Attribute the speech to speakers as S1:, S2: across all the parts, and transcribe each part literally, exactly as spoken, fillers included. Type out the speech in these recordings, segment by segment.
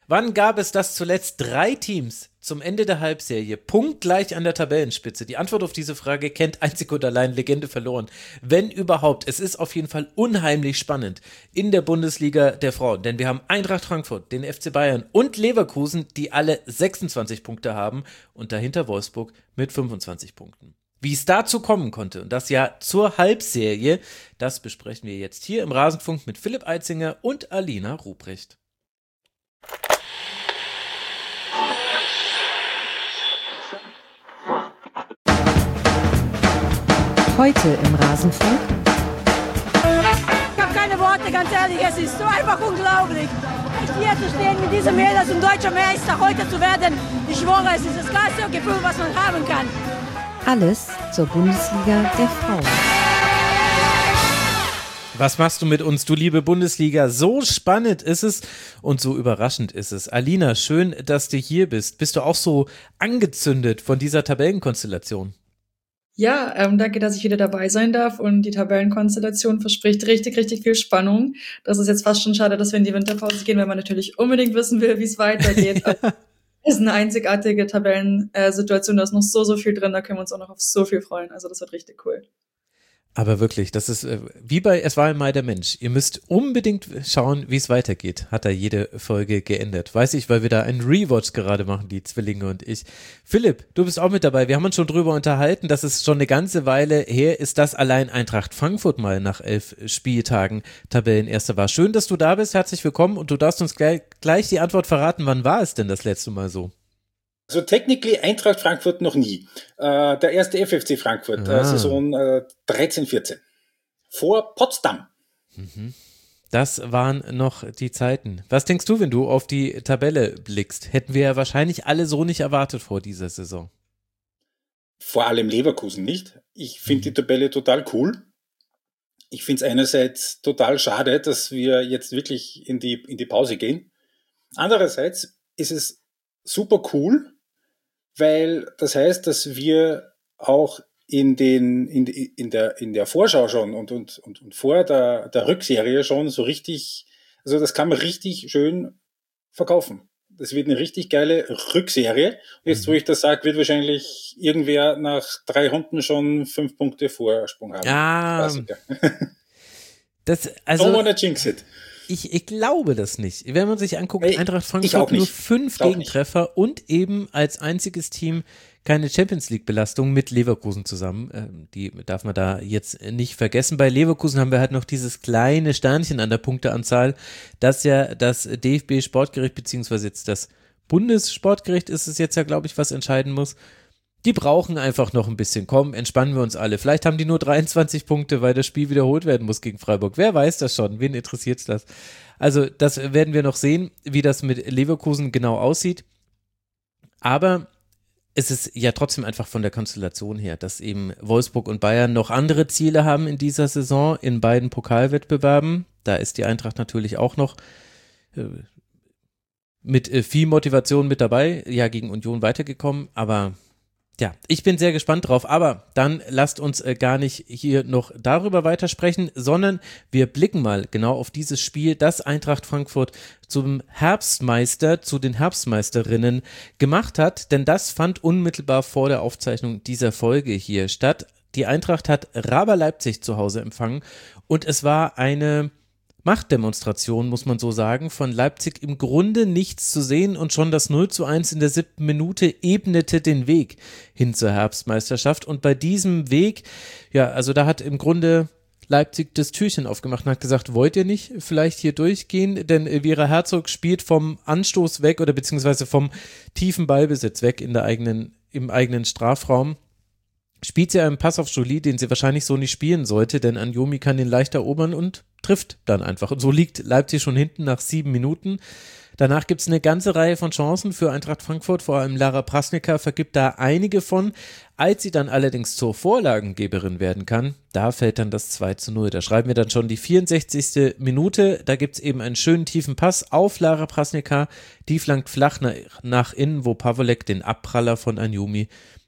S1: Wann gab es das zuletzt? Drei Teams zum Ende der Halbserie, punktgleich an der Tabellenspitze. Die Antwort auf diese Frage kennt einzig und allein Legende verloren. Wenn überhaupt, es ist auf jeden Fall unheimlich spannend in der Bundesliga der Frauen, denn wir haben Eintracht Frankfurt, den F C Bayern und Leverkusen, die alle sechsundzwanzig Punkte haben und dahinter Wolfsburg mit fünfundzwanzig Punkten. Wie es dazu kommen konnte und das ja zur Halbserie, das besprechen wir jetzt hier im Rasenfunk mit Philipp Eitzinger und Alina Ruprecht.
S2: Heute im Rasenfunk.
S3: Ich habe keine Worte, ganz ehrlich, es ist so einfach unglaublich. Echt hier zu stehen mit diesem Mädels und deutscher Meister heute zu werden, ich schwöre, es ist das geilste Gefühl, was man haben kann.
S2: Alles zur Bundesliga der Frauen.
S1: Was machst du mit uns, du liebe Bundesliga? So spannend ist es und so überraschend ist es. Alina, schön, dass du hier bist. Bist du auch so angezündet von dieser Tabellenkonstellation?
S4: Ja, ähm, danke, dass ich wieder dabei sein darf und die Tabellenkonstellation verspricht richtig, richtig viel Spannung. Das ist jetzt fast schon schade, dass wir in die Winterpause gehen, weil man natürlich unbedingt wissen will, wie es weitergeht. Es ist eine einzigartige Tabellensituation, da ist noch so, so viel drin, da können wir uns auch noch auf so viel freuen. Also das wird richtig cool.
S1: Aber wirklich, das ist äh, wie bei Es war einmal der Mensch. Ihr müsst unbedingt schauen, wie es weitergeht. Hat da jede Folge geändert. Weiß ich, weil wir da einen Rewatch gerade machen, die Zwillinge und ich. Philipp, du bist auch mit dabei. Wir haben uns schon drüber unterhalten, dass es schon eine ganze Weile her ist, dass allein Eintracht Frankfurt mal nach elf Spieltagen Tabellenerster war. Schön, dass du da bist. Herzlich willkommen und du darfst uns gleich, gleich die Antwort verraten. Wann war es denn das letzte Mal so?
S5: Also technically Eintracht Frankfurt noch nie. Äh, der erste F F C Frankfurt,
S1: ah.
S5: äh, Saison äh, dreizehn vierzehn. Vor Potsdam.
S1: Mhm. Das waren noch die Zeiten. Was denkst du, wenn du auf die Tabelle blickst? Hätten wir ja wahrscheinlich alle so nicht erwartet vor dieser Saison.
S5: Vor allem Leverkusen nicht. Ich finde mhm. die Tabelle total cool. Ich finde es einerseits total schade, dass wir jetzt wirklich in die, in die Pause gehen. Andererseits ist es super cool, weil das heißt, dass wir auch in den in, in der in der Vorschau schon und und und, und vor der der Rückserie schon so richtig, also das kann man richtig schön verkaufen. Das wird eine richtig geile Rückserie. Und jetzt, wo ich das sage, wird wahrscheinlich irgendwer nach drei Runden schon fünf Punkte Vorsprung haben.
S1: Ja. Das also.
S5: Don't wanna jinx it.
S1: Ich, ich glaube das nicht. Wenn man sich anguckt,
S5: hey,
S1: Eintracht Frankfurt nur fünf Gegentreffer und eben als einziges Team keine Champions-League-Belastung mit Leverkusen zusammen. Ähm, die darf man da jetzt nicht vergessen. Bei Leverkusen haben wir halt noch dieses kleine Sternchen an der Punkteanzahl, das ja das D F B-Sportgericht beziehungsweise jetzt das Bundessportgericht ist es jetzt ja, glaube ich, was entscheiden muss. Die brauchen einfach noch ein bisschen. Komm, entspannen wir uns alle. Vielleicht haben die nur dreiundzwanzig Punkte, weil das Spiel wiederholt werden muss gegen Freiburg. Wer weiß das schon? Wen interessiert das? Also das werden wir noch sehen, wie das mit Leverkusen genau aussieht. Aber es ist ja trotzdem einfach von der Konstellation her, dass eben Wolfsburg und Bayern noch andere Ziele haben in dieser Saison in beiden Pokalwettbewerben. Da ist die Eintracht natürlich auch noch äh, mit äh, viel Motivation mit dabei, ja gegen Union weitergekommen, aber ja, ich bin sehr gespannt drauf, aber dann lasst uns äh, gar nicht hier noch darüber weitersprechen, sondern wir blicken mal genau auf dieses Spiel, das Eintracht Frankfurt zum Herbstmeister, zu den Herbstmeisterinnen gemacht hat, denn das fand unmittelbar vor der Aufzeichnung dieser Folge hier statt. Die Eintracht hat Raber Leipzig zu Hause empfangen und es war eine Machtdemonstration, muss man so sagen, von Leipzig im Grunde nichts zu sehen und schon das null zu eins in der siebten Minute ebnete den Weg hin zur Herbstmeisterschaft und bei diesem Weg, ja, also da hat im Grunde Leipzig das Türchen aufgemacht und hat gesagt, wollt ihr nicht vielleicht hier durchgehen, denn Vera Herzog spielt vom Anstoß weg oder beziehungsweise vom tiefen Ballbesitz weg in der eigenen, im eigenen Strafraum. Spielt sie einen Pass auf Jolie, den sie wahrscheinlich so nicht spielen sollte, denn Anjomi kann den leicht erobern und trifft dann einfach. Und so liegt Leipzig schon hinten nach sieben Minuten. Danach gibt es eine ganze Reihe von Chancen für Eintracht Frankfurt, vor allem Lara Prasnica vergibt da einige von. Als sie dann allerdings zur Vorlagengeberin werden kann, da fällt dann das zwei zu null. Da schreiben wir dann schon die vierundsechzigste Minute. Da gibt es eben einen schönen tiefen Pass auf Lara Prasnica. Die flankt flach nach, nach innen, wo Pawolek den Abpraller von Anjomi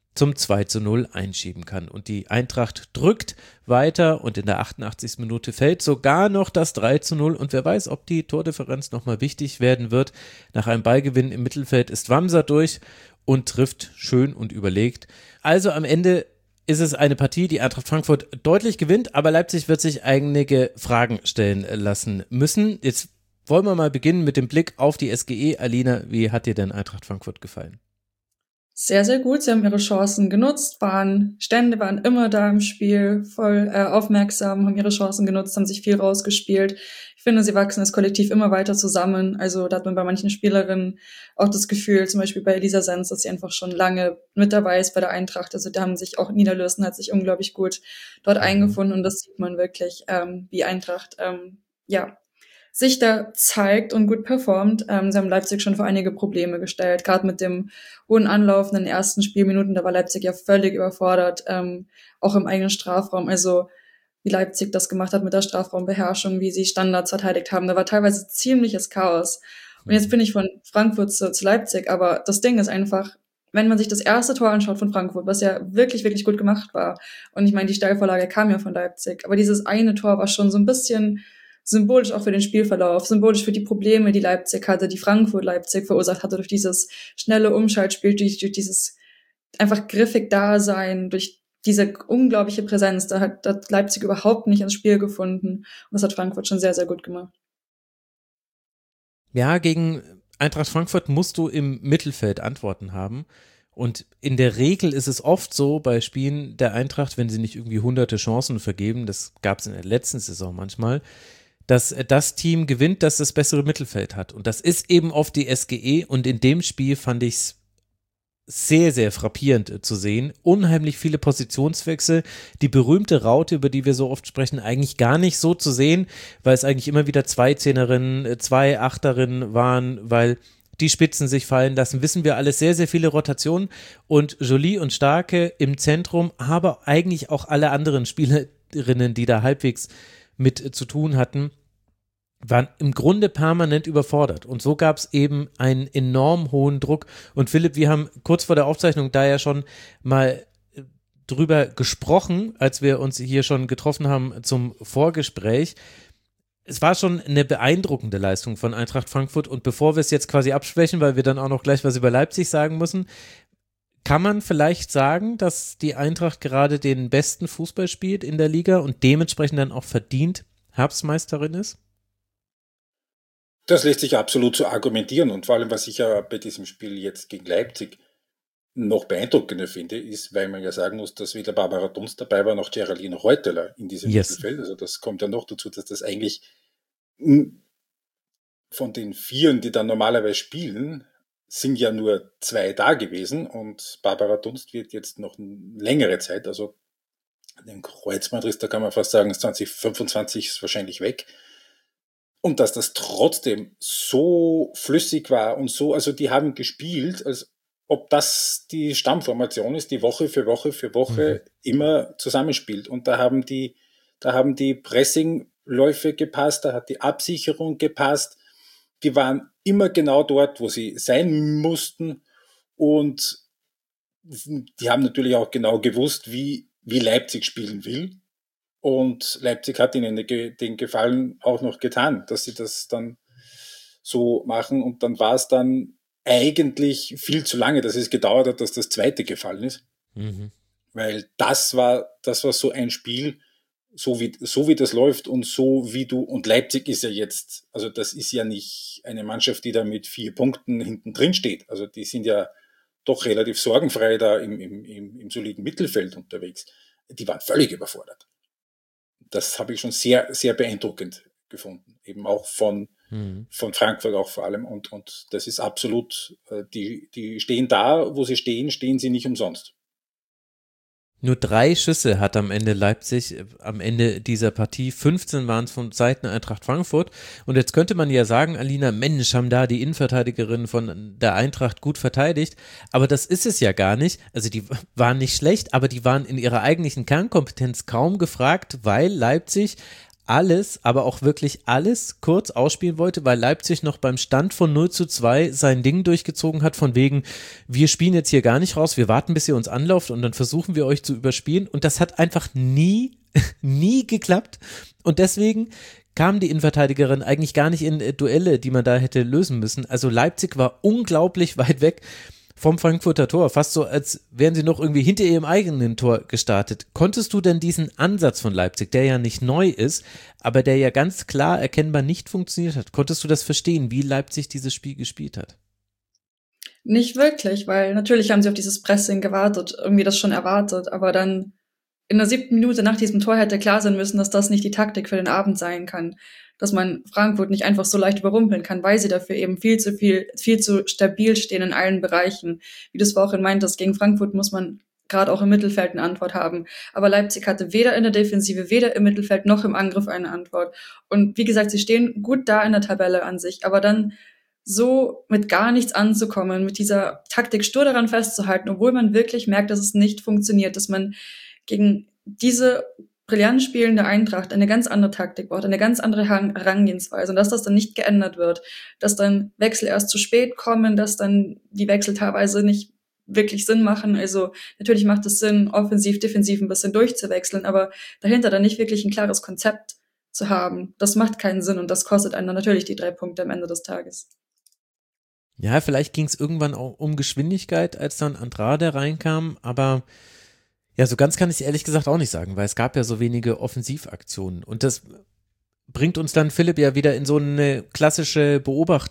S1: zum zwei zu null einschieben kann. Und die Eintracht drückt weiter und in der achtundachtzigsten Minute fällt sogar noch das drei zu null und wer weiß, ob die Tordifferenz nochmal wichtig werden wird. Nach einem Ballgewinn im Mittelfeld ist Wamser durch und trifft schön und überlegt. Also am Ende ist es eine Partie, die Eintracht Frankfurt deutlich gewinnt, aber Leipzig wird sich einige Fragen stellen lassen müssen. Jetzt wollen wir mal beginnen mit dem Blick auf die S G E. Alina, wie hat dir denn Eintracht Frankfurt gefallen?
S4: Sehr, sehr gut. Sie haben ihre Chancen genutzt, waren Stände, waren immer da im Spiel, voll äh, aufmerksam, haben ihre Chancen genutzt, haben sich viel rausgespielt. Ich finde, sie wachsen als Kollektiv immer weiter zusammen. Also da hat man bei manchen Spielerinnen auch das Gefühl, zum Beispiel bei Elisa Sens, dass sie einfach schon lange mit dabei ist bei der Eintracht. Also da haben sich auch Niederlösen, hat sich unglaublich gut dort eingefunden und das sieht man wirklich, ähm, wie Eintracht, ähm, ja, sich da zeigt und gut performt. Ähm, sie haben Leipzig schon vor einige Probleme gestellt, gerade mit dem hohen Anlauf in den ersten Spielminuten, da war Leipzig ja völlig überfordert, ähm, auch im eigenen Strafraum, also wie Leipzig das gemacht hat mit der Strafraumbeherrschung, wie sie Standards verteidigt haben, da war teilweise ziemliches Chaos. Und jetzt bin ich von Frankfurt zu, zu Leipzig, aber das Ding ist einfach, wenn man sich das erste Tor anschaut von Frankfurt, was ja wirklich, wirklich gut gemacht war, und ich meine, die Steilvorlage kam ja von Leipzig, aber dieses eine Tor war schon so ein bisschen symbolisch auch für den Spielverlauf, symbolisch für die Probleme, die Leipzig hatte, die Frankfurt Leipzig verursacht hatte durch dieses schnelle Umschaltspiel, durch, durch dieses einfach griffig Dasein, durch diese unglaubliche Präsenz. Da hat, da hat Leipzig überhaupt nicht ins Spiel gefunden und das hat Frankfurt schon sehr, sehr gut gemacht.
S1: Ja, gegen Eintracht Frankfurt musst du im Mittelfeld Antworten haben. Und in der Regel ist es oft so bei Spielen der Eintracht, wenn sie nicht irgendwie hunderte Chancen vergeben, das gab es in der letzten Saison manchmal, dass das Team gewinnt, das das bessere Mittelfeld hat. Und das ist eben oft die S G E und in dem Spiel fand ich es sehr, sehr frappierend zu sehen. Unheimlich viele Positionswechsel, die berühmte Raute, über die wir so oft sprechen, eigentlich gar nicht so zu sehen, weil es eigentlich immer wieder zwei Zehnerinnen, zwei Achterinnen waren, weil die Spitzen sich fallen lassen, wissen wir alles, sehr, sehr viele Rotationen und Jolie und Starke im Zentrum, aber eigentlich auch alle anderen Spielerinnen, die da halbwegs mit zu tun hatten, waren im Grunde permanent überfordert und so gab es eben einen enorm hohen Druck und Philipp, wir haben kurz vor der Aufzeichnung da ja schon mal drüber gesprochen, als wir uns hier schon getroffen haben zum Vorgespräch. Es war schon eine beeindruckende Leistung von Eintracht Frankfurt und bevor wir es jetzt quasi absprechen, weil wir dann auch noch gleich was über Leipzig sagen müssen, kann man vielleicht sagen, dass die Eintracht gerade den besten Fußball spielt in der Liga und dementsprechend dann auch verdient Herbstmeisterin ist?
S5: Das lässt sich absolut so argumentieren und vor allem, was ich ja bei diesem Spiel jetzt gegen Leipzig noch beeindruckender finde, ist, weil man ja sagen muss, dass weder Barbara Dunst dabei war, noch Geraldine Reuteler in diesem yes. Mittelfeld. Also das kommt ja noch dazu, dass das eigentlich von den Vieren, die dann normalerweise spielen, sind ja nur zwei da gewesen und Barbara Dunst wird jetzt noch eine längere Zeit, also den Kreuzbandriss, da kann man fast sagen, zwanzig fünfundzwanzig ist wahrscheinlich weg. Und dass das trotzdem so flüssig war und so, also die haben gespielt, als ob das die Stammformation ist, die Woche für Woche für Woche mhm. immer zusammenspielt. Und da haben die, da haben die Pressingläufe gepasst, da hat die Absicherung gepasst. Die waren immer genau dort, wo sie sein mussten. Und die haben natürlich auch genau gewusst, wie, wie Leipzig spielen will. Und Leipzig hat ihnen den Gefallen auch noch getan, dass sie das dann so machen. Und dann war es dann eigentlich viel zu lange, dass es gedauert hat, dass das zweite gefallen ist. Mhm. Weil das war, das war so ein Spiel, so wie, so wie das läuft und so wie du, und Leipzig ist ja jetzt, also das ist ja nicht eine Mannschaft, die da mit vier Punkten hinten drin steht. Also die sind ja doch relativ sorgenfrei da im, im, im, im soliden Mittelfeld unterwegs. Die waren völlig überfordert. Das habe ich schon sehr, sehr beeindruckend gefunden. Eben auch von, mhm. von Frankfurt auch vor allem. Und, und das ist absolut, die, die stehen da, wo sie stehen, stehen sie nicht umsonst.
S1: Nur drei Schüsse hat am Ende Leipzig, am Ende dieser Partie, fünfzehn waren es von Seiten Eintracht Frankfurt und jetzt könnte man ja sagen, Alina, Mensch, haben da die Innenverteidigerinnen von der Eintracht gut verteidigt, aber das ist es ja gar nicht, also die waren nicht schlecht, aber die waren in ihrer eigentlichen Kernkompetenz kaum gefragt, weil Leipzig alles, aber auch wirklich alles kurz ausspielen wollte, weil Leipzig noch beim Stand von null zu zwei sein Ding durchgezogen hat, von wegen, wir spielen jetzt hier gar nicht raus, wir warten, bis ihr uns anlauft und dann versuchen wir euch zu überspielen und das hat einfach nie, nie geklappt und deswegen kam die Innenverteidigerin eigentlich gar nicht in Duelle, die man da hätte lösen müssen. Also Leipzig war unglaublich weit weg vom Frankfurter Tor, fast so, als wären sie noch irgendwie hinter ihrem eigenen Tor gestartet. Konntest du denn diesen Ansatz von Leipzig, der ja nicht neu ist, aber der ja ganz klar erkennbar nicht funktioniert hat, konntest du das verstehen, wie Leipzig dieses Spiel gespielt hat?
S4: Nicht wirklich, weil natürlich haben sie auf dieses Pressing gewartet, irgendwie das schon erwartet, aber dann in der siebten Minute nach diesem Tor hätte klar sein müssen, dass das nicht die Taktik für den Abend sein kann. Dass man Frankfurt nicht einfach so leicht überrumpeln kann, weil sie dafür eben viel zu viel, viel zu stabil stehen in allen Bereichen. Wie du es vorhin meintest, gegen Frankfurt muss man gerade auch im Mittelfeld eine Antwort haben. Aber Leipzig hatte weder in der Defensive, weder im Mittelfeld noch im Angriff eine Antwort. Und wie gesagt, sie stehen gut da in der Tabelle an sich, aber dann so mit gar nichts anzukommen, mit dieser Taktik stur daran festzuhalten, obwohl man wirklich merkt, dass es nicht funktioniert, dass man gegen diese brillant spielende Eintracht eine ganz andere Taktik braucht, eine ganz andere Herangehensweise und dass das dann nicht geändert wird, dass dann Wechsel erst zu spät kommen, dass dann die Wechsel teilweise nicht wirklich Sinn machen. Also natürlich macht es Sinn, offensiv, defensiv ein bisschen durchzuwechseln, aber dahinter dann nicht wirklich ein klares Konzept zu haben. Das macht keinen Sinn und das kostet einen dann natürlich die drei Punkte am Ende des Tages.
S1: Ja, vielleicht ging es irgendwann auch um Geschwindigkeit, als dann Andrade reinkam, aber ja, so ganz kann ich es ehrlich gesagt auch nicht sagen, weil es gab ja so wenige Offensivaktionen und das bringt uns dann, Philipp, ja wieder in so eine klassische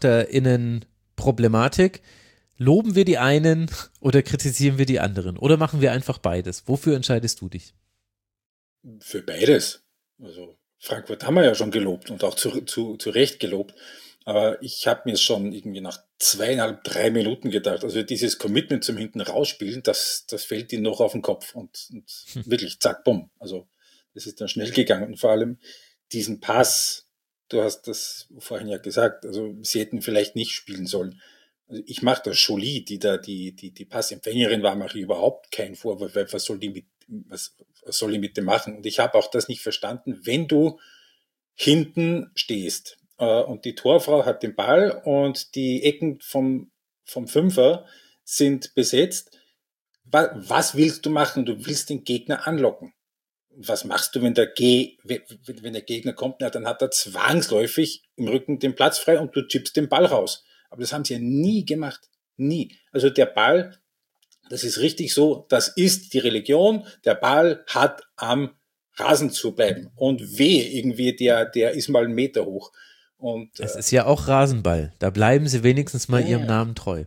S1: BeobachterInnen-Problematik. Loben wir die einen oder kritisieren wir die anderen oder machen wir einfach beides? Wofür entscheidest du dich?
S5: Für beides. Also Frankfurt haben wir ja schon gelobt und auch zu, zu, zu Recht gelobt. Aber ich habe mir schon irgendwie nach zweieinhalb, drei Minuten gedacht, also dieses Commitment zum hinten rausspielen, das, das fällt ihnen noch auf den Kopf und, und hm. wirklich zack, bumm. Also das ist dann schnell gegangen und vor allem diesen Pass, du hast das vorhin ja gesagt, also sie hätten vielleicht nicht spielen sollen. Also ich mache das Jolie, die da die, die, die Passempfängerin war, mache ich überhaupt keinen Vorwurf, weil was soll die mit, was, was soll die mit dem machen? Und ich habe auch das nicht verstanden, wenn du hinten stehst, und die Torfrau hat den Ball und die Ecken vom, vom Fünfer sind besetzt. Was willst du machen? Du willst den Gegner anlocken. Was machst du, wenn der, Ge- wenn der Gegner kommt? Na, dann hat er zwangsläufig im Rücken den Platz frei und du chippst den Ball raus. Aber das haben sie ja nie gemacht. Nie. Also der Ball, das ist richtig so, das ist die Religion. Der Ball hat am Rasen zu bleiben. Und wehe, irgendwie, der, der ist mal einen Meter hoch. Und,
S1: es ist ja auch Rasenball. Da bleiben sie wenigstens mal ja. ihrem Namen treu.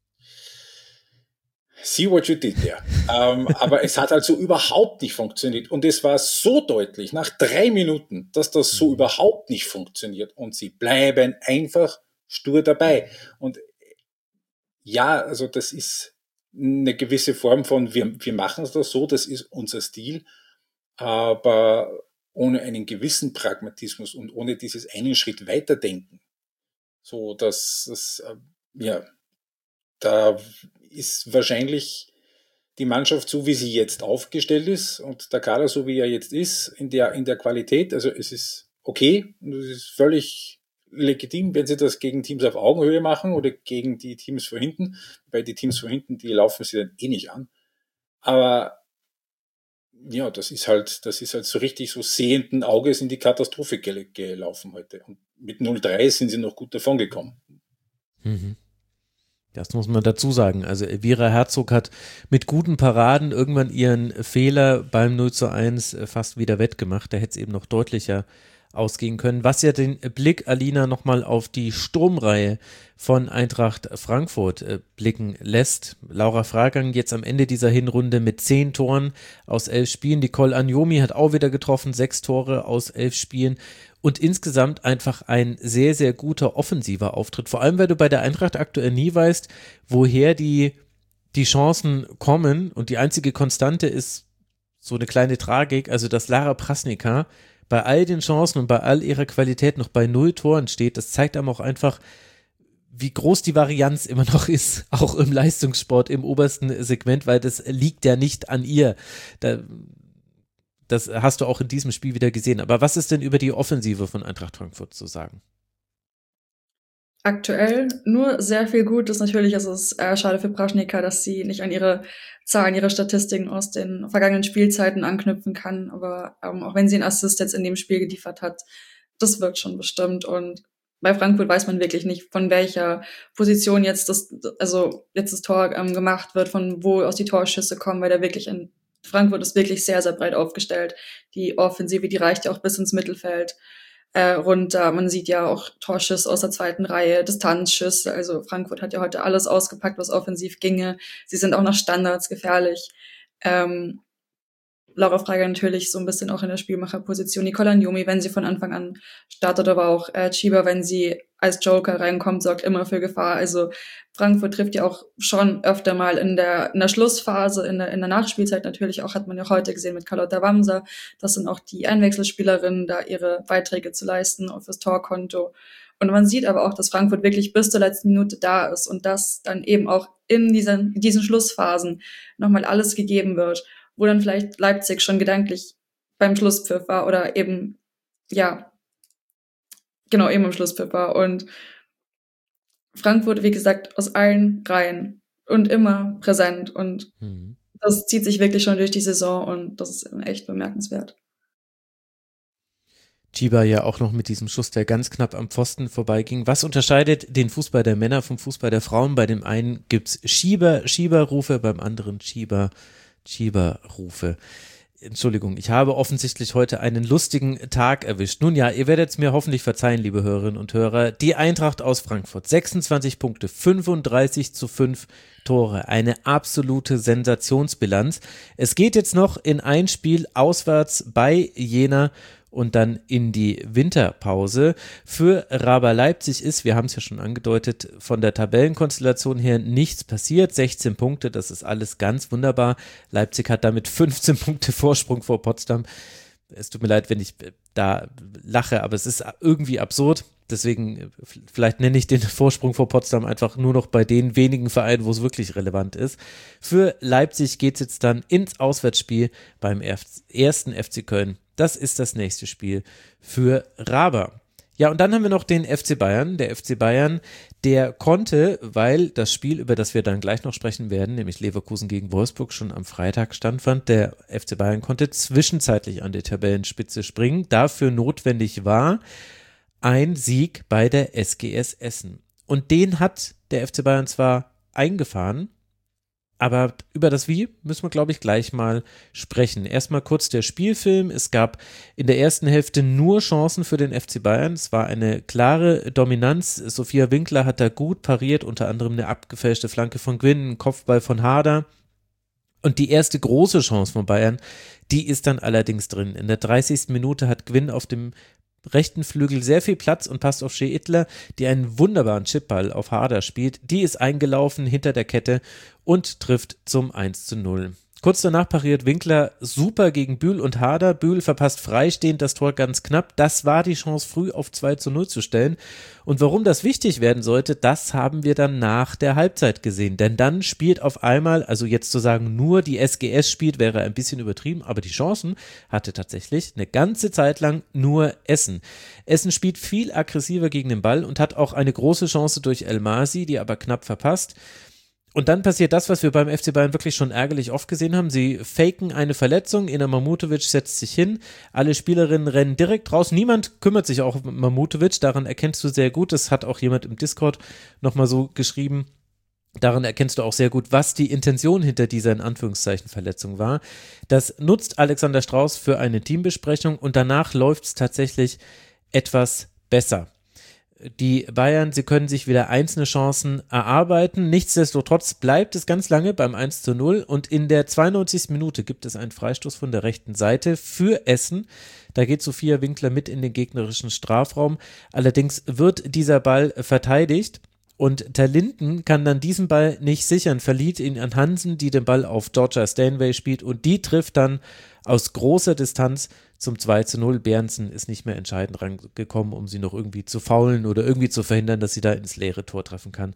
S5: See what you did there. ähm, aber es hat also überhaupt nicht funktioniert. Und es war so deutlich, nach drei Minuten, dass das so überhaupt nicht funktioniert. Und sie bleiben einfach stur dabei. Und ja, also das ist eine gewisse Form von, wir, wir machen es das so, das ist unser Stil. Aber ohne einen gewissen Pragmatismus und ohne dieses einen Schritt weiterdenken. So, dass das, ja, da ist wahrscheinlich die Mannschaft so, wie sie jetzt aufgestellt ist und der Kader so, wie er jetzt ist, in der, in der Qualität. Also es ist okay und es ist völlig legitim, wenn sie das gegen Teams auf Augenhöhe machen oder gegen die Teams von hinten, weil die Teams von hinten, die laufen sie dann eh nicht an. Aber ja, das ist halt, das ist halt so richtig so sehenden Auges in die Katastrophe gel- gelaufen heute. Und mit null drei sind sie noch gut davon gekommen.
S1: Mhm. Das muss man dazu sagen. Also Elvira Herzog hat mit guten Paraden irgendwann ihren Fehler beim null zu eins fast wieder wettgemacht. Da hätte es eben noch deutlicher ausgehen können, was ja den Blick, Alina, nochmal auf die Sturmreihe von Eintracht Frankfurt äh, blicken lässt. Laura Fragang jetzt am Ende dieser Hinrunde mit zehn Toren aus elf Spielen. Nicole Agnomi hat auch wieder getroffen, sechs Tore aus elf Spielen und insgesamt einfach ein sehr, sehr guter offensiver Auftritt. Vor allem, weil du bei der Eintracht aktuell nie weißt, woher die, die Chancen kommen und die einzige Konstante ist so eine kleine Tragik, also dass Lara Prasnica bei all den Chancen und bei all ihrer Qualität noch bei null Toren steht. Das zeigt einem auch einfach, wie groß die Varianz immer noch ist, auch im Leistungssport im obersten Segment, weil das liegt ja nicht an ihr. Da das hast du auch in diesem Spiel wieder gesehen. Aber was ist denn über die Offensive von Eintracht Frankfurt zu sagen?
S4: Aktuell nur sehr viel Gutes. Natürlich ist es äh, schade für Praschnika, dass sie nicht an ihre Zahlen, ihre Statistiken aus den vergangenen Spielzeiten anknüpfen kann. Aber ähm, auch wenn sie einen Assist jetzt in dem Spiel geliefert hat, das wird schon bestimmt. Und bei Frankfurt weiß man wirklich nicht, von welcher Position jetzt das, also jetzt das Tor ähm, gemacht wird, von wo aus die Torschüsse kommen, weil da wirklich in Frankfurt ist wirklich sehr, sehr breit aufgestellt. Die Offensive, die reicht ja auch bis ins Mittelfeld äh, runter. Man sieht ja auch Torschüsse aus der zweiten Reihe, Distanzschüsse. Also Frankfurt hat ja heute alles ausgepackt, was offensiv ginge. Sie sind auch nach Standards gefährlich. Ähm, Laura Freiger natürlich so ein bisschen auch in der Spielmacherposition. Nicola Njomi, wenn sie von Anfang an startet, aber auch äh, Chiba, wenn sie als Joker reinkommt, sorgt immer für Gefahr. Also Frankfurt trifft ja auch schon öfter mal in der in der Schlussphase, in der in der Nachspielzeit natürlich auch, hat man ja auch heute gesehen mit Carlotta Wamser. Das sind auch die Einwechselspielerinnen, da ihre Beiträge zu leisten auf das Torkonto. Und man sieht aber auch, dass Frankfurt wirklich bis zur letzten Minute da ist und dass dann eben auch in diesen, in diesen Schlussphasen nochmal alles gegeben wird, wo dann vielleicht Leipzig schon gedanklich beim Schlusspfiff war oder eben, ja, genau, eben im Schlusspfiff war. Und Frankfurt, wie gesagt, aus allen Reihen und immer präsent. Und mhm. das zieht sich wirklich schon durch die Saison und das ist echt bemerkenswert.
S1: Chiba ja auch noch mit diesem Schuss, der ganz knapp am Pfosten vorbeiging. Was unterscheidet den Fußball der Männer vom Fußball der Frauen? Bei dem einen gibt's Schieber, Schieberrufe, beim anderen Schieber, Schieberrufe. Entschuldigung, ich habe offensichtlich heute einen lustigen Tag erwischt. Nun ja, ihr werdet es mir hoffentlich verzeihen, liebe Hörerinnen und Hörer. Die Eintracht aus Frankfurt, sechsundzwanzig Punkte, fünfunddreißig zu fünf Tore, eine absolute Sensationsbilanz. Es geht jetzt noch in ein Spiel auswärts bei Jena und dann in die Winterpause. Für Raber Leipzig ist, wir haben es ja schon angedeutet, von der Tabellenkonstellation her nichts passiert. sechzehn Punkte, das ist alles ganz wunderbar. Leipzig hat damit fünfzehn Punkte Vorsprung vor Potsdam. Es tut mir leid, wenn ich da lache, aber es ist irgendwie absurd. Deswegen, vielleicht nenne ich den Vorsprung vor Potsdam einfach nur noch bei den wenigen Vereinen, wo es wirklich relevant ist. Für Leipzig geht es jetzt dann ins Auswärtsspiel beim ersten F C Köln. Das ist das nächste Spiel für Raber. Ja, und dann haben wir noch den F C Bayern. Der F C Bayern, der konnte, weil das Spiel, über das wir dann gleich noch sprechen werden, nämlich Leverkusen gegen Wolfsburg, schon am Freitag stattfand, der F C Bayern konnte zwischenzeitlich an die Tabellenspitze springen. Dafür notwendig war ein Sieg bei der S G S Essen. Und den hat der F C Bayern zwar eingefahren, aber über das Wie müssen wir, glaube ich, gleich mal sprechen. Erstmal kurz der Spielfilm. Es gab in der ersten Hälfte nur Chancen für den F C Bayern. Es war eine klare Dominanz. Sophia Winkler hat da gut pariert, unter anderem eine abgefälschte Flanke von Gwynn, ein Kopfball von Harder. Und die erste große Chance von Bayern, die ist dann allerdings drin. In der dreißigsten Minute hat Gwynn auf dem rechten Flügel sehr viel Platz und passt auf Shea Ittler, die einen wunderbaren Chipball auf Harder spielt. Die ist eingelaufen hinter der Kette und trifft zum eins zu null. Kurz danach pariert Winkler super gegen Bühl und Harder. Bühl verpasst freistehend das Tor ganz knapp. Das war die Chance, früh auf zwei zu null zu stellen. Und warum das wichtig werden sollte, das haben wir dann nach der Halbzeit gesehen. Denn dann spielt auf einmal, also jetzt zu sagen, nur die S G S spielt, wäre ein bisschen übertrieben, aber die Chancen hatte tatsächlich eine ganze Zeit lang nur Essen. Essen spielt viel aggressiver gegen den Ball und hat auch eine große Chance durch El Masi, die aber knapp verpasst. Und dann passiert das, was wir beim F C Bayern wirklich schon ärgerlich oft gesehen haben. Sie faken eine Verletzung, Ina Mamutovic setzt sich hin, alle Spielerinnen rennen direkt raus, niemand kümmert sich auch um Mamutovic, daran erkennst du sehr gut, das hat auch jemand im Discord nochmal so geschrieben, daran erkennst du auch sehr gut, was die Intention hinter dieser in Anführungszeichen Verletzung war. Das nutzt Alexander Strauß für eine Teambesprechung und danach läuft es tatsächlich etwas besser. Die Bayern, sie können sich wieder einzelne Chancen erarbeiten. Nichtsdestotrotz bleibt es ganz lange beim eins zu null und in der zweiundneunzigsten Minute gibt es einen Freistoß von der rechten Seite für Essen. Da geht Sophia Winkler mit in den gegnerischen Strafraum. Allerdings wird dieser Ball verteidigt und Ter Linden kann dann diesen Ball nicht sichern, verliert ihn an Hansen, die den Ball auf Georgia Stanway spielt und die trifft dann aus großer Distanz zum zwei zu null. Berndsen ist nicht mehr entscheidend rangekommen, um sie noch irgendwie zu faulen oder irgendwie zu verhindern, dass sie da ins leere Tor treffen kann.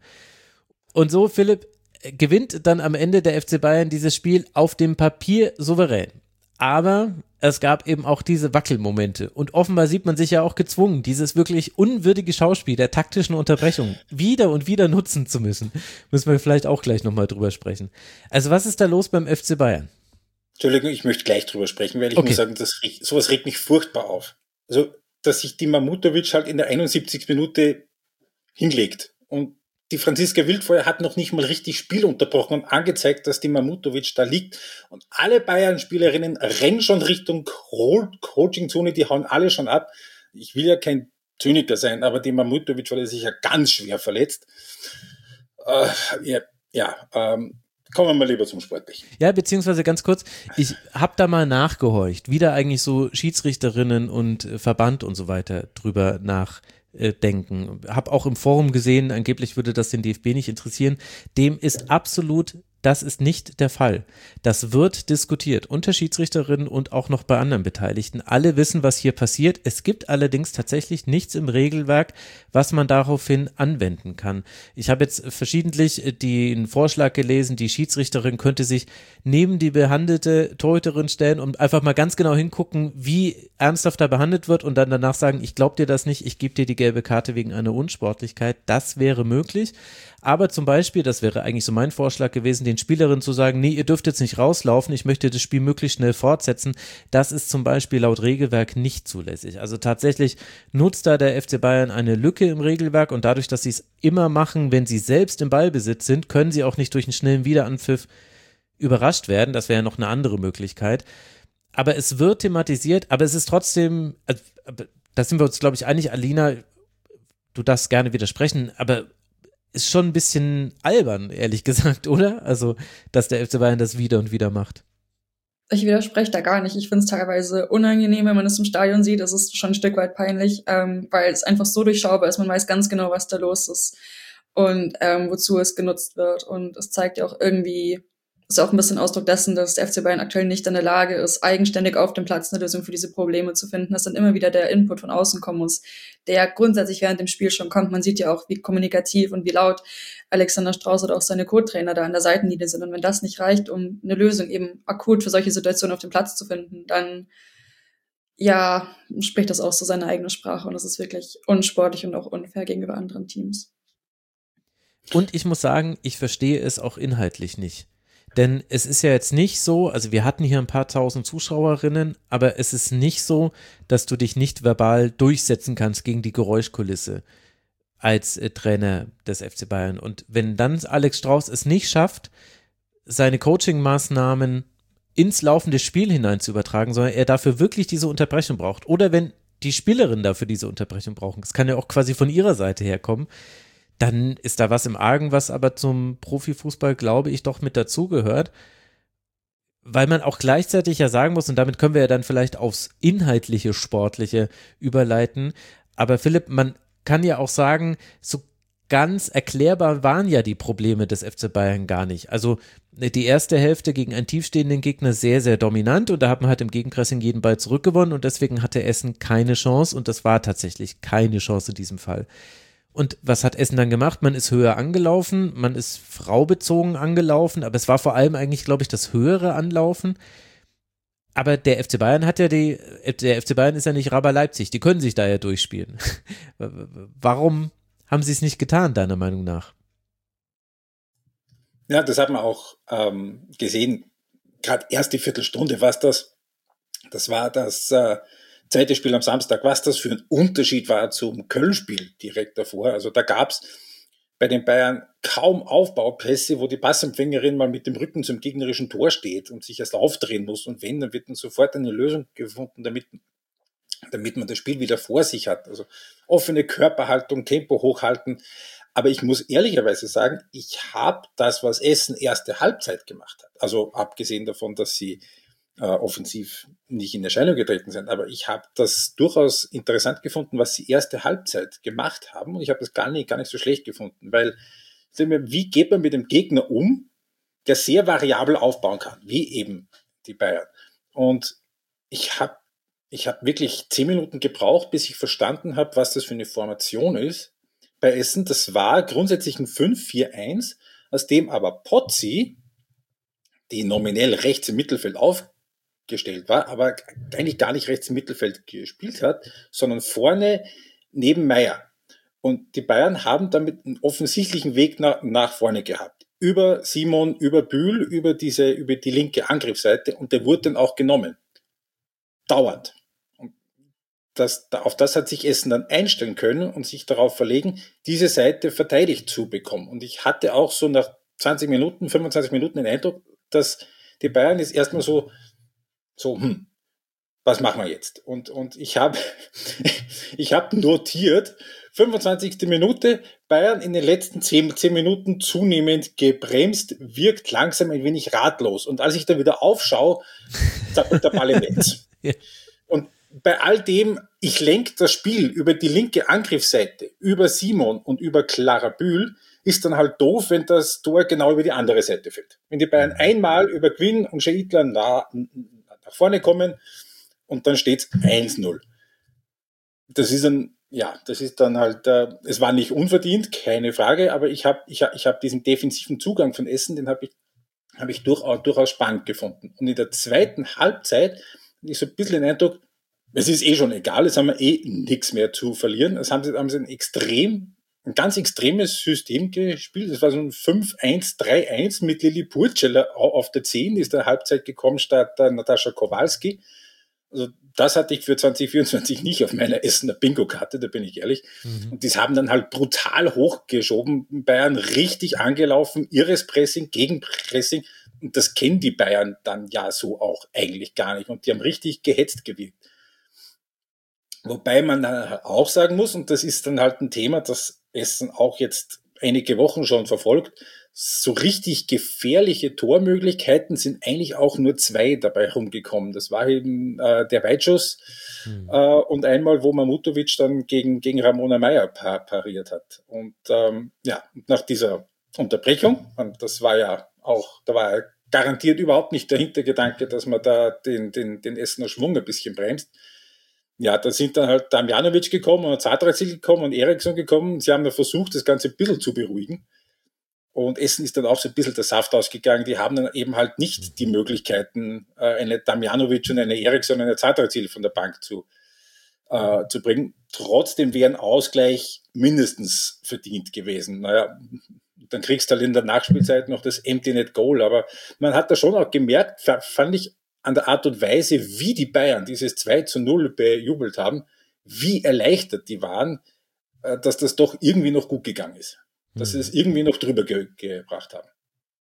S1: Und so, Philipp, gewinnt dann am Ende der F C Bayern dieses Spiel auf dem Papier souverän. Aber es gab eben auch diese Wackelmomente. Und offenbar sieht man sich ja auch gezwungen, dieses wirklich unwürdige Schauspiel der taktischen Unterbrechung wieder und wieder nutzen zu müssen. Müssen wir vielleicht auch gleich nochmal drüber sprechen. Also was ist da los beim F C Bayern?
S5: Entschuldigung, ich möchte gleich drüber sprechen, weil ich
S1: okay.
S5: muss sagen, das, sowas regt mich furchtbar auf. Also, dass sich die Mamutovic halt in der einundsiebzigsten Minute hinlegt. Und die Franziska Wildfeuer hat noch nicht mal richtig Spiel unterbrochen und angezeigt, dass die Mamutovic da liegt. Und alle Bayern-Spielerinnen rennen schon Richtung Coaching-Zone, die hauen alle schon ab. Ich will ja kein Zyniker sein, aber die Mamutovic war sich ja ganz schwer verletzt. Äh, ja, ja ähm, kommen wir mal lieber zum Sportlichen.
S1: Ja, beziehungsweise ganz kurz, ich habe da mal nachgehorcht, wie da eigentlich so Schiedsrichterinnen und Verband und so weiter drüber nachdenken. Habe auch im Forum gesehen, angeblich würde das den D F B nicht interessieren. Dem ist absolut, das ist nicht der Fall. Das wird diskutiert unter Schiedsrichterinnen und auch noch bei anderen Beteiligten. Alle wissen, was hier passiert. Es gibt allerdings tatsächlich nichts im Regelwerk, was man daraufhin anwenden kann. Ich habe jetzt verschiedentlich den Vorschlag gelesen, die Schiedsrichterin könnte sich neben die behandelte Torhüterin stellen und einfach mal ganz genau hingucken, wie ernsthaft da behandelt wird und dann danach sagen, ich glaube dir das nicht, ich gebe dir die gelbe Karte wegen einer Unsportlichkeit. Das wäre möglich. Aber zum Beispiel, das wäre eigentlich so mein Vorschlag gewesen, den Spielerinnen zu sagen, nee, ihr dürft jetzt nicht rauslaufen, ich möchte das Spiel möglichst schnell fortsetzen. Das ist zum Beispiel laut Regelwerk nicht zulässig. Also tatsächlich nutzt da der F C Bayern eine Lücke im Regelwerk und dadurch, dass sie es immer machen, wenn sie selbst im Ballbesitz sind, können sie auch nicht durch einen schnellen Wiederanpfiff überrascht werden. Das wäre ja noch eine andere Möglichkeit. Aber es wird thematisiert, aber es ist trotzdem, also, da sind wir uns, glaube ich, einig, Alina, du darfst gerne widersprechen, aber ist schon ein bisschen albern, ehrlich gesagt, oder? Also, dass der F C Bayern das wieder und wieder macht.
S4: Ich widerspreche da gar nicht. Ich finde es teilweise unangenehm, wenn man es im Stadion sieht. Es ist schon ein Stück weit peinlich, ähm, weil es einfach so durchschaubar ist. Man weiß ganz genau, was da los ist und ähm, wozu es genutzt wird. Und es zeigt ja auch irgendwie, ist auch ein bisschen Ausdruck dessen, dass der F C Bayern aktuell nicht in der Lage ist, eigenständig auf dem Platz eine Lösung für diese Probleme zu finden, dass dann immer wieder der Input von außen kommen muss, der grundsätzlich während dem Spiel schon kommt. Man sieht ja auch, wie kommunikativ und wie laut Alexander Strauß oder auch seine Co-Trainer da an der Seitenlinie sind. Und wenn das nicht reicht, um eine Lösung eben akut für solche Situationen auf dem Platz zu finden, dann ja, spricht das auch so seine eigene Sprache und das ist wirklich unsportlich und auch unfair gegenüber anderen Teams.
S1: Und ich muss sagen, ich verstehe es auch inhaltlich nicht. Denn es ist ja jetzt nicht so, also wir hatten hier ein paar tausend Zuschauerinnen, aber es ist nicht so, dass du dich nicht verbal durchsetzen kannst gegen die Geräuschkulisse als äh, Trainer des F C Bayern. Und wenn dann Alex Strauß es nicht schafft, seine Coaching-Maßnahmen ins laufende Spiel hinein zu übertragen, sondern er dafür wirklich diese Unterbrechung braucht. Oder wenn die Spielerinnen dafür diese Unterbrechung brauchen, das kann ja auch quasi von ihrer Seite herkommen, dann ist da was im Argen, was aber zum Profifußball, glaube ich, doch mit dazugehört, weil man auch gleichzeitig ja sagen muss, und damit können wir ja dann vielleicht aufs inhaltliche, sportliche überleiten, aber Philipp, man kann ja auch sagen, so ganz erklärbar waren ja die Probleme des F C Bayern gar nicht. Also die erste Hälfte gegen einen tiefstehenden Gegner sehr, sehr dominant und da hat man halt im Gegenpressing jeden Ball zurückgewonnen und deswegen hatte Essen keine Chance und das war tatsächlich keine Chance in diesem Fall. Und was hat Essen dann gemacht? Man ist höher angelaufen, man ist fraubezogen angelaufen, aber es war vor allem eigentlich, glaube ich, das höhere Anlaufen. Aber der F C Bayern hat ja die, der F C Bayern ist ja nicht Raber Leipzig, die können sich da ja durchspielen. Warum haben sie es nicht getan, deiner Meinung nach?
S5: Ja, das hat man auch ähm, gesehen. Gerade erst die Viertelstunde, was das, das war das äh, zweite Spiel am Samstag, was das für ein Unterschied war zum Köln-Spiel direkt davor. Also da gab's bei den Bayern kaum Aufbaupässe, wo die Passempfängerin mal mit dem Rücken zum gegnerischen Tor steht und sich erst aufdrehen muss. Und wenn, dann wird dann sofort eine Lösung gefunden, damit, damit man das Spiel wieder vor sich hat. Also offene Körperhaltung, Tempo hochhalten. Aber ich muss ehrlicherweise sagen, ich habe das, was Essen erste Halbzeit gemacht hat, also abgesehen davon, dass sie äh, offensiv nicht in Erscheinung getreten sind, aber ich habe das durchaus interessant gefunden, was sie erste Halbzeit gemacht haben und ich habe das gar nicht, gar nicht so schlecht gefunden, weil wie geht man mit dem Gegner um, der sehr variabel aufbauen kann, wie eben die Bayern. Und ich habe ich hab wirklich zehn Minuten gebraucht, bis ich verstanden habe, was das für eine Formation ist. Bei Essen, das war grundsätzlich ein fünf vier eins, aus dem aber Pozzi, die nominell rechts im Mittelfeld aufgestellt aufgestellt war, aber eigentlich gar nicht rechts im Mittelfeld gespielt hat, sondern vorne neben Meier. Und die Bayern haben damit einen offensichtlichen Weg nach, nach vorne gehabt. Über Simon, über Bühl, über diese, über die linke Angriffsseite, und der wurde dann auch genommen. Dauernd. Und das, auf das hat sich Essen dann einstellen können und sich darauf verlegen, diese Seite verteidigt zu bekommen. Und ich hatte auch so nach zwanzig Minuten, fünfundzwanzig Minuten den Eindruck, dass die Bayern jetzt erstmal so, so, hm, was machen wir jetzt? Und, und ich habe, ich habe notiert, fünfundzwanzigste Minute, Bayern in den letzten zehn, zehn Minuten zunehmend gebremst, wirkt langsam ein wenig ratlos. Und als ich dann wieder aufschaue, zappelt der Ball im Netz. Ja. Und bei all dem, ich lenke das Spiel über die linke Angriffsseite, über Simon und über Clara Bühl, ist dann halt doof, wenn das Tor genau über die andere Seite fällt. Wenn die Bayern einmal über Quinn und Scheidler nach, nach vorne kommen und dann steht's eins null. Das ist dann, ja, das ist dann halt, äh, es war nicht unverdient, keine Frage, aber ich habe ich hab, ich hab diesen defensiven Zugang von Essen, den habe ich, hab ich durchaus, durchaus spannend gefunden. Und in der zweiten Halbzeit hatte ich so ein bisschen den Eindruck, es ist eh schon egal, es haben wir eh nichts mehr zu verlieren. Es haben sie, haben sie ein extrem, ein ganz extremes System gespielt. Das war so ein fünf eins drei eins mit Lili Purcell auf der zehn, ist der Halbzeit gekommen statt der Natascha Kowalski. Also das hatte ich für zwanzig vierundzwanzig nicht auf meiner Essener Bingo-Karte, da bin ich ehrlich. Mhm. Und die haben dann halt brutal hochgeschoben, Bayern richtig angelaufen, irres Pressing, Gegenpressing. Und das kennen die Bayern dann ja so auch eigentlich gar nicht. Und die haben richtig gehetzt gewirkt. Wobei man dann auch sagen muss, und das ist dann halt ein Thema, das Essen auch jetzt einige Wochen schon verfolgt, so richtig gefährliche Tormöglichkeiten sind eigentlich auch nur zwei dabei rumgekommen. Das war eben äh, der Weitschuss hm. äh, und einmal, wo Mamutovic dann gegen, gegen Ramona Meier pa- pariert hat. Und ähm, ja, nach dieser Unterbrechung, und das war ja auch, da war ja garantiert überhaupt nicht der Hintergedanke, dass man da den, den, den Essener Schwung ein bisschen bremst. Ja, da sind dann halt Damjanovic gekommen und Zadrazil gekommen und Eriksson gekommen. Sie haben dann versucht, das Ganze ein bisschen zu beruhigen. Und Essen ist dann auch so ein bisschen der Saft ausgegangen. Die haben dann eben halt nicht die Möglichkeiten, eine Damjanovic und eine Eriksson und eine Zadrazil von der Bank zu, äh, zu bringen. Trotzdem wäre ein Ausgleich mindestens verdient gewesen. Naja, dann kriegst du halt in der Nachspielzeit noch das Empty Net Goal. Aber man hat da schon auch gemerkt, fand ich, an der Art und Weise, wie die Bayern dieses zwei zu null bejubelt haben, wie erleichtert die waren, dass das doch irgendwie noch gut gegangen ist. Dass sie es irgendwie noch drüber ge- gebracht haben.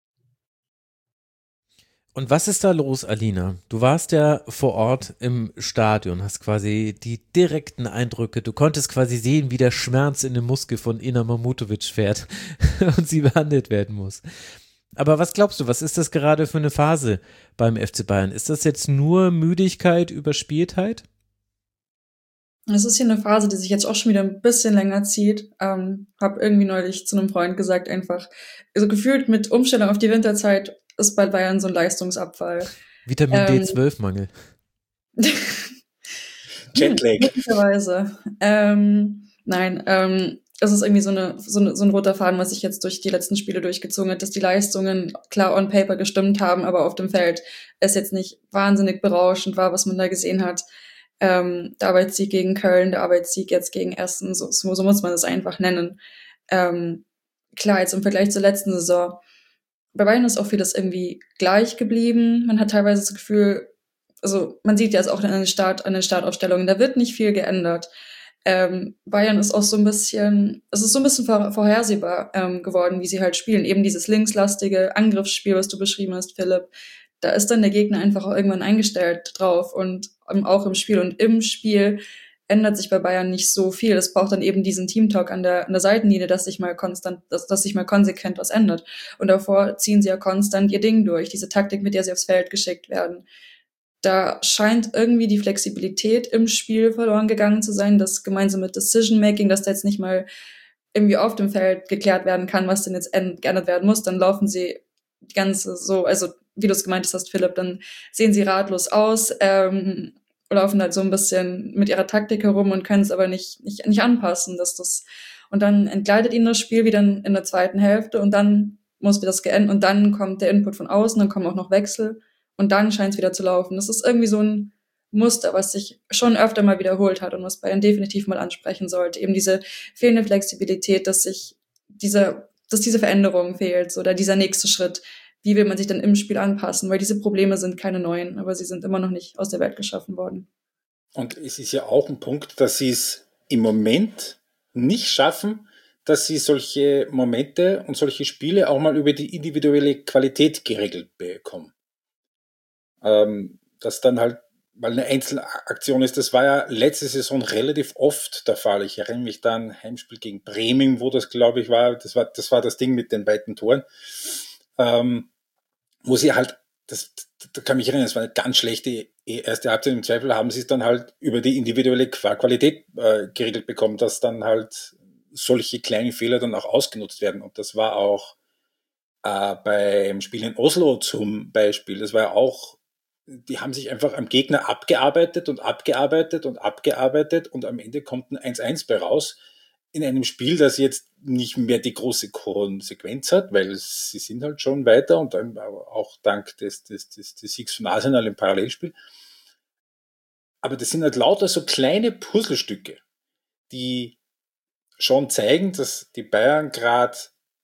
S1: Und was ist da los, Alina? Du warst ja vor Ort im Stadion, hast quasi die direkten Eindrücke, du konntest quasi sehen, wie der Schmerz in den Muskel von Ina Mamutovic fährt und sie behandelt werden muss. Aber was glaubst du, was ist das gerade für eine Phase beim F C Bayern? Ist das jetzt nur Müdigkeit, Überspieltheit?
S4: Das ist hier eine Phase, die sich jetzt auch schon wieder ein bisschen länger zieht. Ähm, habe irgendwie neulich zu einem Freund gesagt, einfach, also gefühlt mit Umstellung auf die Winterzeit ist bei Bayern so ein Leistungsabfall.
S1: Vitamin ähm, D zwölf Mangel.
S5: Jetlag.
S4: Möglicherweise. Ähm, nein, ähm, es ist irgendwie so, eine, so, eine, so ein roter Faden, was sich jetzt durch die letzten Spiele durchgezogen hat, dass die Leistungen klar on paper gestimmt haben, aber auf dem Feld es jetzt nicht wahnsinnig berauschend war, was man da gesehen hat. Ähm, der Arbeitssieg gegen Köln, der Arbeitssieg jetzt gegen Essen, so, so, so muss man das einfach nennen. Ähm, klar, jetzt im Vergleich zur letzten Saison, bei Bayern ist auch vieles irgendwie gleich geblieben. Man hat teilweise das Gefühl, also man sieht ja jetzt auch an den Start, an den Startaufstellungen, da wird nicht viel geändert. Ähm, Bayern ist auch so ein bisschen, es ist so ein bisschen vor, vorhersehbar ähm, geworden, wie sie halt spielen. Eben dieses linkslastige Angriffsspiel, was du beschrieben hast, Philipp. Da ist dann der Gegner einfach auch irgendwann eingestellt drauf und ähm, auch im Spiel. Und im Spiel ändert sich bei Bayern nicht so viel. Es braucht dann eben diesen Teamtalk an der, an der Seitenlinie, dass sich mal konstant, dass, dass sich mal konsequent was ändert. Und davor ziehen sie ja konstant ihr Ding durch, diese Taktik, mit der sie aufs Feld geschickt werden. Da scheint irgendwie die Flexibilität im Spiel verloren gegangen zu sein, das gemeinsam mit Decision-Making, dass da jetzt nicht mal irgendwie auf dem Feld geklärt werden kann, was denn jetzt geändert werden muss. Dann laufen sie die ganze so, also wie du es gemeint hast, Philipp, dann sehen sie ratlos aus, ähm, laufen halt so ein bisschen mit ihrer Taktik herum und können es aber nicht, nicht, nicht anpassen, dass das, und dann entgleitet ihnen das Spiel wieder in der zweiten Hälfte und dann muss wieder das geändert und dann kommt der Input von außen, dann kommen auch noch Wechsel. und dann scheint es wieder zu laufen. Das ist irgendwie so ein Muster, was sich schon öfter mal wiederholt hat und was Bayern definitiv mal ansprechen sollte. Eben diese fehlende Flexibilität, dass sich diese, dass diese Veränderung fehlt, oder dieser nächste Schritt. Wie will man sich dann im Spiel anpassen? Weil diese Probleme sind keine neuen, aber sie sind immer noch nicht aus der Welt geschaffen worden.
S5: Und es ist ja auch ein Punkt, dass sie es im Moment nicht schaffen, dass sie solche Momente und solche Spiele auch mal über die individuelle Qualität geregelt bekommen. Ähm, dass dann halt weil eine Einzelaktion ist. Das war ja letzte Saison relativ oft der Fall. Ich erinnere mich da an ein Heimspiel gegen Bremen, wo das, glaube ich, war. Das war das war das Ding mit den weiten Toren, ähm, wo sie halt, das, da kann mich erinnern, das war eine ganz schlechte erste Halbzeit. Im Zweifel haben sie es dann halt über die individuelle Qualität äh, geregelt bekommen, dass dann halt solche kleinen Fehler dann auch ausgenutzt werden. Und das war auch äh, beim Spiel in Oslo zum Beispiel. Das war ja auch, die haben sich einfach am Gegner abgearbeitet und abgearbeitet und abgearbeitet und am Ende kommt ein eins eins bei raus in einem Spiel, das jetzt nicht mehr die große Konsequenz hat, weil sie sind halt schon weiter und dann auch dank des, des, des, des Siegs von Arsenal im Parallelspiel. Aber das sind halt lauter so kleine Puzzlestücke, die schon zeigen, dass die Bayern gerade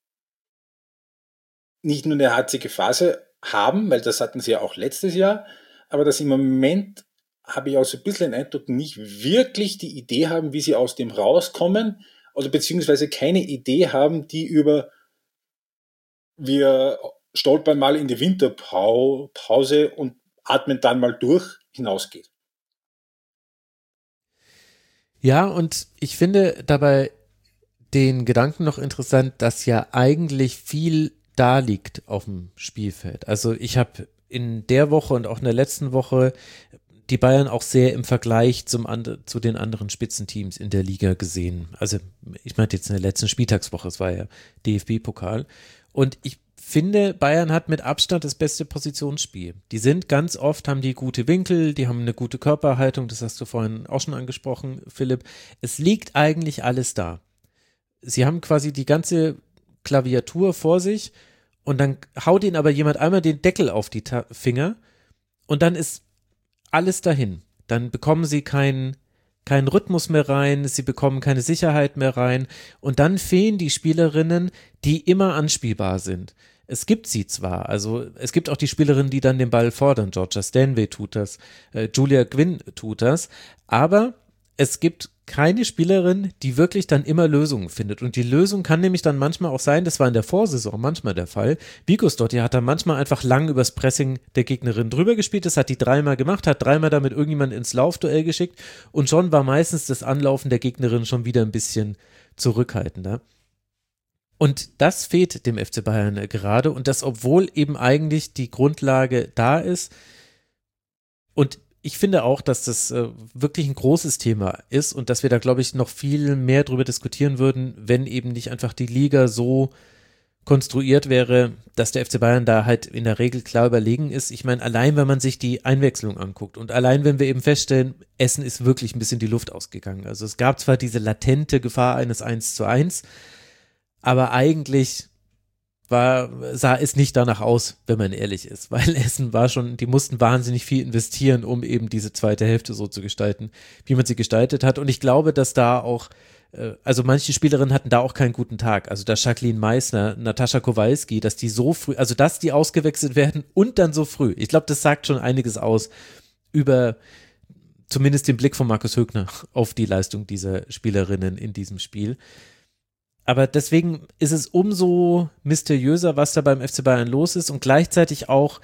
S5: nicht nur eine harzige Phase haben, weil das hatten sie ja auch letztes Jahr, aber dass im Moment, habe ich auch so ein bisschen den Eindruck, nicht wirklich die Idee haben, wie sie aus dem rauskommen, oder beziehungsweise keine Idee haben, die über wir stolpern mal in die Winterpause und atmen dann mal durch hinausgeht.
S1: Ja, und ich finde dabei den Gedanken noch interessant, dass ja eigentlich viel da liegt auf dem Spielfeld. Also ich habe in der Woche und auch in der letzten Woche die Bayern auch sehr im Vergleich zum and- zu den anderen Spitzenteams in der Liga gesehen. Also ich meinte jetzt in der letzten Spieltagswoche, es war ja D F B-Pokal. Und ich finde, Bayern hat mit Abstand das beste Positionsspiel. Die sind ganz oft, haben die gute Winkel, die haben eine gute Körperhaltung, das hast du vorhin auch schon angesprochen, Philipp. Es liegt eigentlich alles da. Sie haben quasi die ganze Klaviatur vor sich und dann haut ihnen aber jemand einmal den Deckel auf die Ta- Finger und dann ist alles dahin. Dann bekommen sie keinen keinen Rhythmus mehr rein, sie bekommen keine Sicherheit mehr rein und dann fehlen die Spielerinnen, die immer anspielbar sind. Es gibt sie zwar, also es gibt auch die Spielerinnen, die dann den Ball fordern, Georgia Stanway tut das, äh, Julia Gwynn tut das, aber es gibt keine Spielerin, die wirklich dann immer Lösungen findet. Und die Lösung kann nämlich dann manchmal auch sein, das war in der Vorsaison manchmal der Fall, Bigosdottir hat dann manchmal einfach lang übers Pressing der Gegnerin drüber gespielt, das hat die dreimal gemacht, hat dreimal damit irgendjemand ins Laufduell geschickt und schon war meistens das Anlaufen der Gegnerin schon wieder ein bisschen zurückhaltender. Und das fehlt dem F C Bayern gerade und das, obwohl eben eigentlich die Grundlage da ist. Und ich finde auch, dass das äh, wirklich ein großes Thema ist und dass wir da, glaube ich, noch viel mehr drüber diskutieren würden, wenn eben nicht einfach die Liga so konstruiert wäre, dass der F C Bayern da halt in der Regel klar überlegen ist. Ich meine, allein wenn man sich die Einwechslung anguckt und allein wenn wir eben feststellen, Essen ist wirklich ein bisschen die Luft ausgegangen. Also es gab zwar diese latente Gefahr eines eins zu eins, aber eigentlich war, sah es nicht danach aus, wenn man ehrlich ist, weil Essen war schon, die mussten wahnsinnig viel investieren, um eben diese zweite Hälfte so zu gestalten, wie man sie gestaltet hat und ich glaube, dass da auch, also manche Spielerinnen hatten da auch keinen guten Tag, also da Jacqueline Meissner, Natascha Kowalski, dass die so früh, also dass die ausgewechselt werden und dann so früh, ich glaube, das sagt schon einiges aus über zumindest den Blick von Markus Högner auf die Leistung dieser Spielerinnen in diesem Spiel. Aber deswegen ist es umso mysteriöser, was da beim F C Bayern los ist und gleichzeitig auch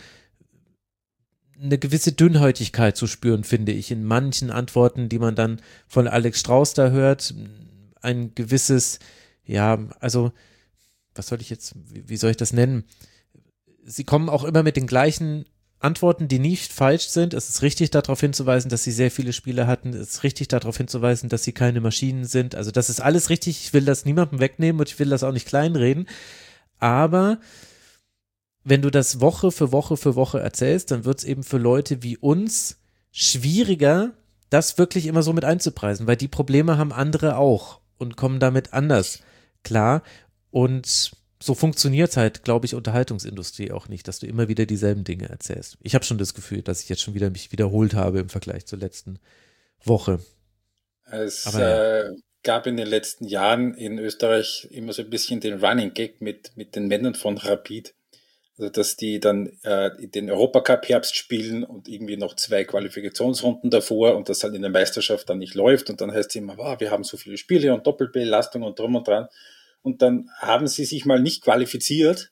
S1: eine gewisse Dünnhäutigkeit zu spüren, finde ich, in manchen Antworten, die man dann von Alex Strauß da hört. Ein gewisses, ja, also, was soll ich jetzt, wie soll ich das nennen? Sie kommen auch immer mit den gleichen Antworten, die nicht falsch sind. Es ist richtig, darauf hinzuweisen, dass sie sehr viele Spiele hatten. Es ist richtig, darauf hinzuweisen, dass sie keine Maschinen sind. Also das ist alles richtig. Ich will das niemandem wegnehmen und ich will das auch nicht kleinreden. Aber wenn du das Woche für Woche für Woche erzählst, dann wird es eben für Leute wie uns schwieriger, das wirklich immer so mit einzupreisen, weil die Probleme haben andere auch und kommen damit anders klar. Und so funktioniert halt, glaube ich, Unterhaltungsindustrie auch nicht, dass du immer wieder dieselben Dinge erzählst. Ich habe schon das Gefühl, dass ich jetzt schon wieder mich wiederholt habe im Vergleich zur letzten Woche.
S5: Es
S1: Aber ja.
S5: äh, gab in den letzten Jahren in Österreich immer so ein bisschen den Running Gag mit, mit den Männern von Rapid. Also, dass die dann äh, den Europacup-Herbst spielen und irgendwie noch zwei Qualifikationsrunden davor und das halt in der Meisterschaft dann nicht läuft und dann heißt es immer, wow, wir haben so viele Spiele und Doppelbelastung und drum und dran. Und dann haben sie sich mal nicht qualifiziert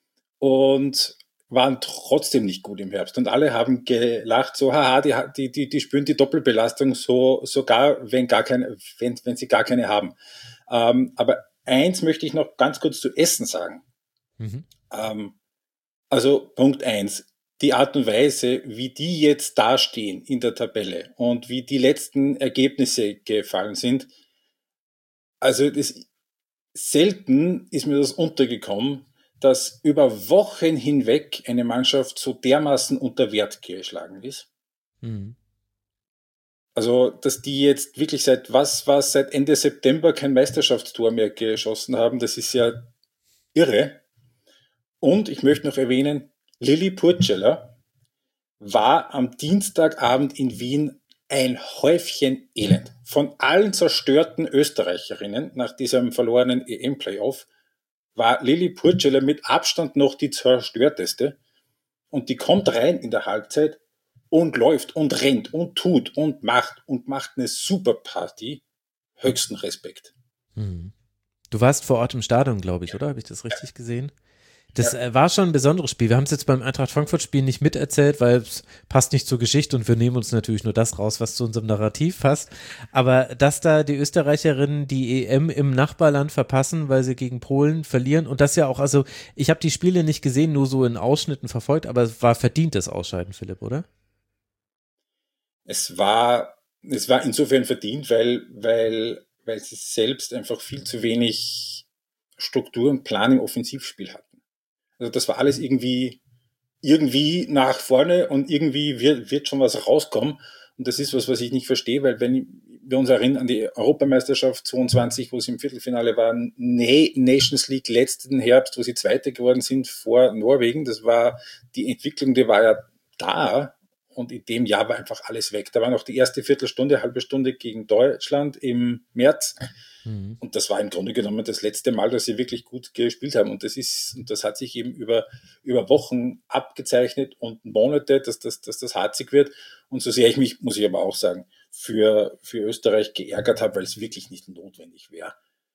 S5: und waren trotzdem nicht gut im Herbst. Und alle haben gelacht, so, haha, die, die, die, die spüren die Doppelbelastung so, sogar, wenn gar keine, wenn, wenn sie gar keine haben. Ähm, aber eins möchte ich noch ganz kurz zu Essen sagen.
S1: Mhm.
S5: Ähm, also, Punkt eins. Die Art und Weise, wie die jetzt dastehen in der Tabelle und wie die letzten Ergebnisse gefallen sind. Also, das, selten ist mir das untergekommen, dass über Wochen hinweg eine Mannschaft so dermaßen unter Wert geschlagen ist.
S1: Mhm.
S5: Also, dass die jetzt wirklich seit, was war seit Ende September kein Meisterschaftstor mehr geschossen haben, das ist ja irre. Und ich möchte noch erwähnen, Lilli Purcell war am Dienstagabend in Wien ein Häufchen Elend. Von allen zerstörten Österreicherinnen nach diesem verlorenen E M-Playoff war Lilli Purcell mit Abstand noch die zerstörteste. Und die kommt rein in der Halbzeit und läuft und rennt und tut und macht und macht eine super Party. Höchsten Respekt.
S1: Mhm. Du warst vor Ort im Stadion, glaube ich, oder? Habe ich das richtig gesehen? Das ja. war schon ein besonderes Spiel. Wir haben es jetzt beim Eintracht-Frankfurt-Spiel nicht miterzählt, weil es passt nicht zur Geschichte und wir nehmen uns natürlich nur das raus, was zu unserem Narrativ passt. Aber dass da die Österreicherinnen die E M im Nachbarland verpassen, weil sie gegen Polen verlieren und das ja auch, also ich habe die Spiele nicht gesehen, nur so in Ausschnitten verfolgt, aber es war verdientes Ausscheiden, Philipp, oder?
S5: Es war, es war insofern verdient, weil, weil, weil sie selbst einfach viel zu wenig Struktur und Plan im Offensivspiel hatten. Also das war alles irgendwie, irgendwie nach vorne und irgendwie wird, wird schon was rauskommen. Und das ist was, was ich nicht verstehe, weil wenn wir uns erinnern an die Europameisterschaft zweiundzwanzig, wo sie im Viertelfinale waren, nee, Nations League letzten Herbst, wo sie Zweite geworden sind vor Norwegen, das war, die Entwicklung, die war ja da. Und in dem Jahr war einfach alles weg. Da war noch die erste Viertelstunde, halbe Stunde gegen Deutschland im März. Mhm. Und das war im Grunde genommen das letzte Mal, dass sie wirklich gut gespielt haben. Und das ist, und das hat sich eben über, über Wochen abgezeichnet und Monate, dass das, dass das harzig wird. Und so sehr ich mich, muss ich aber auch sagen, für, für Österreich geärgert habe, weil es wirklich nicht notwendig wäre.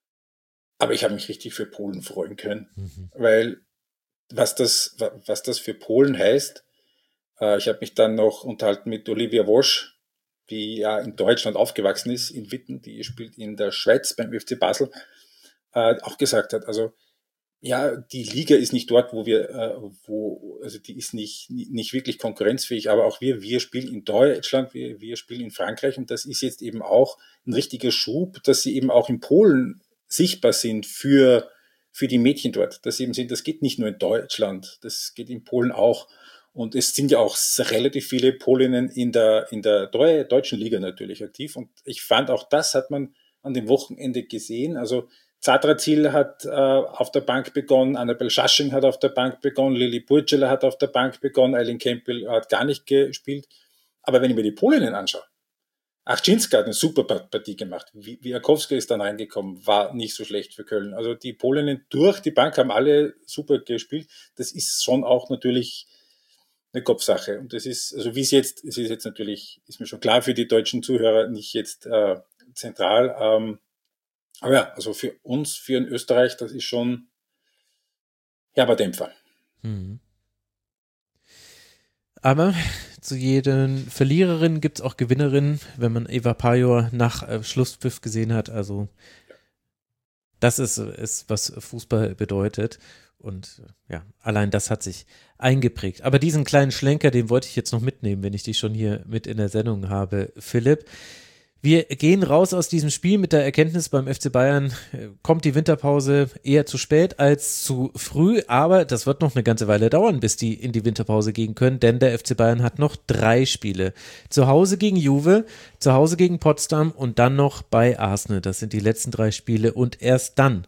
S5: Aber ich habe mich richtig für Polen freuen können. Mhm. Weil, was das, was das für Polen heißt, ich habe mich dann noch unterhalten mit Olivia Wosch, die ja in Deutschland aufgewachsen ist, in Witten, die spielt in der Schweiz beim F C Basel, äh, auch gesagt hat, also ja, die Liga ist nicht dort, wo wir, äh, wo, also die ist nicht nicht wirklich konkurrenzfähig, aber auch wir, wir spielen in Deutschland, wir, wir spielen in Frankreich und das ist jetzt eben auch ein richtiger Schub, dass sie eben auch in Polen sichtbar sind für für die Mädchen dort, dass sie eben sind, das geht nicht nur in Deutschland, das geht in Polen auch. Und es sind ja auch relativ viele Polinnen in der, in der deutschen Liga natürlich aktiv. Und ich fand auch das hat man an dem Wochenende gesehen. Also Zadrazil hat äh, auf der Bank begonnen, Annabel Schasching hat auf der Bank begonnen, Lilli Purcell hat auf der Bank begonnen, Eileen Campbell hat gar nicht gespielt. Aber wenn ich mir die Polinnen anschaue, Achczynska hat eine super Partie gemacht. Wiakowska ist dann reingekommen, war nicht so schlecht für Köln. Also die Polinnen durch die Bank haben alle super gespielt. Das ist schon auch natürlich eine Kopfsache. Und das ist, also wie es jetzt, es ist jetzt natürlich, ist mir schon klar für die deutschen Zuhörer nicht jetzt äh, zentral. Ähm, aber ja, also für uns, für in Österreich, das ist schon herber Dämpfer.
S1: Mhm. Aber zu jeden Verliererin gibt es auch Gewinnerinnen, wenn man Eva Pajor nach äh, Schlusspfiff gesehen hat. Also das ist, ist, was Fußball bedeutet. Und ja, allein das hat sich eingeprägt. Aber diesen kleinen Schlenker, den wollte ich jetzt noch mitnehmen, wenn ich dich schon hier mit in der Sendung habe, Philipp. Wir gehen raus aus diesem Spiel mit der Erkenntnis, beim F C Bayern kommt die Winterpause eher zu spät als zu früh, aber das wird noch eine ganze Weile dauern, bis die in die Winterpause gehen können, denn der F C Bayern hat noch drei Spiele. Zu Hause gegen Juve, zu Hause gegen Potsdam und dann noch bei Arsenal. Das sind die letzten drei Spiele und erst dann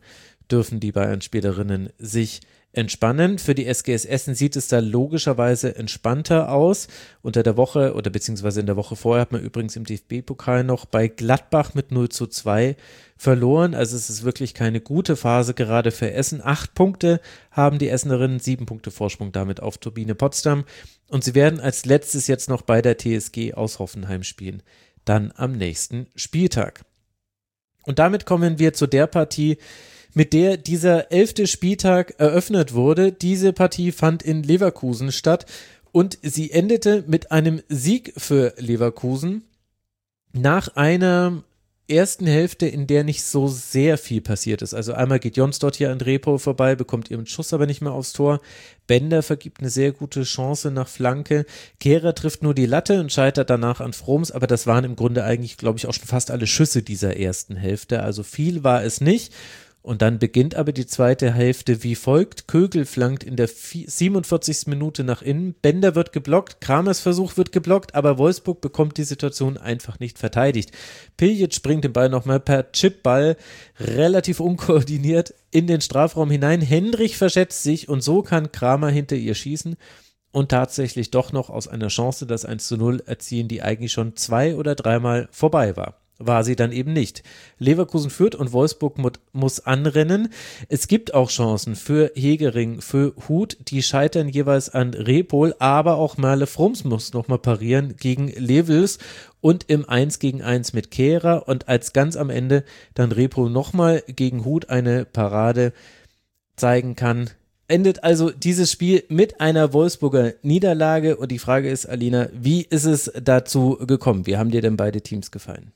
S1: dürfen die Bayern-Spielerinnen sich entspannen. Für die S G S Essen sieht es da logischerweise entspannter aus. Unter der Woche oder beziehungsweise in der Woche vorher hat man übrigens im D F B-Pokal noch bei Gladbach mit null zu zwei verloren. Also es ist wirklich keine gute Phase gerade für Essen. Acht Punkte haben die Essenerinnen, sieben Punkte Vorsprung damit auf Turbine Potsdam. Und sie werden als letztes jetzt noch bei der T S G aus Hoffenheim spielen. Dann am nächsten Spieltag. Und damit kommen wir zu der Partie, mit der dieser elfte Spieltag eröffnet wurde. Diese Partie fand in Leverkusen statt und sie endete mit einem Sieg für Leverkusen nach einer ersten Hälfte, in der nicht so sehr viel passiert ist. Also einmal geht Jonsdott hier an Repo vorbei, bekommt ihren Schuss aber nicht mehr aufs Tor. Bender vergibt eine sehr gute Chance nach Flanke. Kehrer trifft nur die Latte und scheitert danach an Froms, aber das waren im Grunde eigentlich, glaube ich, auch schon fast alle Schüsse dieser ersten Hälfte. Also viel war es nicht. Und dann beginnt aber die zweite Hälfte wie folgt. Kögel flankt in der siebenundvierzigsten Minute nach innen. Bender wird geblockt, Kramers Versuch wird geblockt, aber Wolfsburg bekommt die Situation einfach nicht verteidigt. Piljic springt den Ball nochmal per Chipball relativ unkoordiniert in den Strafraum hinein. Hendrich verschätzt sich und so kann Kramer hinter ihr schießen und tatsächlich doch noch aus einer Chance das eins zu null erzielen, die eigentlich schon zwei oder dreimal vorbei war. War sie dann eben nicht. Leverkusen führt und Wolfsburg mu- muss anrennen. Es gibt auch Chancen für Hegering, für Huth, die scheitern jeweils an Repol, aber auch Merle Froms muss nochmal parieren gegen Levels und im eins gegen eins mit Kehrer und als ganz am Ende dann Repol nochmal gegen Huth eine Parade zeigen kann. Endet also dieses Spiel mit einer Wolfsburger Niederlage und die Frage ist, Alina, wie ist es dazu gekommen? Wie haben dir denn beide Teams gefallen?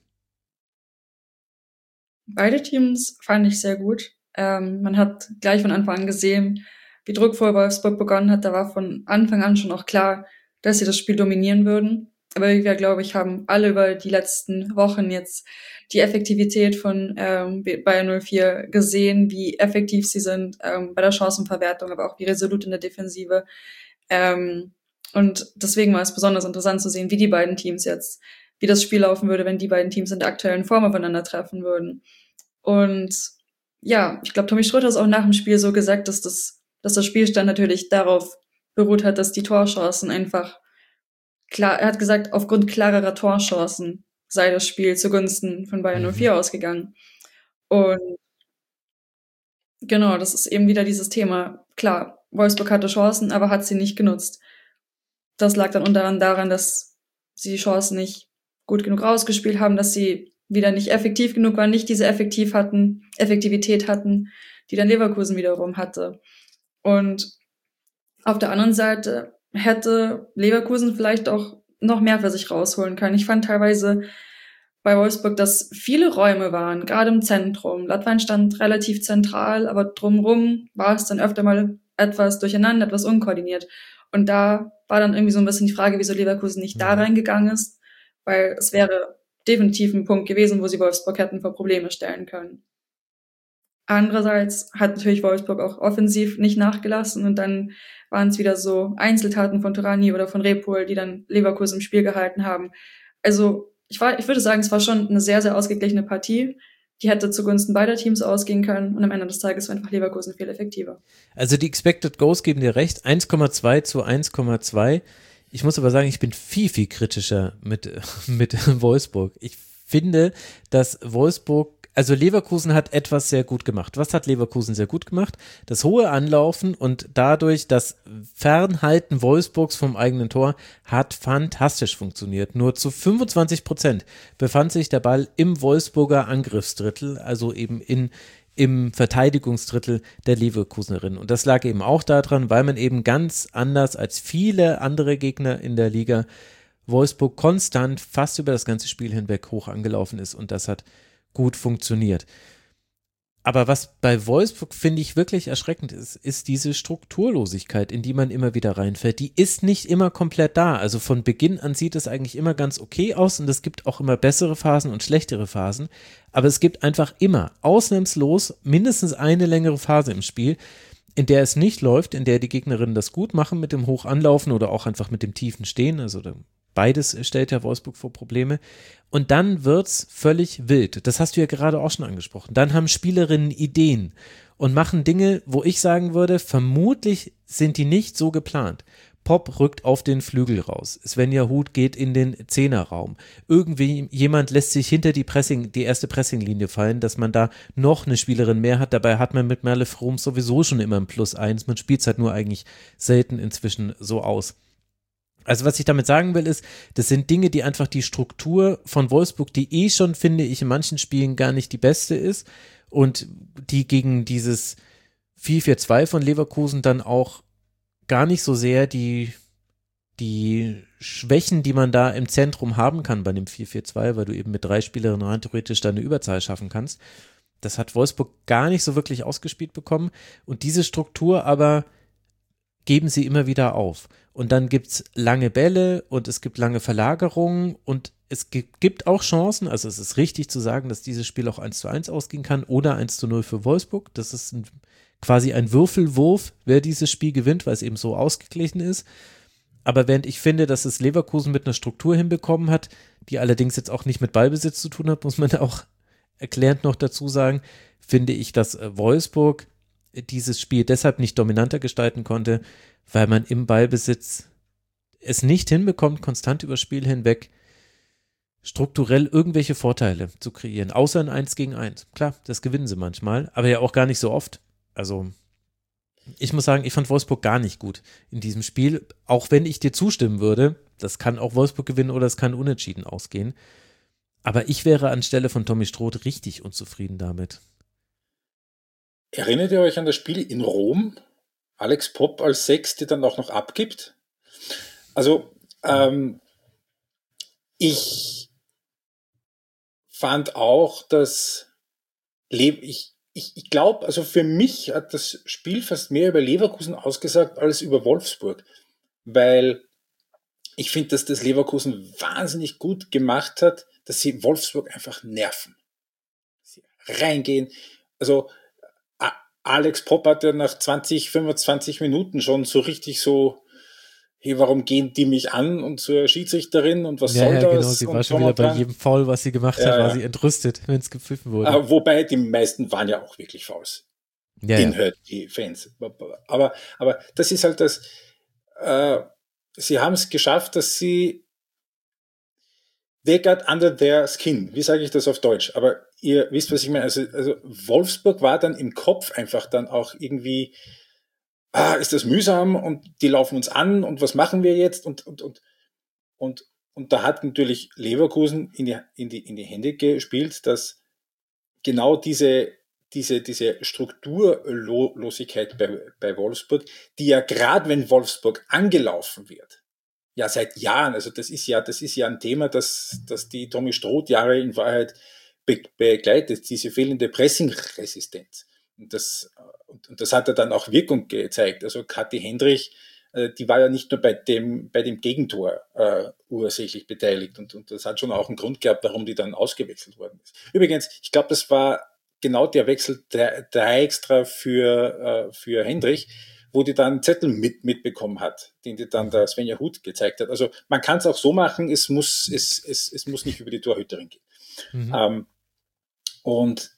S4: Beide Teams fand ich sehr gut. Ähm, man hat gleich von Anfang an gesehen, wie druckvoll Wolfsburg begonnen hat. Da war von Anfang an schon auch klar, dass sie das Spiel dominieren würden. Aber wir, glaube ich, haben alle über die letzten Wochen jetzt die Effektivität von ähm, Bayern null vier gesehen, wie effektiv sie sind ähm, bei der Chancenverwertung, aber auch wie resolut in der Defensive. Ähm, und deswegen war es besonders interessant zu sehen, wie die beiden Teams jetzt wie das Spiel laufen würde, wenn die beiden Teams in der aktuellen Form aufeinandertreffen würden. Und ja, ich glaube, Tommy Schröter hat auch nach dem Spiel so gesagt, dass das, dass der Spielstand natürlich darauf beruht hat, dass die Torchancen einfach klar, er hat gesagt, aufgrund klarerer Torchancen sei das Spiel zugunsten von Bayern null vier mhm. ausgegangen. Und genau, das ist eben wieder dieses Thema. Klar, Wolfsburg hatte Chancen, aber hat sie nicht genutzt. Das lag dann unter anderem daran, dass sie die Chancen nicht gut genug rausgespielt haben, dass sie wieder nicht effektiv genug waren, nicht diese effektiv hatten, Effektivität hatten, die dann Leverkusen wiederum hatte. Und auf der anderen Seite hätte Leverkusen vielleicht auch noch mehr für sich rausholen können. Ich fand teilweise bei Wolfsburg, dass viele Räume waren, gerade im Zentrum. Latwein stand relativ zentral, aber drumherum war es dann öfter mal etwas durcheinander, etwas unkoordiniert. Und da war dann irgendwie so ein bisschen die Frage, wieso Leverkusen nicht da reingegangen ist, weil es wäre definitiv ein Punkt gewesen, wo sie Wolfsburg hätten vor Probleme stellen können. Andererseits hat natürlich Wolfsburg auch offensiv nicht nachgelassen und dann waren es wieder so Einzeltaten von Torani oder von Repol, die dann Leverkusen im Spiel gehalten haben. Also ich, war, ich würde sagen, es war schon eine sehr, sehr ausgeglichene Partie. Die hätte zugunsten beider Teams ausgehen können und am Ende des Tages war einfach Leverkusen viel effektiver.
S1: Also die Expected Goals geben dir recht, eins Komma zwei zu eins Komma zwei. Ich muss aber sagen, ich bin viel, viel kritischer mit, mit Wolfsburg. Ich finde, dass Wolfsburg, also Leverkusen hat etwas sehr gut gemacht. Was hat Leverkusen sehr gut gemacht? Das hohe Anlaufen und dadurch das Fernhalten Wolfsburgs vom eigenen Tor hat fantastisch funktioniert. Nur zu fünfundzwanzig Prozent befand sich der Ball im Wolfsburger Angriffsdrittel, also eben in im Verteidigungsdrittel der Leverkusenerinnen. Und das lag eben auch daran, weil man eben ganz anders als viele andere Gegner in der Liga Wolfsburg konstant fast über das ganze Spiel hinweg hoch angelaufen ist und das hat gut funktioniert. Aber was bei Wolfsburg, finde ich, wirklich erschreckend ist, ist diese Strukturlosigkeit, in die man immer wieder reinfällt. Die ist nicht immer komplett da. Also von Beginn an sieht es eigentlich immer ganz okay aus und es gibt auch immer bessere Phasen und schlechtere Phasen. Aber es gibt einfach immer, ausnahmslos, mindestens eine längere Phase im Spiel, in der es nicht läuft, in der die Gegnerinnen das gut machen mit dem Hochanlaufen oder auch einfach mit dem tiefen Stehen. Also beides stellt ja Wolfsburg vor Probleme. Und dann wird's völlig wild. Das hast du ja gerade auch schon angesprochen. Dann haben Spielerinnen Ideen. und machen Dinge, wo ich sagen würde, vermutlich sind die nicht so geplant. Pop rückt auf den Flügel raus. Svenja Huth geht in den Zehnerraum. Irgendwie jemand lässt sich hinter die Pressing, die erste Pressinglinie fallen, dass man da noch eine Spielerin mehr hat. Dabei hat man mit Merle Fromm sowieso schon immer ein Plus eins. Man spielt es halt nur eigentlich selten inzwischen so aus. Also was ich damit sagen will ist, das sind Dinge, die einfach die Struktur von Wolfsburg, die eh schon, finde ich, in manchen Spielen gar nicht die beste ist und die gegen dieses vier vier zwei von Leverkusen dann auch gar nicht so sehr die, die Schwächen, die man da im Zentrum haben kann bei dem vier vier zwei, weil du eben mit drei Spielerinnen rein theoretisch da eine Überzahl schaffen kannst. Das hat Wolfsburg gar nicht so wirklich ausgespielt bekommen und diese Struktur aber geben sie immer wieder auf. Und dann gibt es lange Bälle und es gibt lange Verlagerungen und es gibt auch Chancen, also es ist richtig zu sagen, dass dieses Spiel auch eins zu eins ausgehen kann oder eins zu null für Wolfsburg. Das ist ein quasi ein Würfelwurf, wer dieses Spiel gewinnt, weil es eben so ausgeglichen ist. Aber während ich finde, dass es Leverkusen mit einer Struktur hinbekommen hat, die allerdings jetzt auch nicht mit Ballbesitz zu tun hat, muss man auch erklärend noch dazu sagen, finde ich, dass Wolfsburg dieses Spiel deshalb nicht dominanter gestalten konnte, weil man im Ballbesitz es nicht hinbekommt, konstant über das Spiel hinweg strukturell irgendwelche Vorteile zu kreieren, außer ein eins gegen eins. Klar, das gewinnen sie manchmal, aber ja auch gar nicht so oft. Also ich muss sagen, ich fand Wolfsburg gar nicht gut in diesem Spiel, auch wenn ich dir zustimmen würde, das kann auch Wolfsburg gewinnen oder es kann unentschieden ausgehen. Aber ich wäre anstelle von Tommy Stroth richtig unzufrieden damit.
S5: Erinnert ihr euch an das Spiel in Rom? Alex Popp als Sechs, die dann auch noch abgibt? Also, ähm, ich fand auch, dass Le- ich Ich, ich glaube, also für mich hat das Spiel fast mehr über Leverkusen ausgesagt als über Wolfsburg, weil ich finde, dass das Leverkusen wahnsinnig gut gemacht hat, dass sie Wolfsburg einfach nerven. Sie reingehen. Also Alex Popp hat ja nach zwanzig, fünfundzwanzig Minuten schon so richtig so, hey, warum gehen die mich an und zur Schiedsrichterin und was
S1: ja,
S5: soll
S1: ja,
S5: das?
S1: Genau, sie
S5: und
S1: war schon wieder bei jedem Foul, was sie gemacht
S5: ja,
S1: hat, war
S5: ja.
S1: sie entrüstet, wenn es gepfiffen wurde.
S5: Uh, wobei die meisten waren ja auch wirklich Fouls.
S1: Ja,
S5: Den
S1: ja.
S5: hört die Fans. Aber, aber das ist halt das, äh, sie haben es geschafft, dass sie they got under their skin. Wie sage ich das auf Deutsch? Aber ihr wisst, was ich meine. Also, also Wolfsburg war dann im Kopf einfach dann auch irgendwie, ah, ist das mühsam und die laufen uns an und was machen wir jetzt? Und, und, und, und, und da hat natürlich Leverkusen in die, in die, in die Hände gespielt, dass genau diese, diese, diese Strukturlosigkeit bei, bei Wolfsburg, die ja gerade wenn Wolfsburg angelaufen wird, ja seit Jahren, also das ist ja, das ist ja ein Thema, das, das die Tommy Stroth-Jahre in Wahrheit be- begleitet, diese fehlende Pressing-Resistenz. Und das, und, und das hat ja dann auch Wirkung gezeigt. Also Kathi Hendrich, äh, die war ja nicht nur bei dem, bei dem Gegentor äh, ursächlich beteiligt. Und, und das hat schon auch einen Grund gehabt, warum die dann ausgewechselt worden ist. Übrigens, ich glaube, das war genau der Wechsel, der, der extra für, äh, für Hendrich, wo die dann einen Zettel mit, mitbekommen hat, den die dann der Svenja Huth gezeigt hat. Also man kann es auch so machen, es muss, es, es, es muss nicht über die Torhüterin gehen. Mhm. Ähm, und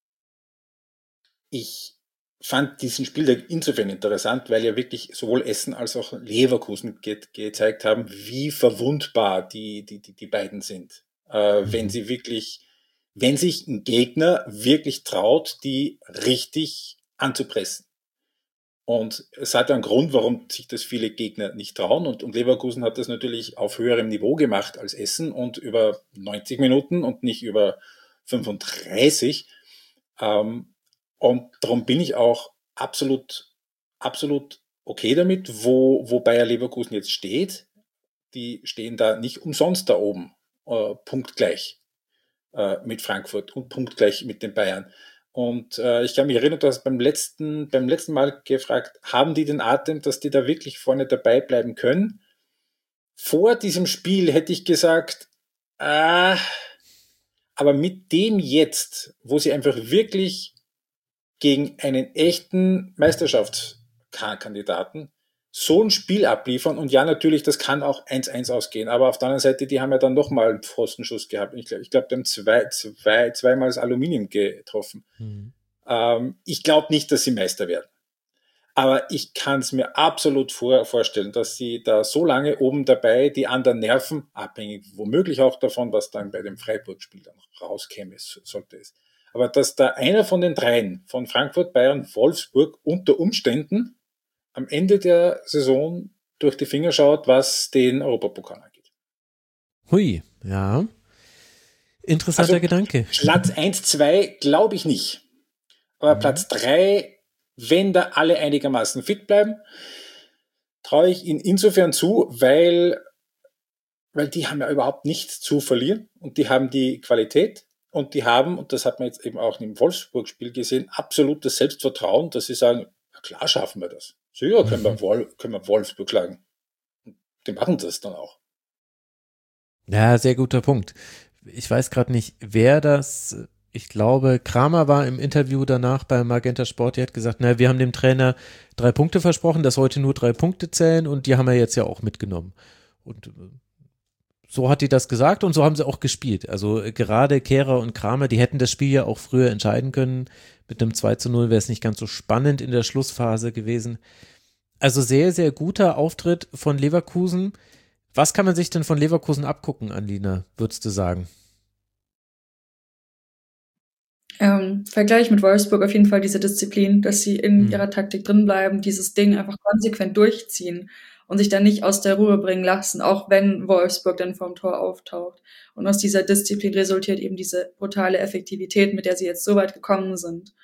S5: ich fand diesen Spieltag insofern interessant, weil ja wirklich sowohl Essen als auch Leverkusen ge- gezeigt haben, wie verwundbar die, die, die, die beiden sind. Äh, mhm. Wenn sie wirklich, wenn sich ein Gegner wirklich traut, die richtig anzupressen. Und es hat einen Grund, warum sich das viele Gegner nicht trauen. Und, und Leverkusen hat das natürlich auf höherem Niveau gemacht als Essen und über neunzig Minuten und nicht über fünfunddreißig. Ähm, und darum bin ich auch absolut, absolut okay damit, wo, wo Bayer Leverkusen jetzt steht. Die stehen da nicht umsonst da oben, äh, punktgleich äh, mit Frankfurt und punktgleich mit den Bayern. Und äh, ich kann mich erinnern, du hast beim letzten, beim letzten Mal gefragt, haben die den Atem, dass die da wirklich vorne dabei bleiben können? Vor diesem Spiel hätte ich gesagt, ah, aber mit dem jetzt, wo sie einfach wirklich gegen einen echten Meisterschaftskandidaten so ein Spiel abliefern und ja, natürlich, das kann auch eins eins ausgehen, aber auf der anderen Seite, die haben ja dann nochmal einen Pfostenschuss gehabt. Ich glaube, ich glaub, die haben zwei, zwei, zweimal das Aluminium getroffen. Mhm. Ähm, ich glaube nicht, dass sie Meister werden. Aber ich kann es mir absolut vor, vorstellen, dass sie da so lange oben dabei die anderen nerven, abhängig womöglich auch davon, was dann bei dem Freiburg-Spiel dann rauskäme, sollte es. Aber dass da einer von den dreien, von Frankfurt, Bayern, Wolfsburg, unter Umständen am Ende der Saison durch die Finger schaut, was den Europapokal angeht.
S1: Hui, ja. Interessanter
S5: also,
S1: Gedanke.
S5: Platz eins, zwei glaube ich nicht. Aber mhm. Platz drei, wenn da alle einigermaßen fit bleiben, traue ich ihnen insofern zu, weil, weil die haben ja überhaupt nichts zu verlieren und die haben die Qualität und die haben, und das hat man jetzt eben auch im Wolfsburg-Spiel gesehen, absolutes Selbstvertrauen, dass sie sagen, ja klar schaffen wir das. So, ja, können wir, Wolf, können wir Wolfsburg schlagen. Die machen das dann auch.
S1: Ja, sehr guter Punkt. Ich weiß gerade nicht, wer das, ich glaube, Kramer war im Interview danach bei Magenta Sport, die hat gesagt, na, wir haben dem Trainer drei Punkte versprochen, dass heute nur drei Punkte zählen und die haben wir jetzt ja auch mitgenommen. Und so hat die das gesagt und so haben sie auch gespielt. Also gerade Kehrer und Kramer, die hätten das Spiel ja auch früher entscheiden können. Mit einem zwei zu null wäre es nicht ganz so spannend in der Schlussphase gewesen. Also sehr, sehr guter Auftritt von Leverkusen. Was kann man sich denn von Leverkusen abgucken, Alina, würdest du sagen?
S4: Ähm, Vergleich mit Wolfsburg auf jeden Fall diese Disziplin, dass sie in mhm. ihrer Taktik drin bleiben, dieses Ding einfach konsequent durchziehen und sich dann nicht aus der Ruhe bringen lassen, auch wenn Wolfsburg dann vorm Tor auftaucht. Und aus dieser Disziplin resultiert eben diese brutale Effektivität, mit der sie jetzt so weit gekommen sind.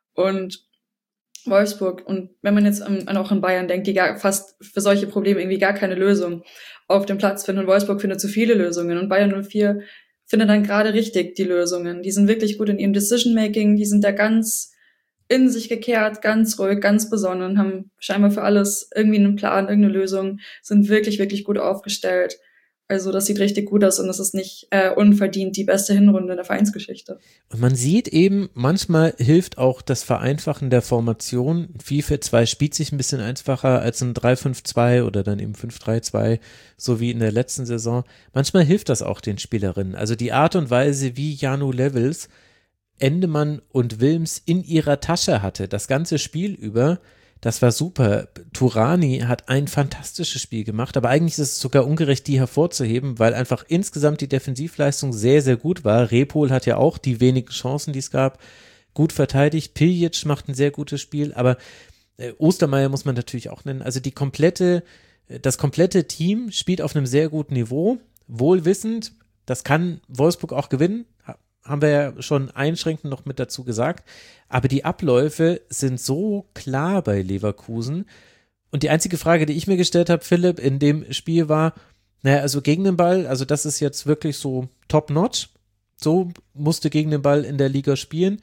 S4: Und Wolfsburg, und wenn man jetzt an, an auch an Bayern denkt, die gar fast für solche Probleme irgendwie gar keine Lösung auf dem Platz finden, und Wolfsburg findet zu viele Lösungen und Bayern null vier findet dann gerade richtig die Lösungen. Die sind wirklich gut in ihrem Decision-Making, die sind da ganz in sich gekehrt, ganz ruhig, ganz besonnen, haben scheinbar für alles irgendwie einen Plan, irgendeine Lösung, sind wirklich, wirklich gut aufgestellt. Also das sieht richtig gut aus und das ist nicht äh, unverdient die beste Hinrunde in der Vereinsgeschichte.
S1: Und man sieht eben, manchmal hilft auch das Vereinfachen der Formation. vier vier zwei spielt sich ein bisschen einfacher als ein drei fünf zwei oder dann eben fünf drei zwei, so wie in der letzten Saison. Manchmal hilft das auch den Spielerinnen. Also die Art und Weise, wie Janu Levels, Endemann und Wilms in ihrer Tasche hatte, das ganze Spiel über, das war super. Tourani hat ein fantastisches Spiel gemacht, aber eigentlich ist es sogar ungerecht, die hervorzuheben, weil einfach insgesamt die Defensivleistung sehr, sehr gut war. Repol hat ja auch die wenigen Chancen, die es gab, gut verteidigt. Piljic macht ein sehr gutes Spiel, aber äh, Ostermeier muss man natürlich auch nennen. Also die komplette, das komplette Team spielt auf einem sehr guten Niveau, wohlwissend, das kann Wolfsburg auch gewinnen, haben wir ja schon einschränkend noch mit dazu gesagt, aber die Abläufe sind so klar bei Leverkusen und die einzige Frage, die ich mir gestellt habe, Philipp, in dem Spiel war, naja, also gegen den Ball, also das ist jetzt wirklich so top-notch, so musste gegen den Ball in der Liga spielen.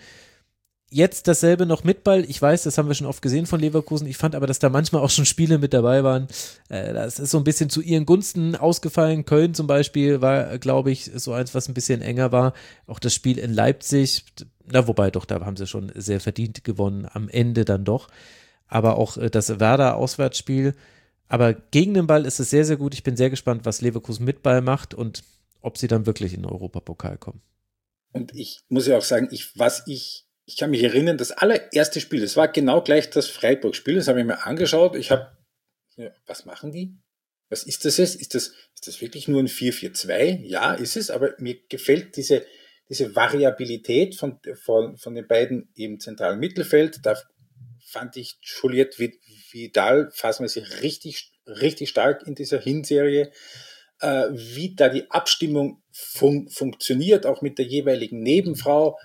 S1: Jetzt dasselbe noch mit Ball. Ich weiß, das haben wir schon oft gesehen von Leverkusen. Ich fand aber, dass da manchmal auch schon Spiele mit dabei waren. Äh, das ist so ein bisschen zu ihren Gunsten ausgefallen. Köln zum Beispiel war, glaube ich, so eins, was ein bisschen enger war. Auch das Spiel in Leipzig, na wobei doch, da haben sie schon sehr verdient gewonnen, am Ende dann doch. Aber auch das Werder-Auswärtsspiel. Aber gegen den Ball ist es sehr, sehr gut. Ich bin sehr gespannt, was Leverkusen mit Ball macht und ob sie dann wirklich in den Europapokal kommen.
S5: Und ich muss ja auch sagen, ich, was ich Ich kann mich erinnern, das allererste Spiel, das war genau gleich das Freiburg-Spiel, das habe ich mir angeschaut. Ich habe, ja, was machen die? Was ist das jetzt? Ist das, ist das wirklich nur ein vier vier zwei? Ja, ist es, aber mir gefällt diese, diese Variabilität von, von, von den beiden im zentralen Mittelfeld. Da fand ich Juliette Vidal phasenweise richtig, richtig stark in dieser Hinserie. Äh, wie da die Abstimmung fun- funktioniert, auch mit der jeweiligen Nebenfrau.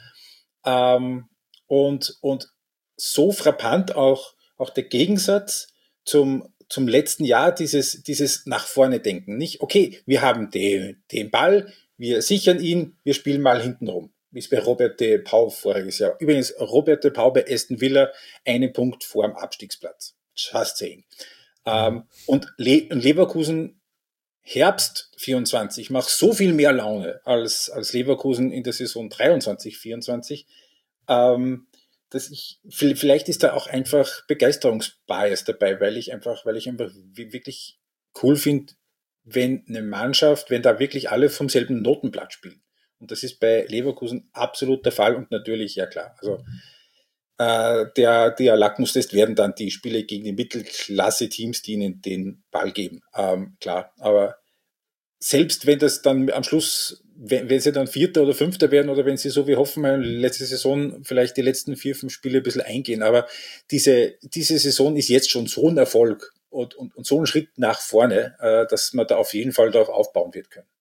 S5: Ähm, Und, und so frappant auch, auch der Gegensatz zum, zum letzten Jahr, dieses, dieses nach vorne denken. Nicht, okay, wir haben den, den Ball, wir sichern ihn, wir spielen mal hinten rum. Wie es bei Robert de Pau voriges Jahr. Übrigens, Robert de Pau bei Aston Villa, einen Punkt vor dem Abstiegsplatz. Just saying. Ähm, und Le- Leverkusen Herbst vierundzwanzig macht so viel mehr Laune als, als Leverkusen in der Saison dreiundzwanzig vierundzwanzig. Ähm, dass ich, vielleicht ist da auch einfach Begeisterungsbias dabei, weil ich einfach, weil ich einfach wirklich cool finde, wenn eine Mannschaft, wenn da wirklich alle vom selben Notenblatt spielen. Und das ist bei Leverkusen absolut der Fall und natürlich, ja klar, also äh, der, der Lackmustest werden dann die Spiele gegen die Mittelklasse-Teams, die ihnen den Ball geben. Ähm, klar, aber selbst wenn das dann am Schluss, wenn, wenn sie dann Vierter oder Fünfter werden oder wenn sie so wie Hoffenheim letzte Saison vielleicht die letzten vier, fünf Spiele ein bisschen eingehen, aber diese, diese Saison ist jetzt schon so ein Erfolg und, und, und so ein Schritt nach vorne, äh, dass man da auf jeden Fall darauf aufbauen wird können.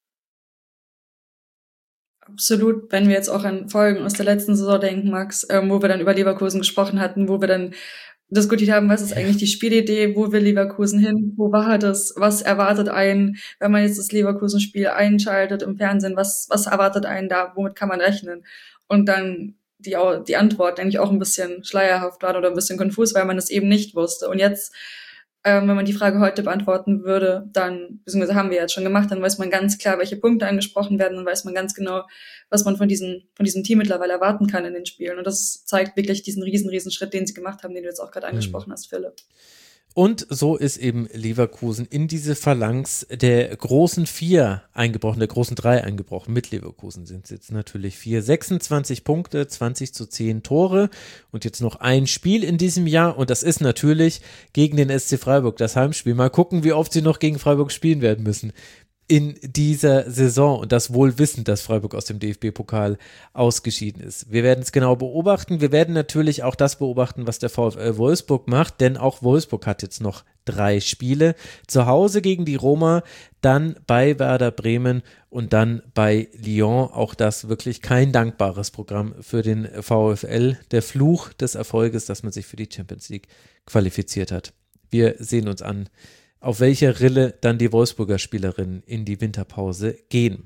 S4: Absolut, wenn wir jetzt auch an Folgen aus der letzten Saison denken, Max, ähm, wo wir dann über Leverkusen gesprochen hatten, wo wir dann diskutiert haben, was ist eigentlich die Spielidee, wo will Leverkusen hin, wo war das, was erwartet einen, wenn man jetzt das Leverkusen-Spiel einschaltet im Fernsehen, was was erwartet einen da, womit kann man rechnen? Und dann die die Antwort eigentlich auch ein bisschen schleierhaft war oder ein bisschen konfus, weil man es eben nicht wusste. Und jetzt, ähm, wenn man die Frage heute beantworten würde, dann, beziehungsweise haben wir jetzt schon gemacht, dann weiß man ganz klar, welche Punkte angesprochen werden, dann weiß man ganz genau, was man von diesem, von diesem Team mittlerweile erwarten kann in den Spielen. Und das zeigt wirklich diesen riesen, riesen Schritt, den sie gemacht haben, den du jetzt auch gerade angesprochen mhm. hast, Philipp.
S1: Und so ist eben Leverkusen in diese Phalanx der großen Vier eingebrochen, der großen Drei eingebrochen. Mit Leverkusen sind es jetzt natürlich vier, sechsundzwanzig Punkte, zwanzig zu zehn Tore und jetzt noch ein Spiel in diesem Jahr und das ist natürlich gegen den S C Freiburg, das Heimspiel. Mal gucken, wie oft sie noch gegen Freiburg spielen werden müssen in dieser Saison und das wohl wissend, dass Freiburg aus dem D F B-Pokal ausgeschieden ist. Wir werden es genau beobachten. Wir werden natürlich auch das beobachten, was der VfL Wolfsburg macht, denn auch Wolfsburg hat jetzt noch drei Spiele. Zu Hause gegen die Roma, dann bei Werder Bremen und dann bei Lyon. Auch das wirklich kein dankbares Programm für den VfL. Der Fluch des Erfolges, dass man sich für die Champions League qualifiziert hat. Wir sehen uns an, auf welche Rille dann die Wolfsburger Spielerinnen in die Winterpause gehen.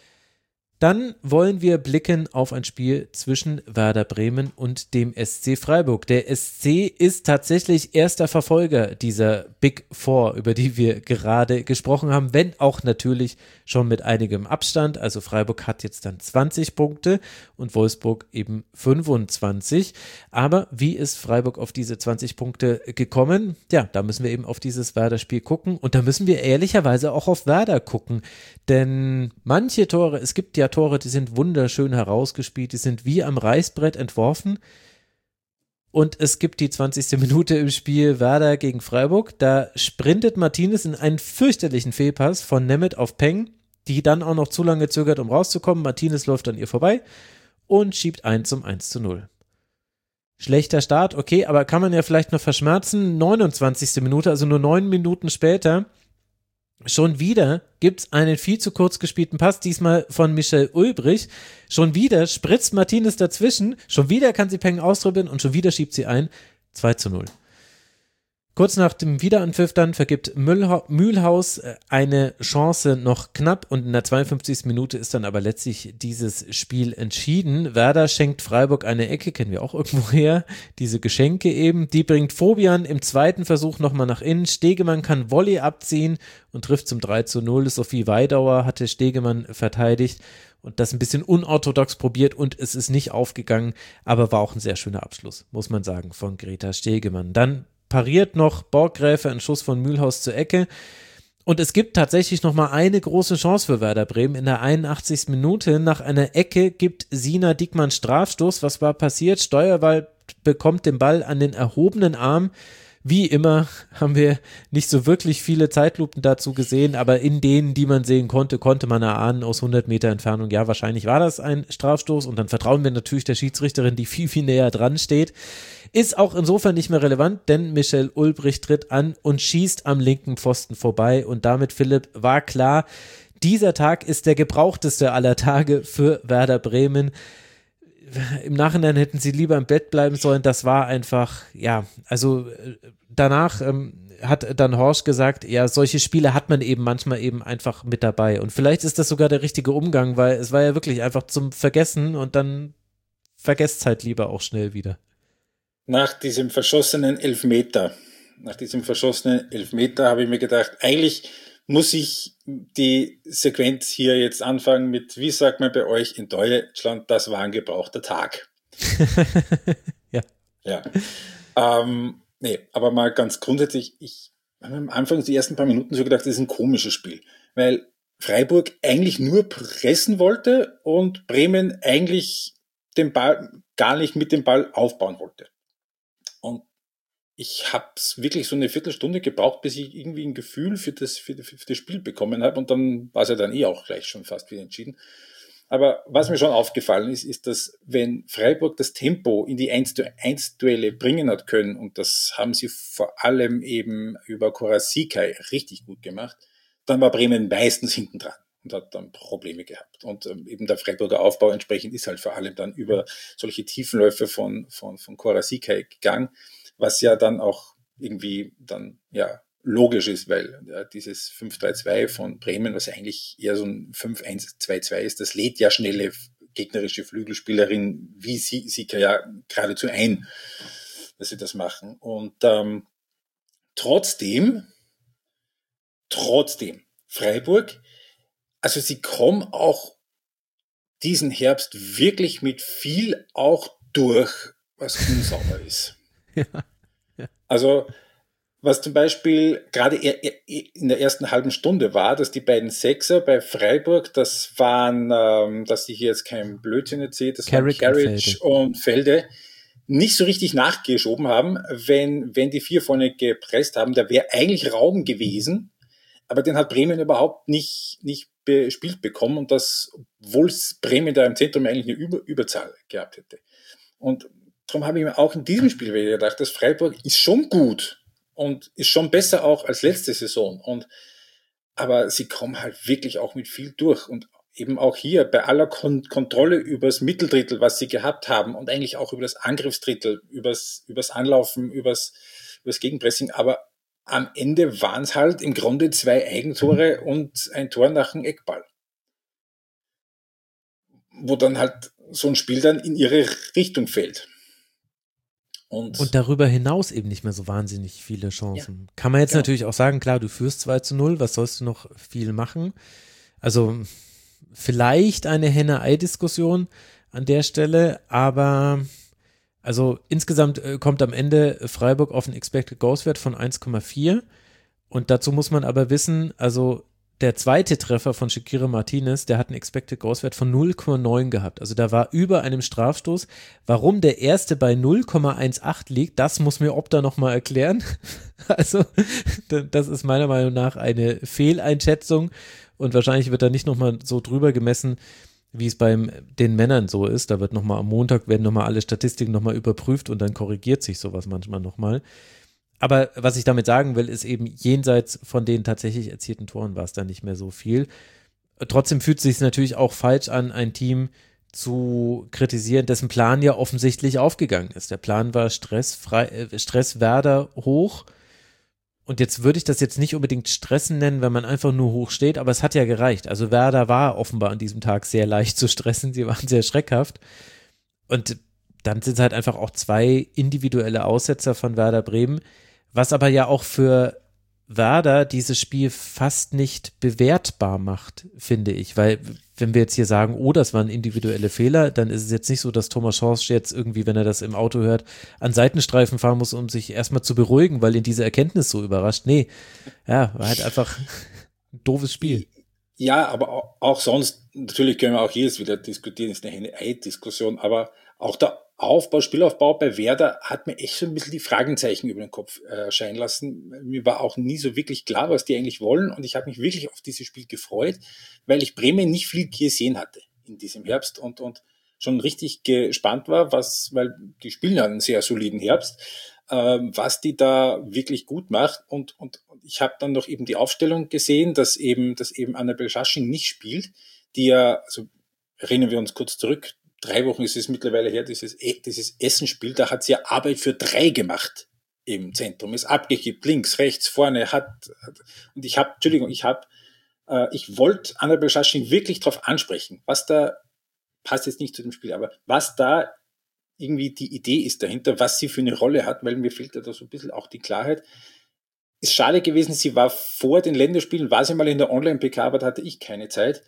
S1: Dann wollen wir blicken auf ein Spiel zwischen Werder Bremen und dem S C Freiburg. Der S C ist tatsächlich erster Verfolger dieser Big Four, über die wir gerade gesprochen haben, wenn auch natürlich schon mit einigem Abstand. Also Freiburg hat jetzt dann zwanzig Punkte und Wolfsburg eben fünfundzwanzig. Aber wie ist Freiburg auf diese zwanzig Punkte gekommen? Ja, da müssen wir eben auf dieses Werder-Spiel gucken und da müssen wir ehrlicherweise auch auf Werder gucken. Denn manche Tore, es gibt ja Tore, die sind wunderschön herausgespielt, die sind wie am Reißbrett entworfen. Und es gibt die zwanzigste Minute im Spiel Werder gegen Freiburg. Da sprintet Martinez in einen fürchterlichen Fehlpass von Nemeth auf Peng, die dann auch noch zu lange zögert, um rauszukommen. Martinez läuft an ihr vorbei und schiebt ein zum eins zu null. Schlechter Start, okay, aber kann man ja vielleicht noch verschmerzen. neunundzwanzigste Minute, also nur neun Minuten später, schon wieder gibt es einen viel zu kurz gespielten Pass, diesmal von Michel Ulbrich. Schon wieder spritzt Martinez dazwischen, schon wieder kann sie Peng ausdribbeln und schon wieder schiebt sie ein. zwei zu null. Kurz nach dem Wiederanpfiff dann vergibt Mühlhaus eine Chance noch knapp und in der zweiundfünfzigsten Minute ist dann aber letztlich dieses Spiel entschieden. Werder schenkt Freiburg eine Ecke, kennen wir auch irgendwo her, diese Geschenke eben. Die bringt Fobian im zweiten Versuch nochmal nach innen. Stegemann kann Volley abziehen und trifft zum drei zu null. Sophie Weidauer hatte Stegemann verteidigt und das ein bisschen unorthodox probiert und es ist nicht aufgegangen, aber war auch ein sehr schöner Abschluss, muss man sagen, von Greta Stegemann. Dann pariert noch Borggräfe einen Schuss von Mühlhaus zur Ecke. Und es gibt tatsächlich noch mal eine große Chance für Werder Bremen. In der einundachtzigsten Minute nach einer Ecke gibt Sina Diekmann Strafstoß. Was war passiert? Steuerwald bekommt den Ball an den erhobenen Arm. Wie immer haben wir nicht so wirklich viele Zeitlupen dazu gesehen, aber in denen, die man sehen konnte, konnte man erahnen aus hundert Meter Entfernung, ja, wahrscheinlich war das ein Strafstoß und dann vertrauen wir natürlich der Schiedsrichterin, die viel, viel näher dran steht. Ist auch insofern nicht mehr relevant, denn Michel Ulbrich tritt an und schießt am linken Pfosten vorbei und damit, Philipp, war klar, dieser Tag ist der gebrauchteste aller Tage für Werder Bremen. Im Nachhinein hätten sie lieber im Bett bleiben sollen, das war einfach, ja, also danach ähm, hat dann Horsch gesagt, ja, solche Spiele hat man eben manchmal eben einfach mit dabei und vielleicht ist das sogar der richtige Umgang, weil es war ja wirklich einfach zum Vergessen und dann vergesst halt lieber auch schnell wieder.
S5: Nach diesem verschossenen Elfmeter, nach diesem verschossenen Elfmeter habe ich mir gedacht, eigentlich muss ich die Sequenz hier jetzt anfangen mit, wie sagt man bei euch in Deutschland, das war ein gebrauchter Tag.
S1: ja.
S5: Ja. Ähm, nee, aber mal ganz grundsätzlich, ich habe am Anfang die ersten paar Minuten so gedacht, das ist ein komisches Spiel, weil Freiburg eigentlich nur pressen wollte und Bremen eigentlich den Ball, gar nicht mit dem Ball aufbauen wollte. Und ich habe wirklich so eine Viertelstunde gebraucht, bis ich irgendwie ein Gefühl für das, für, für das Spiel bekommen habe. Und dann war es ja dann eh auch gleich schon fast wieder entschieden. Aber was mir schon aufgefallen ist, ist, dass wenn Freiburg das Tempo in die eins zu eins Duelle bringen hat können, und das haben sie vor allem eben über Korasikai richtig gut gemacht, dann war Bremen meistens hinten dran und hat dann Probleme gehabt. Und ähm, eben der Freiburger Aufbau entsprechend ist halt vor allem dann über solche Tiefenläufe von, von, von Korasikai gegangen, was ja dann auch irgendwie dann, ja, logisch ist, weil ja, dieses fünf drei zwei von Bremen, was ja eigentlich eher so ein fünf eins zwei zwei ist, das lädt ja schnelle gegnerische Flügelspielerin wie sie, sie ja geradezu ein, dass sie das machen. Und ähm, trotzdem, trotzdem, Freiburg, also sie kommen auch diesen Herbst wirklich mit viel auch durch, was unsauber ist. Ja, ja. Also was zum Beispiel gerade in der ersten halben Stunde war, dass die beiden Sechser bei Freiburg, das waren, ähm, dass ich hier jetzt keinen Blödsinn erzähle, das
S1: Carrick
S5: waren Carrick und Felde, nicht so richtig nachgeschoben haben, wenn, wenn die vier vorne gepresst haben. Da wäre eigentlich Raum gewesen, aber den hat Bremen überhaupt nicht, nicht bespielt bekommen, und das, obwohl Bremen da im Zentrum eigentlich eine Über, Überzahl gehabt hätte. Und darum habe ich mir auch in diesem Spiel wieder gedacht, dass Freiburg ist schon gut und ist schon besser auch als letzte Saison. Und, aber sie kommen halt wirklich auch mit viel durch. Und eben auch hier bei aller Kon- Kontrolle übers Mitteldrittel, was sie gehabt haben, und eigentlich auch über das Angriffsdrittel, übers, übers Anlaufen, übers, übers Gegenpressing. Aber am Ende waren es halt im Grunde zwei Eigentore und ein Tor nach dem Eckball. Wo dann halt so ein Spiel dann in ihre Richtung fällt. Und,
S1: und darüber hinaus eben nicht mehr so wahnsinnig viele Chancen. Ja. Kann man jetzt
S5: genau.
S1: natürlich auch sagen, klar, du führst zwei zu null, was sollst du noch viel machen? Also vielleicht eine Henne-Ei-Diskussion an der Stelle, aber also insgesamt äh, kommt am Ende Freiburg auf einen Expected Goals Wert von eins Komma vier, und dazu muss man aber wissen, also der zweite Treffer von Shakira Martinez, der hat einen Expected Goals Wert von null Komma neun gehabt. Also da war über einem Strafstoß. Warum der erste bei null Komma achtzehn liegt, das muss mir Opta nochmal erklären. Also das ist meiner Meinung nach eine Fehleinschätzung, und wahrscheinlich wird da nicht nochmal so drüber gemessen, wie es bei den Männern so ist. Da wird nochmal am Montag, werden nochmal alle Statistiken nochmal überprüft und dann korrigiert sich sowas manchmal nochmal. Aber was ich damit sagen will, ist eben, jenseits von den tatsächlich erzielten Toren war es dann nicht mehr so viel. Trotzdem fühlt es sich natürlich auch falsch an, ein Team zu kritisieren, dessen Plan ja offensichtlich aufgegangen ist. Der Plan war stressfrei, äh, Stress Werder hoch. Und jetzt würde ich das jetzt nicht unbedingt stressen nennen, wenn man einfach nur hoch steht, aber es hat ja gereicht. Also Werder war offenbar an diesem Tag sehr leicht zu stressen, sie waren sehr schreckhaft. Und dann sind es halt einfach auch zwei individuelle Aussetzer von Werder Bremen, was aber ja auch für Werder dieses Spiel fast nicht bewertbar macht, finde ich, weil wenn wir jetzt hier sagen, oh, das waren individuelle Fehler, dann ist es jetzt nicht so, dass Thomas Schorsch jetzt irgendwie, wenn er das im Auto hört, an Seitenstreifen fahren muss, um sich erstmal zu beruhigen, weil ihn diese Erkenntnis so überrascht. Nee, ja, war halt einfach ein doofes Spiel.
S5: Ja, aber auch sonst, natürlich können wir auch hier jetzt wieder diskutieren, ist eine Henne-Ei-Diskussion, aber auch der Aufbau, Spielaufbau bei Werder hat mir echt so ein bisschen die Fragenzeichen über den Kopf erscheinen äh, lassen. Mir war auch nie so wirklich klar, was die eigentlich wollen, und ich habe mich wirklich auf dieses Spiel gefreut, weil ich Bremen nicht viel gesehen hatte in diesem Herbst und, und schon richtig gespannt war, was, weil die spielen ja einen sehr soliden Herbst, äh, was die da wirklich gut macht, und, und, und ich habe dann noch eben die Aufstellung gesehen, dass eben, dass eben Annabel Schasching nicht spielt, die ja, also erinnern wir uns kurz zurück, drei Wochen ist es mittlerweile her, dieses, dieses Essenspiel, da hat sie ja Arbeit für drei gemacht im Zentrum, ist abgekippt, links, rechts, vorne, hat, hat und ich habe, Entschuldigung, ich habe, äh, ich wollte Annabel Schasching wirklich drauf ansprechen, was da, passt jetzt nicht zu dem Spiel, aber was da irgendwie die Idee ist dahinter, was sie für eine Rolle hat, weil mir fehlt da so ein bisschen auch die Klarheit. Ist schade gewesen, sie war vor den Länderspielen, war sie mal in der Online-P K, aber da hatte ich keine Zeit,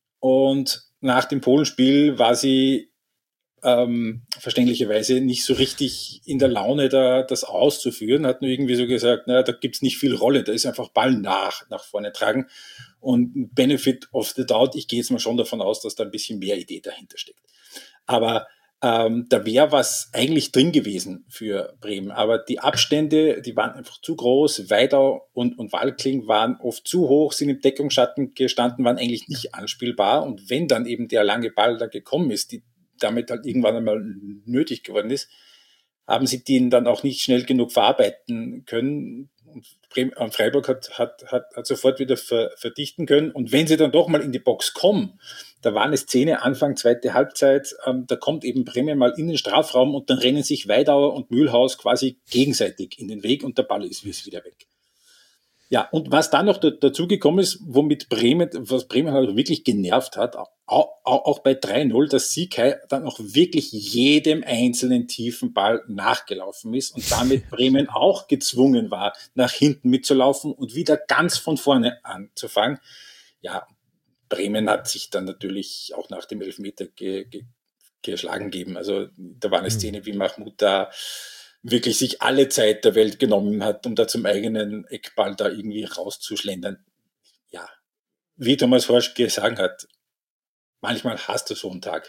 S5: und nach dem Polenspiel war sie ähm, verständlicherweise nicht so richtig in der Laune, da das auszuführen, hat nur irgendwie so gesagt, naja, da gibt's nicht viel Rolle, da ist einfach Ball nach, nach vorne tragen, und Benefit of the Doubt, ich gehe jetzt mal schon davon aus, dass da ein bisschen mehr Idee dahinter steckt. Aber Ähm, da wäre was eigentlich drin gewesen für Bremen. Aber die Abstände, die waren einfach zu groß. Weidau und, und Walkling waren oft zu hoch, sind im Deckungsschatten gestanden, waren eigentlich nicht anspielbar. Und wenn dann eben der lange Ball da gekommen ist, die damit halt irgendwann einmal nötig geworden ist, haben sie den dann auch nicht schnell genug verarbeiten können. Und Freiburg hat, hat, hat, hat sofort wieder ver, verdichten können. Und wenn sie dann doch mal in die Box kommen, da war eine Szene Anfang zweite Halbzeit, ähm, da kommt eben Bremen mal in den Strafraum und dann rennen sich Weidauer und Mühlhaus quasi gegenseitig in den Weg und der Ball ist wieder weg. Ja, und was dann noch dazu gekommen ist, womit Bremen, was Bremen halt wirklich genervt hat, auch, auch, auch bei drei null, dass Sikai dann auch wirklich jedem einzelnen tiefen Ball nachgelaufen ist und damit Bremen auch gezwungen war, nach hinten mitzulaufen und wieder ganz von vorne anzufangen. Ja, Bremen hat sich dann natürlich auch nach dem Elfmeter ge, ge, geschlagen gegeben. Also da war eine Szene, wie Mahmoud da wirklich sich alle Zeit der Welt genommen hat, um da zum eigenen Eckball da irgendwie rauszuschlendern. Ja, wie Thomas Horsch gesagt hat, manchmal hast du so einen Tag.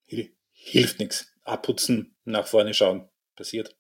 S5: Hilft nichts. Abputzen, nach vorne schauen, passiert.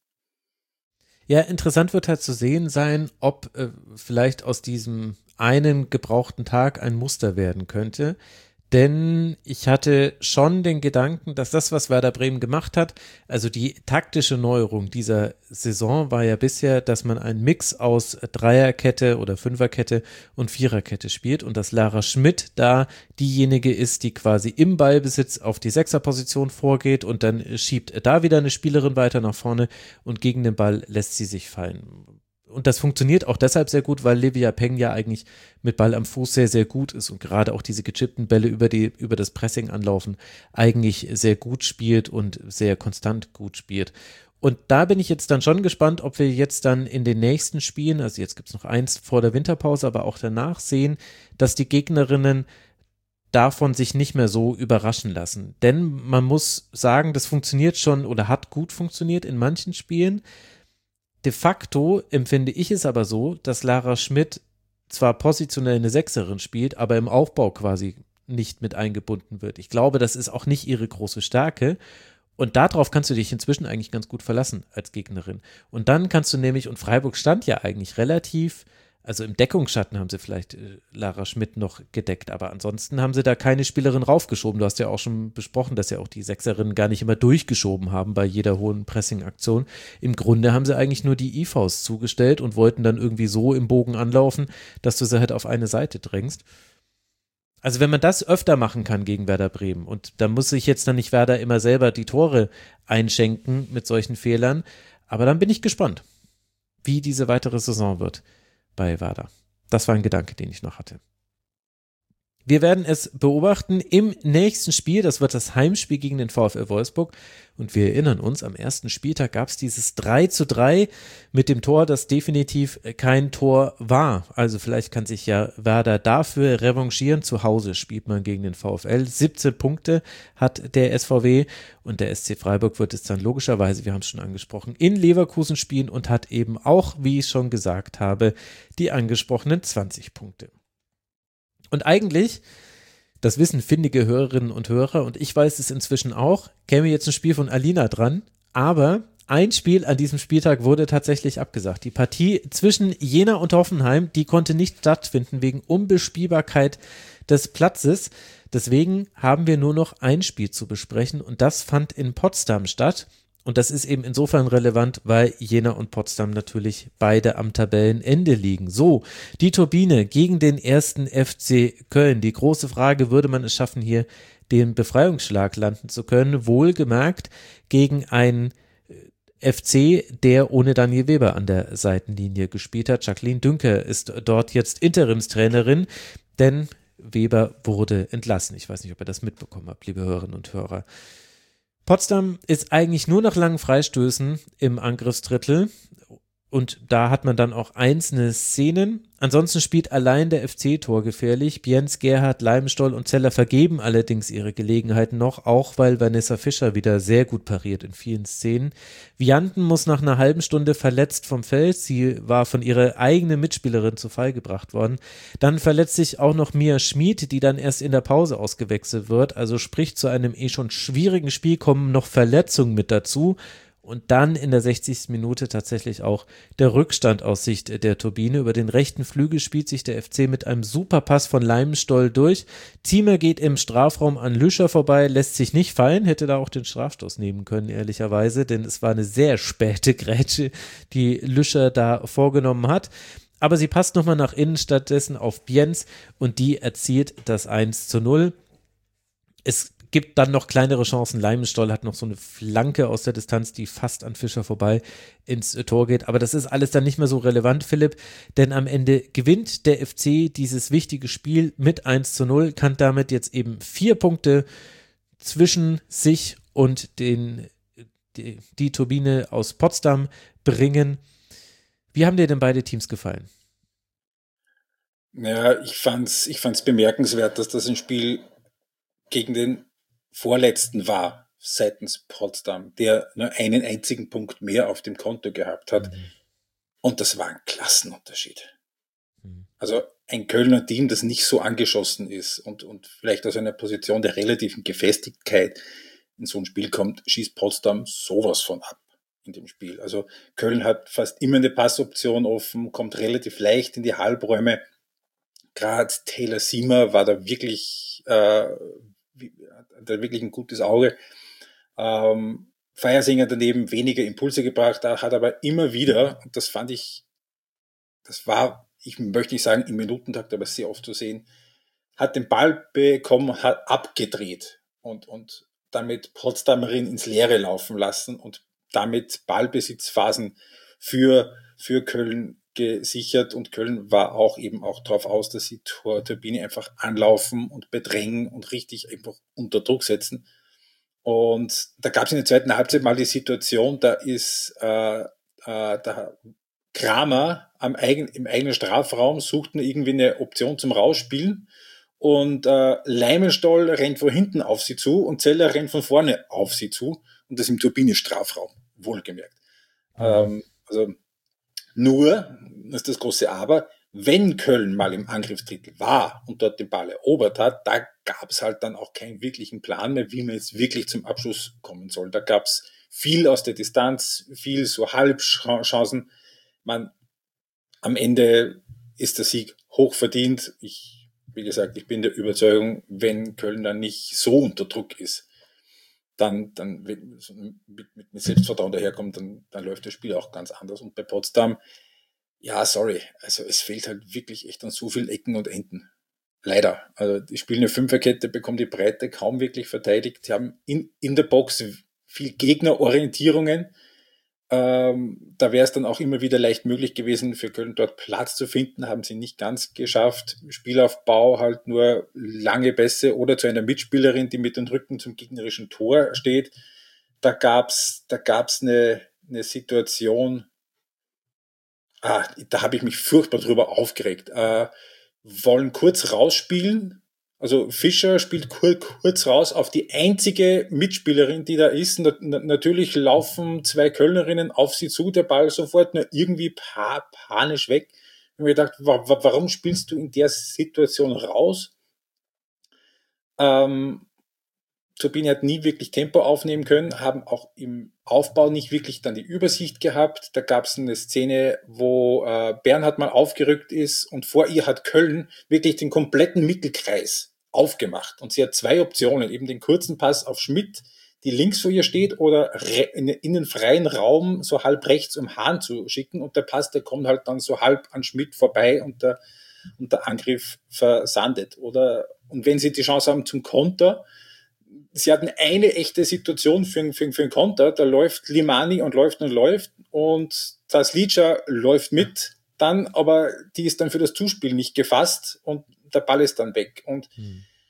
S1: Ja, interessant wird halt zu sehen sein, ob äh, vielleicht aus diesem einen gebrauchten Tag ein Muster werden könnte. Denn ich hatte schon den Gedanken, dass das, was Werder Bremen gemacht hat, also die taktische Neuerung dieser Saison war ja bisher, dass man einen Mix aus Dreierkette oder Fünferkette und Viererkette spielt und dass Lara Schmidt da diejenige ist, die quasi im Ballbesitz auf die Sechserposition vorgeht und dann schiebt da wieder eine Spielerin weiter nach vorne und gegen den Ball lässt sie sich fallen. Und das funktioniert auch deshalb sehr gut, weil Livia Peng ja eigentlich mit Ball am Fuß sehr, sehr gut ist und gerade auch diese gechippten Bälle über die, über das Pressing anlaufen eigentlich sehr gut spielt und sehr konstant gut spielt. Und da bin ich jetzt dann schon gespannt, ob wir jetzt dann in den nächsten Spielen, also jetzt gibt es noch eins vor der Winterpause, aber auch danach sehen, dass die Gegnerinnen davon sich nicht mehr so überraschen lassen. Denn man muss sagen, das funktioniert schon oder hat gut funktioniert in manchen Spielen. De facto empfinde ich es aber so, dass Lara Schmidt zwar positionell eine Sechserin spielt, aber im Aufbau quasi nicht mit eingebunden wird. Ich glaube, das ist auch nicht ihre große Stärke und darauf kannst du dich inzwischen eigentlich ganz gut verlassen als Gegnerin. Und dann kannst du nämlich, und Freiburg stand ja eigentlich relativ, also im Deckungsschatten haben sie vielleicht äh, Lara Schmidt noch gedeckt, aber ansonsten haben sie da keine Spielerin raufgeschoben. Du hast ja auch schon besprochen, dass ja auch die Sechserinnen gar nicht immer durchgeschoben haben bei jeder hohen Pressing-Aktion. Im Grunde haben sie eigentlich nur die I Vs zugestellt und wollten dann irgendwie so im Bogen anlaufen, dass du sie halt auf eine Seite drängst. Also wenn man das öfter machen kann gegen Werder Bremen und da muss sich jetzt dann nicht Werder immer selber die Tore einschenken mit solchen Fehlern, aber dann bin ich gespannt, wie diese weitere Saison wird bei Werder. Das war ein Gedanke, den ich noch hatte. Wir werden es beobachten im nächsten Spiel, das wird das Heimspiel gegen den VfL Wolfsburg und wir erinnern uns, am ersten Spieltag gab es dieses drei zu drei mit dem Tor, das definitiv kein Tor war. Also vielleicht kann sich ja Werder dafür revanchieren. Zu Hause spielt man gegen den VfL. siebzehn Punkte hat der S V W und der S C Freiburg wird es dann logischerweise, wir haben es schon angesprochen, in Leverkusen spielen und hat eben auch, wie ich schon gesagt habe, die angesprochenen zwanzig Punkte. Und eigentlich, das wissen findige Hörerinnen und Hörer und ich weiß es inzwischen auch, käme jetzt ein Spiel von Alina dran, aber ein Spiel an diesem Spieltag wurde tatsächlich abgesagt. Die Partie zwischen Jena und Hoffenheim, die konnte nicht stattfinden wegen Unbespielbarkeit des Platzes. Deswegen haben wir nur noch ein Spiel zu besprechen und das fand in Potsdam statt. Und das ist eben insofern relevant, weil Jena und Potsdam natürlich beide am Tabellenende liegen. So, die Turbine gegen den ersten F C Köln. Die große Frage, würde man es schaffen, hier den Befreiungsschlag landen zu können? Wohlgemerkt gegen einen F C, der ohne Daniel Weber an der Seitenlinie gespielt hat. Jacqueline Dünker ist dort jetzt Interimstrainerin, denn Weber wurde entlassen. Ich weiß nicht, ob ihr das mitbekommen habt, liebe Hörerinnen und Hörer. Potsdam ist eigentlich nur nach langen Freistößen im Angriffsdrittel Und da hat man dann auch einzelne Szenen. Ansonsten spielt allein der F C torgefährlich. Bienz, Gerhardt, Leimenstoll und Zeller vergeben allerdings ihre Gelegenheiten noch, auch weil Vanessa Fischer wieder sehr gut pariert in vielen Szenen. Vianten muss nach einer halben Stunde verletzt vom Feld. Sie war von ihrer eigenen Mitspielerin zu Fall gebracht worden. Dann verletzt sich auch noch Mia Schmid, die dann erst in der Pause ausgewechselt wird. Also sprich, zu einem eh schon schwierigen Spiel kommen noch Verletzungen mit dazu. Und dann in der sechzigsten Minute tatsächlich auch der Rückstand aus Sicht der Turbine. Über den rechten Flügel spielt sich der F C mit einem Superpass von Leimenstoll durch. Thiemer geht im Strafraum an Lüscher vorbei, lässt sich nicht fallen, hätte da auch den Strafstoß nehmen können, ehrlicherweise, denn es war eine sehr späte Grätsche, die Lüscher da vorgenommen hat. Aber sie passt nochmal nach innen stattdessen auf Bienz und die erzielt das eins zu null. Es gibt dann noch kleinere Chancen. Leimenstoll hat noch so eine Flanke aus der Distanz, die fast an Fischer vorbei ins Tor geht. Aber das ist alles dann nicht mehr so relevant, Philipp, denn am Ende gewinnt der F C dieses wichtige Spiel mit eins zu null, kann damit jetzt eben vier Punkte zwischen sich und den, die, die Turbine aus Potsdam bringen. Wie haben dir denn beide Teams gefallen?
S5: Ja, ich fand's, ich fand's bemerkenswert, dass das ein Spiel gegen den Vorletzten war seitens Potsdam, der nur einen einzigen Punkt mehr auf dem Konto gehabt hat. Mhm. Und das war ein Klassenunterschied. Mhm. Also ein Kölner Team, das nicht so angeschossen ist und, und vielleicht aus einer Position der relativen Gefestigkeit in so ein Spiel kommt, schießt Potsdam sowas von ab in dem Spiel. Also Köln hat fast immer eine Passoption offen, kommt relativ leicht in die Halbräume. Gerade Taylor Siemer war da wirklich... Äh, hat wirklich ein gutes Auge. Ähm, Feiersinger daneben weniger Impulse gebracht, hat aber immer wieder, und das fand ich, das war, ich möchte nicht sagen im Minutentakt, aber sehr oft zu sehen, hat den Ball bekommen, hat abgedreht und, und damit Potsdamerin ins Leere laufen lassen und damit Ballbesitzphasen für, für Köln gesichert, und Köln war auch eben auch darauf aus, dass sie Tor Turbine einfach anlaufen und bedrängen und richtig einfach unter Druck setzen. Und da gab es in der zweiten Halbzeit mal die Situation, da ist äh, äh, der Kramer am eigen, im eigenen Strafraum, suchten irgendwie eine Option zum Rausspielen, und äh, Leimenstoll rennt von hinten auf sie zu und Zeller rennt von vorne auf sie zu, und das im Turbine-Strafraum, wohlgemerkt. Mhm. Ähm, also Nur, das ist das große Aber, wenn Köln mal im Angriffsdrittel war und dort den Ball erobert hat, da gab es halt dann auch keinen wirklichen Plan mehr, wie man jetzt wirklich zum Abschluss kommen soll. Da gab es viel aus der Distanz, viel so Halbchancen. Man, am Ende ist der Sieg hoch verdient. Ich, wie gesagt, ich bin der Überzeugung, wenn Köln dann nicht so unter Druck ist, dann, dann mit, mit, mit Selbstvertrauen daherkommt, dann, dann läuft das Spiel auch ganz anders. Und bei Potsdam, ja, sorry, also es fehlt halt wirklich echt an so vielen Ecken und Enden. Leider. Also die spielen eine Fünferkette, bekommen die Breite kaum wirklich verteidigt. Sie haben in, in der Box viel Gegnerorientierungen. Ähm, da wäre es dann auch immer wieder leicht möglich gewesen, für Köln dort Platz zu finden, haben sie nicht ganz geschafft. Spielaufbau halt nur lange Pässe oder zu einer Mitspielerin, die mit dem Rücken zum gegnerischen Tor steht. Da gab's, da gab's eine, eine Situation, ah, da habe ich mich furchtbar drüber aufgeregt. Äh, wollen kurz rausspielen. Also Fischer spielt kur- kurz raus auf die einzige Mitspielerin, die da ist. Na- natürlich laufen zwei Kölnerinnen auf sie zu, der Ball sofort nur irgendwie pa- panisch weg. Ich habe mir gedacht, wa- wa- warum spielst du in der Situation raus? Ähm, Turbine hat nie wirklich Tempo aufnehmen können, haben auch im Aufbau nicht wirklich dann die Übersicht gehabt. Da gab es eine Szene, wo äh, Bernhard mal aufgerückt ist und vor ihr hat Köln wirklich den kompletten Mittelkreis aufgemacht. Und sie hat zwei Optionen, eben den kurzen Pass auf Schmidt, die links vor ihr steht, oder re- in, in den freien Raum so halb rechts um Hahn zu schicken, und der Pass, der kommt halt dann so halb an Schmidt vorbei und der, und der Angriff versandet. Oder, und wenn sie die Chance haben zum Konter, sie hatten eine echte Situation für, für, für einen Konter, da läuft Limani und läuft und läuft und Taslica läuft mit, dann, aber die ist dann für das Zuspiel nicht gefasst und der Ball ist dann weg. Und hm.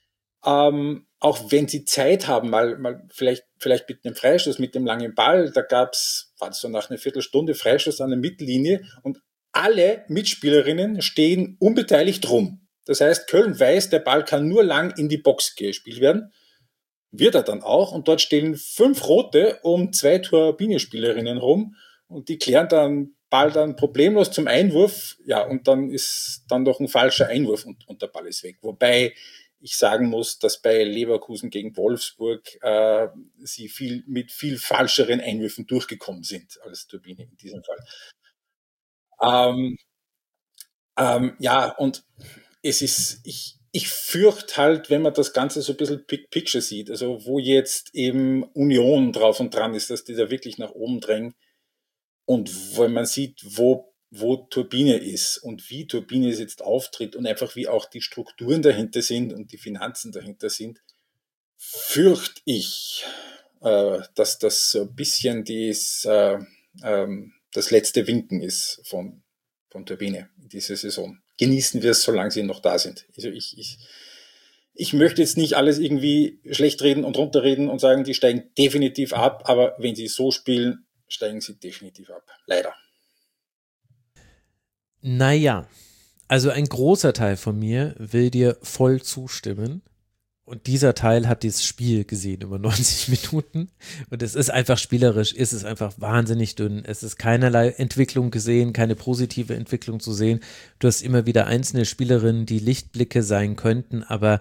S5: Ähm, auch wenn sie Zeit haben, mal, mal vielleicht, vielleicht mit einem Freistoß, mit dem langen Ball, da gab's, war es so nach einer Viertelstunde Freistoß an der Mittellinie und alle Mitspielerinnen stehen unbeteiligt rum. Das heißt, Köln weiß, der Ball kann nur lang in die Box gespielt werden. Wird er dann auch. Und dort stehen fünf Rote um zwei Turbine-Spielerinnen rum und die klären dann Ball dann problemlos zum Einwurf. Ja, und dann ist dann doch ein falscher Einwurf und, und der Ball ist weg. Wobei ich sagen muss, dass bei Leverkusen gegen Wolfsburg äh, sie viel mit viel falscheren Einwürfen durchgekommen sind als Turbine in diesem Fall. Ähm, ähm, ja, und es ist, ich, ich fürchte halt, wenn man das Ganze so ein bisschen Big Picture sieht, also wo jetzt eben Union drauf und dran ist, dass die da wirklich nach oben drängen und wenn man sieht, wo, wo Turbine ist und wie Turbine jetzt auftritt und einfach wie auch die Strukturen dahinter sind und die Finanzen dahinter sind, fürchte ich, äh, dass das so ein bisschen dies, äh, ähm, das letzte Winken ist von, von Turbine in dieser Saison. Genießen wir es, solange sie noch da sind. Also ich, ich, ich möchte jetzt nicht alles irgendwie schlecht reden und runterreden und sagen, die steigen definitiv ab, aber wenn sie so spielen, steigen sie definitiv ab. Leider.
S1: Naja, also ein großer Teil von mir will dir voll zustimmen. Und dieser Teil hat dieses Spiel gesehen über neunzig Minuten und es ist einfach spielerisch, ist es einfach wahnsinnig dünn. Es ist keinerlei Entwicklung gesehen, keine positive Entwicklung zu sehen. Du hast immer wieder einzelne Spielerinnen, die Lichtblicke sein könnten, aber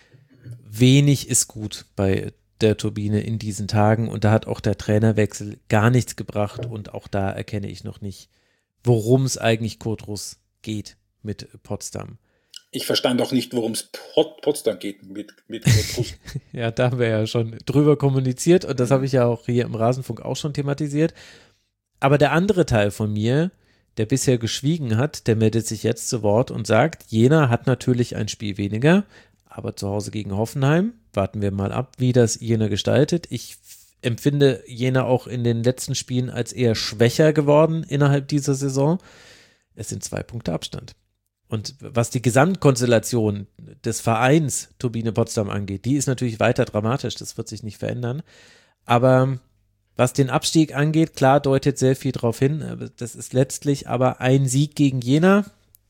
S1: wenig ist gut bei der Turbine in diesen Tagen und da hat auch der Trainerwechsel gar nichts gebracht und auch da erkenne ich noch nicht, worum es eigentlich Kurt Russ geht mit Potsdam.
S5: Ich verstand auch nicht, worum es Pot- Potsdam geht mit, mit Kurt Russ.
S1: Ja, da haben wir ja schon drüber kommuniziert und das habe ich ja auch hier im Rasenfunk auch schon thematisiert. Aber der andere Teil von mir, der bisher geschwiegen hat, der meldet sich jetzt zu Wort und sagt, Jena hat natürlich ein Spiel weniger, aber zu Hause gegen Hoffenheim, warten wir mal ab, wie das Jena gestaltet. Ich empfinde Jena auch in den letzten Spielen als eher schwächer geworden innerhalb dieser Saison. Es sind zwei Punkte Abstand. Und was die Gesamtkonstellation des Vereins Turbine Potsdam angeht, die ist natürlich weiter dramatisch, das wird sich nicht verändern. Aber was den Abstieg angeht, klar deutet sehr viel darauf hin. Das ist letztlich aber ein Sieg gegen Jena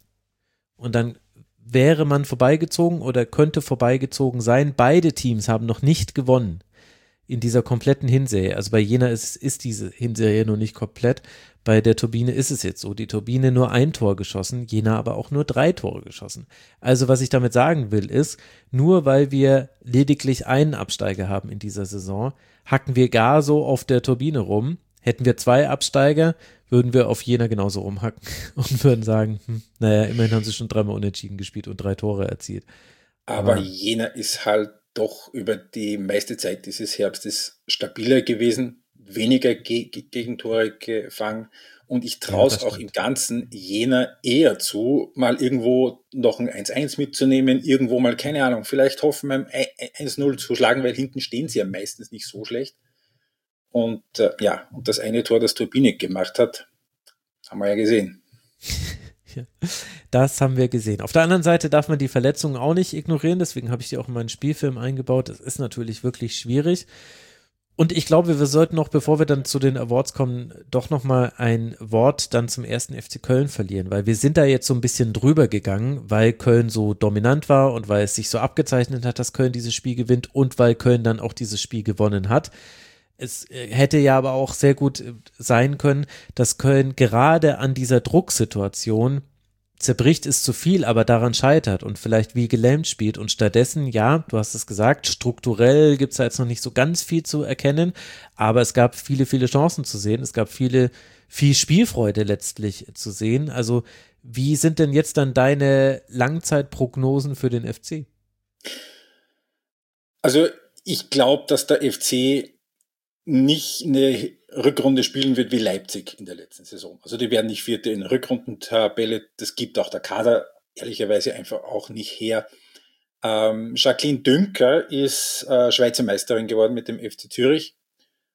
S1: und dann wäre man vorbeigezogen oder könnte vorbeigezogen sein. Beide Teams haben noch nicht gewonnen in dieser kompletten Hinserie. Also bei Jena ist, ist diese Hinserie noch nicht komplett. Bei der Turbine ist es jetzt so. Die Turbine nur ein Tor geschossen, Jena aber auch nur drei Tore geschossen. Also was ich damit sagen will ist, nur weil wir lediglich einen Absteiger haben in dieser Saison, hacken wir gar so auf der Turbine rum. Hätten wir zwei Absteiger, würden wir auf Jena genauso rumhacken und würden sagen, hm, naja, immerhin haben sie schon dreimal unentschieden gespielt und drei Tore erzielt.
S5: Aber, Aber Jena ist halt doch über die meiste Zeit dieses Herbstes stabiler gewesen, weniger Ge- Gegentore gefangen und ich traue es ja, auch im Ganzen Jena eher zu, mal irgendwo noch ein eins eins mitzunehmen, irgendwo mal, keine Ahnung, vielleicht hoffen wir eins null zu schlagen, weil hinten stehen sie ja meistens nicht so schlecht. Und äh, ja, und das eine Tor, das Turbine gemacht hat, haben wir ja gesehen.
S1: Ja, das haben wir gesehen. Auf der anderen Seite darf man die Verletzungen auch nicht ignorieren, deswegen habe ich die auch in meinen Spielfilm eingebaut. Das ist natürlich wirklich schwierig. Und ich glaube, wir sollten noch, bevor wir dann zu den Awards kommen, doch nochmal ein Wort dann zum ersten F C Köln verlieren, weil wir sind da jetzt so ein bisschen drüber gegangen, weil Köln so dominant war und weil es sich so abgezeichnet hat, dass Köln dieses Spiel gewinnt und weil Köln dann auch dieses Spiel gewonnen hat. Es hätte ja aber auch sehr gut sein können, dass Köln gerade an dieser Drucksituation zerbricht ist zu viel, aber daran scheitert und vielleicht wie gelähmt spielt und stattdessen, ja, du hast es gesagt, strukturell gibt es da jetzt noch nicht so ganz viel zu erkennen, aber es gab viele, viele Chancen zu sehen, es gab viele, viel Spielfreude letztlich zu sehen. Also wie sind denn jetzt dann deine Langzeitprognosen für den F C?
S5: Also ich glaube, dass der F C nicht eine Rückrunde spielen wird wie Leipzig in der letzten Saison. Also die werden nicht Vierte in der Rückrundentabelle. Das gibt auch der Kader ehrlicherweise einfach auch nicht her. Ähm, Jacqueline Dünker ist äh, Schweizer Meisterin geworden mit dem F C Zürich.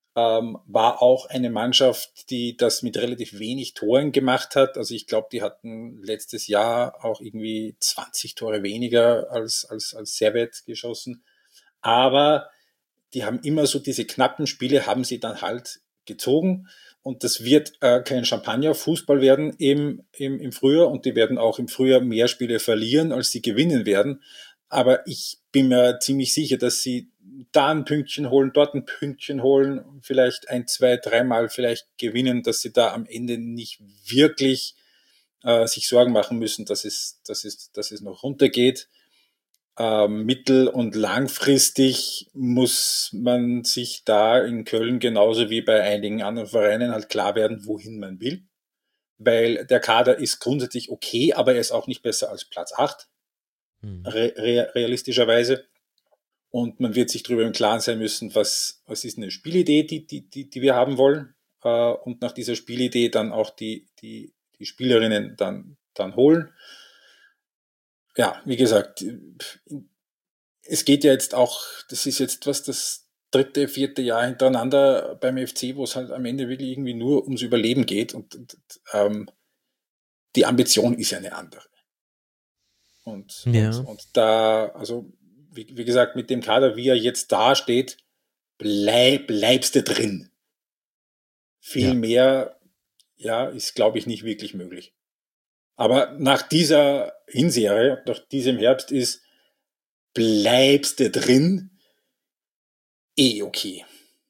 S5: ähm, war auch eine Mannschaft, die das mit relativ wenig Toren gemacht hat. Also ich glaube, die hatten letztes Jahr auch irgendwie zwanzig Tore weniger als, als, als Servette geschossen. Aber die haben immer so diese knappen Spiele, haben sie dann halt gezogen. Und das wird äh, kein Champagner-Fußball werden im, im, im Frühjahr. Und die werden auch im Frühjahr mehr Spiele verlieren, als sie gewinnen werden. Aber ich bin mir ziemlich sicher, dass sie da ein Pünktchen holen, dort ein Pünktchen holen, vielleicht ein, zwei, dreimal vielleicht gewinnen, dass sie da am Ende nicht wirklich äh, sich Sorgen machen müssen, dass es, dass es, dass es noch runtergeht. Ähm, mittel- und langfristig muss man sich da in Köln genauso wie bei einigen anderen Vereinen halt klar werden, wohin man will. Weil der Kader ist grundsätzlich okay, aber er ist auch nicht besser als Platz acht, hm. re- re- realistischerweise. Und man wird sich darüber im Klaren sein müssen, was, was ist eine Spielidee, die, die, die, die wir haben wollen. Äh, und nach dieser Spielidee dann auch die, die, die Spielerinnen dann, dann holen. Ja, wie gesagt, es geht ja jetzt auch, das ist jetzt was das dritte, vierte Jahr hintereinander beim F C, wo es halt am Ende wirklich irgendwie nur ums Überleben geht und, und ähm, die Ambition ist ja eine andere. Und,
S1: ja.
S5: und, und da, also wie, wie gesagt, mit dem Kader, wie er jetzt da steht, bleib, bleibst du drin. Viel ja. mehr, ja, ist, glaube ich, nicht wirklich möglich. Aber nach dieser Hinserie, nach diesem Herbst ist, bleibst du drin, eh okay.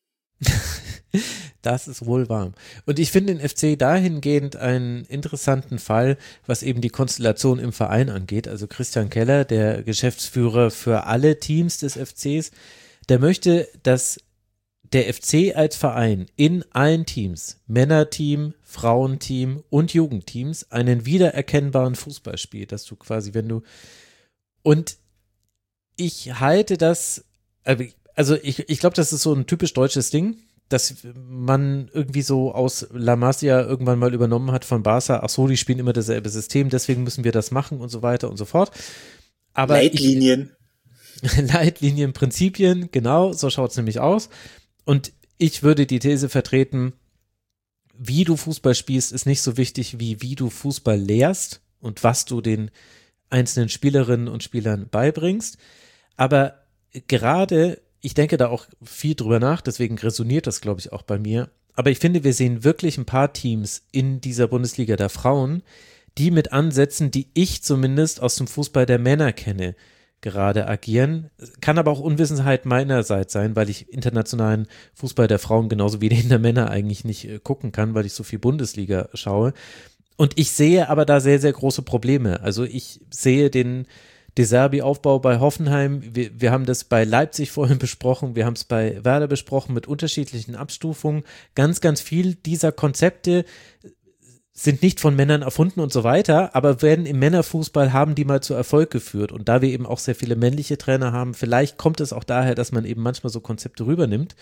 S1: Das ist wohl wahr. Und ich finde den F C dahingehend einen interessanten Fall, was eben die Konstellation im Verein angeht. Also Christian Keller, der Geschäftsführer für alle Teams des F Cs, der möchte, dass der F C als Verein in allen Teams, Männerteam, Frauenteam und Jugendteams, einen wiedererkennbaren Fußball spielt, dass du quasi, wenn du und ich halte das, also ich, ich glaube, das ist so ein typisch deutsches Ding, dass man irgendwie so aus La Masia irgendwann mal übernommen hat von Barca, ach so, die spielen immer dasselbe System, deswegen müssen wir das machen und so weiter und so fort. Aber
S5: Leitlinien.
S1: Ich, Leitlinien, Prinzipien, genau, so schaut es nämlich aus. Und ich würde die These vertreten, wie du Fußball spielst, ist nicht so wichtig, wie wie du Fußball lehrst und was du den einzelnen Spielerinnen und Spielern beibringst. Aber gerade, ich denke da auch viel drüber nach, deswegen resoniert das, glaube ich, auch bei mir. Aber ich finde, wir sehen wirklich ein paar Teams in dieser Bundesliga der Frauen, die mit Ansätzen, die ich zumindest aus dem Fußball der Männer kenne, gerade agieren. Kann aber auch Unwissenheit meinerseits sein, weil ich internationalen Fußball der Frauen genauso wie den der Männer eigentlich nicht äh, gucken kann, weil ich so viel Bundesliga schaue. Und ich sehe aber da sehr, sehr große Probleme. Also ich sehe den De Zerbi-Aufbau bei Hoffenheim, wir, wir haben das bei Leipzig vorhin besprochen, wir haben es bei Werder besprochen mit unterschiedlichen Abstufungen. Ganz, ganz viel dieser Konzepte sind nicht von Männern erfunden und so weiter, aber werden im Männerfußball, haben die mal zu Erfolg geführt. Und da wir eben auch sehr viele männliche Trainer haben, vielleicht kommt es auch daher, dass man eben manchmal so Konzepte rübernimmt.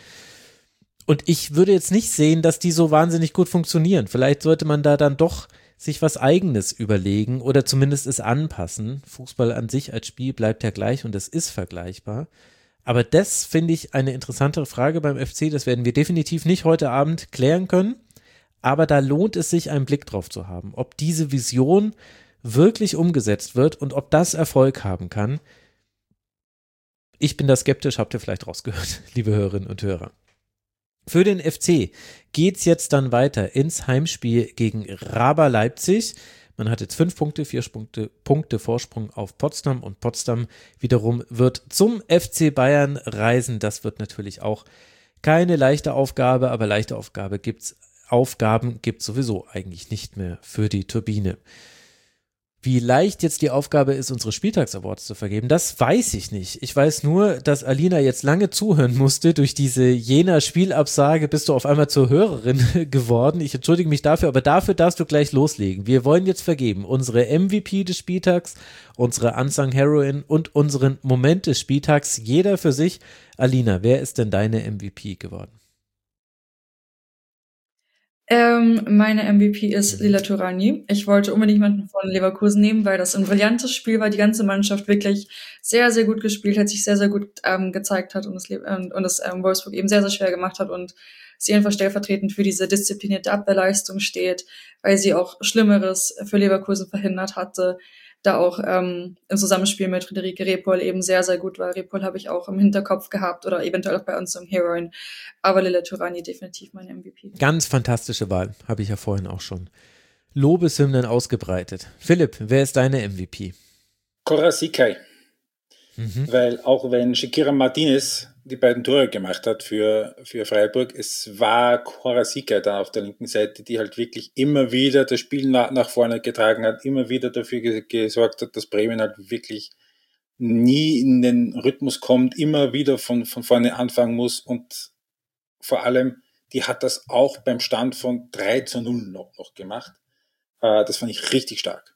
S1: Und ich würde jetzt nicht sehen, dass die so wahnsinnig gut funktionieren. Vielleicht sollte man da dann doch sich was Eigenes überlegen oder zumindest es anpassen. Fußball an sich als Spiel bleibt ja gleich und es ist vergleichbar. Aber das finde ich eine interessantere Frage beim F C. Das werden wir definitiv nicht heute Abend klären können. Aber da lohnt es sich, einen Blick drauf zu haben, ob diese Vision wirklich umgesetzt wird und ob das Erfolg haben kann. Ich bin da skeptisch, habt ihr vielleicht rausgehört, liebe Hörerinnen und Hörer. Für den F C geht's jetzt dann weiter ins Heimspiel gegen Raber Leipzig. Man hat jetzt fünf Punkte, vier Punkte, Punkte Vorsprung auf Potsdam und Potsdam wiederum wird zum F C Bayern reisen. Das wird natürlich auch keine leichte Aufgabe, aber leichte Aufgabe gibt's, Aufgaben gibt es sowieso eigentlich nicht mehr für die Turbine. Wie leicht jetzt die Aufgabe ist, unsere Spieltags-Awards zu vergeben, das weiß ich nicht. Ich weiß nur, dass Alina jetzt lange zuhören musste. Durch diese jener Spielabsage bist du auf einmal zur Hörerin geworden. Ich entschuldige mich dafür, aber dafür darfst du gleich loslegen. Wir wollen jetzt vergeben unsere M V P des Spieltags, unsere Unsung Heroine und unseren Moment des Spieltags. Jeder für sich. Alina, wer ist denn deine M V P geworden?
S4: Ähm, meine M V P ist Lila Turani. Ich wollte unbedingt jemanden von Leverkusen nehmen, weil das ein brillantes Spiel war. Die ganze Mannschaft wirklich sehr, sehr gut gespielt hat, sich sehr, sehr gut ähm, gezeigt hat und das, und, und das ähm, Wolfsburg eben sehr, sehr schwer gemacht hat. Und sie einfach stellvertretend für diese disziplinierte Abwehrleistung steht, weil sie auch Schlimmeres für Leverkusen verhindert hatte, da auch ähm, im Zusammenspiel mit Friederike Repol eben sehr, sehr gut war. Repol habe ich auch im Hinterkopf gehabt oder eventuell auch bei Unsung Heroine, aber Lilla Turani definitiv meine M V P.
S1: Ganz fantastische Wahl, habe ich ja vorhin auch schon Lobeshymnen ausgebreitet. Philipp, wer ist deine M V P?
S5: Cora Sikai. Mhm. Weil auch wenn Shakira Martinez die beiden Tore gemacht hat für, für Freiburg, es war Cora Sikai da auf der linken Seite, die halt wirklich immer wieder das Spiel nach, nach vorne getragen hat, immer wieder dafür ge- gesorgt hat, dass Bremen halt wirklich nie in den Rhythmus kommt, immer wieder von, von vorne anfangen muss und vor allem, die hat das auch beim Stand von drei zu null noch, noch gemacht. Äh, das fand ich richtig stark.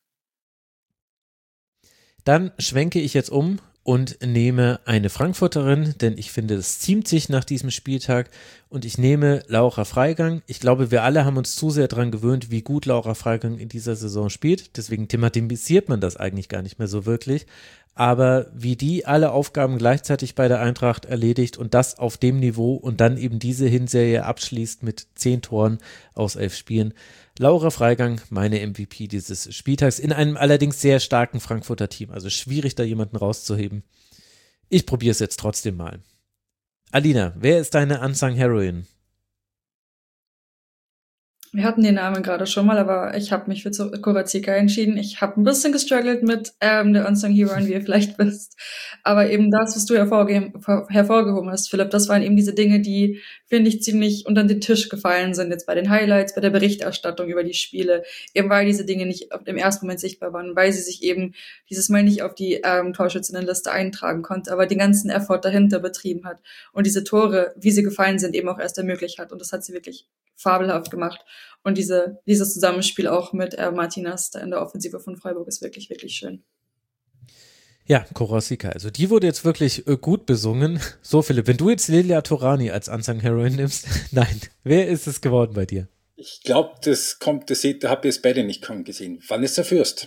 S1: Dann schwenke ich jetzt um und nehme eine Frankfurterin, denn ich finde, es ziemt sich nach diesem Spieltag und ich nehme Laura Freigang. Ich glaube, wir alle haben uns zu sehr daran gewöhnt, wie gut Laura Freigang in dieser Saison spielt, deswegen thematisiert man das eigentlich gar nicht mehr so wirklich, aber wie die alle Aufgaben gleichzeitig bei der Eintracht erledigt und das auf dem Niveau und dann eben diese Hinserie abschließt mit zehn Toren aus elf Spielen. Laura Freigang, meine M V P dieses Spieltags, in einem allerdings sehr starken Frankfurter Team. Also schwierig, da jemanden rauszuheben. Ich probiere es jetzt trotzdem mal. Alina, wer ist deine Unsung Heroine?
S4: Wir hatten den Namen gerade schon mal, aber ich habe mich für Cora Sikai entschieden. Ich habe ein bisschen gestruggelt mit ähm, der Unsung Heroine, wie ihr vielleicht wisst. Aber eben das, was du hervorge- hervorgehoben hast, Philipp, das waren eben diese Dinge, die, finde ich, ziemlich unter den Tisch gefallen sind, jetzt bei den Highlights, bei der Berichterstattung über die Spiele, eben weil diese Dinge nicht im ersten Moment sichtbar waren, weil sie sich eben dieses Mal nicht auf die ähm, Torschützinnenliste eintragen konnte, aber den ganzen Effort dahinter betrieben hat und diese Tore, wie sie gefallen sind, eben auch erst ermöglicht hat. Und das hat sie wirklich fabelhaft gemacht. Und diese, dieses Zusammenspiel auch mit äh, Martinez da in der Offensive von Freiburg ist wirklich, wirklich schön.
S1: Ja, Cora Sikai. Also die wurde jetzt wirklich äh, gut besungen. So, Philipp, wenn du jetzt Lilla Turani als Unsung Heroine nimmst, nein, wer ist es geworden bei dir?
S5: Ich glaube, das kommt, das seht, da habt ihr es beide nicht kommen gesehen. Vanessa Fürst.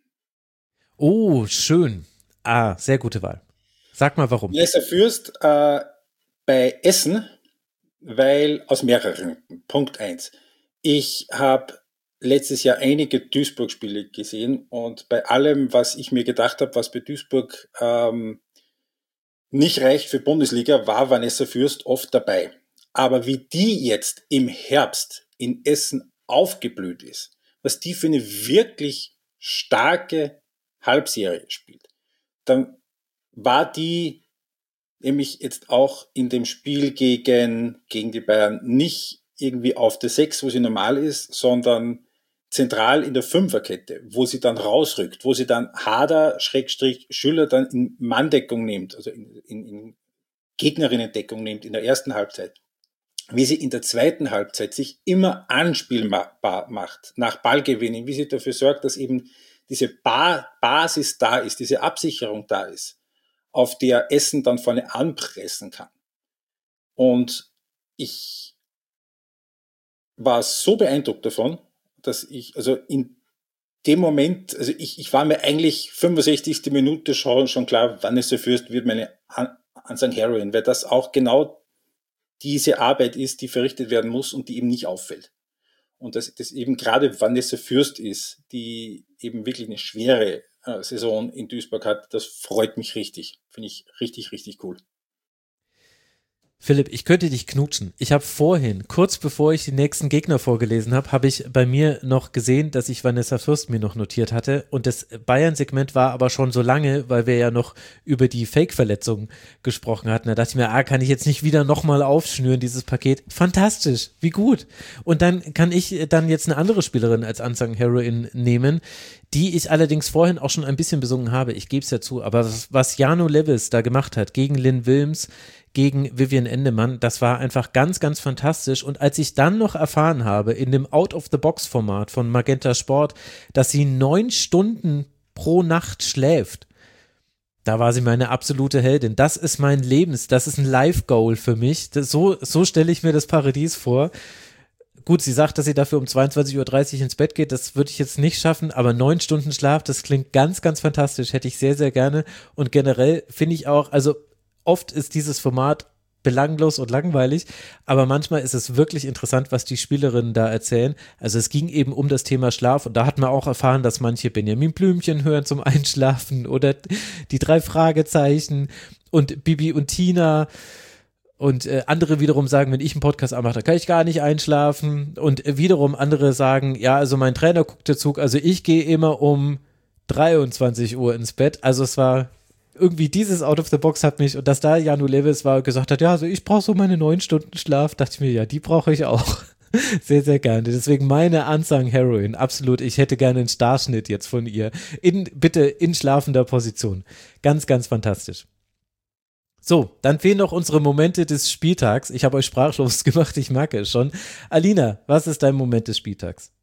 S1: Oh, schön. Ah, sehr gute Wahl. Sag mal, warum.
S5: Vanessa Fürst äh, bei Essen, weil aus mehreren Gründen. Punkt eins. Ich habe letztes Jahr einige Duisburg-Spiele gesehen und bei allem, was ich mir gedacht habe, was bei Duisburg ähm, nicht reicht für Bundesliga, war Vanessa Fürst oft dabei. Aber wie die jetzt im Herbst in Essen aufgeblüht ist, was die für eine wirklich starke Halbserie spielt, dann war die nämlich jetzt auch in dem Spiel gegen, gegen die Bayern nicht irgendwie auf der sechs, wo sie normal ist, sondern zentral in der Fünferkette, wo sie dann rausrückt, wo sie dann Hader, Schrägstrich, Schüller dann in Manndeckung nimmt, also in, in, in Gegnerinnendeckung nimmt in der ersten Halbzeit, wie sie in der zweiten Halbzeit sich immer anspielbar macht, nach Ballgewinnen, wie sie dafür sorgt, dass eben diese ba- Basis da ist, diese Absicherung da ist, auf der Essen dann vorne anpressen kann. Und ich war so beeindruckt davon, dass ich, also in dem Moment, also ich, ich war mir eigentlich fünfundsechzigste Minute schon, schon klar, Vanessa Fürst wird meine Unsung Heroine, weil das auch genau diese Arbeit ist, die verrichtet werden muss und die eben nicht auffällt. Und dass das eben gerade Vanessa Fürst ist, die eben wirklich eine schwere äh, Saison in Duisburg hat, das freut mich richtig. Finde ich richtig, richtig cool.
S1: Philipp, ich könnte dich knutschen. Ich habe vorhin, kurz bevor ich die nächsten Gegner vorgelesen habe, habe ich bei mir noch gesehen, dass ich Vanessa Fürst mir noch notiert hatte und das Bayern-Segment war aber schon so lange, weil wir ja noch über die Fake-Verletzung gesprochen hatten. Da dachte ich mir, ah, kann ich jetzt nicht wieder nochmal aufschnüren, dieses Paket. Fantastisch, wie gut. Und dann kann ich dann jetzt eine andere Spielerin als Unsung Heroine nehmen, die ich allerdings vorhin auch schon ein bisschen besungen habe. Ich gebe es ja zu, aber was, was Jano Lewis da gemacht hat gegen Lynn Wilms, gegen Vivian Endemann, das war einfach ganz, ganz fantastisch. Und als ich dann noch erfahren habe, in dem Out-of-the-Box-Format von Magenta Sport, dass sie neun Stunden pro Nacht schläft, da war sie meine absolute Heldin. Das ist mein Lebens, das ist ein Life-Goal für mich. Das, so, so stelle ich mir das Paradies vor. Gut, sie sagt, dass sie dafür um zweiundzwanzig Uhr dreißig ins Bett geht, das würde ich jetzt nicht schaffen, aber neun Stunden Schlaf, das klingt ganz, ganz fantastisch, hätte ich sehr, sehr gerne. Und generell finde ich auch, also oft ist dieses Format belanglos und langweilig, aber manchmal ist es wirklich interessant, was die Spielerinnen da erzählen. Also es ging eben um das Thema Schlaf und da hat man auch erfahren, dass manche Benjamin Blümchen hören zum Einschlafen oder die drei Fragezeichen und Bibi und Tina und äh, andere wiederum sagen, wenn ich einen Podcast anmache, dann kann ich gar nicht einschlafen und äh, wiederum andere sagen, ja, also mein Trainer guckt der Zug, also ich gehe immer um dreiundzwanzig Uhr ins Bett, also es war irgendwie dieses Out of the Box hat mich, und dass da Janu Lewis war, gesagt hat, ja, also ich brauche so meine neun Stunden Schlaf, dachte ich mir, ja, die brauche ich auch. Sehr, sehr gerne. Deswegen meine Unsung Heroine, absolut. Ich hätte gerne einen Starschnitt jetzt von ihr. In, bitte in schlafender Position. Ganz, ganz fantastisch. So, dann fehlen noch unsere Momente des Spieltags. Ich habe euch sprachlos gemacht, ich merke es schon. Alina, was ist dein Moment des Spieltags?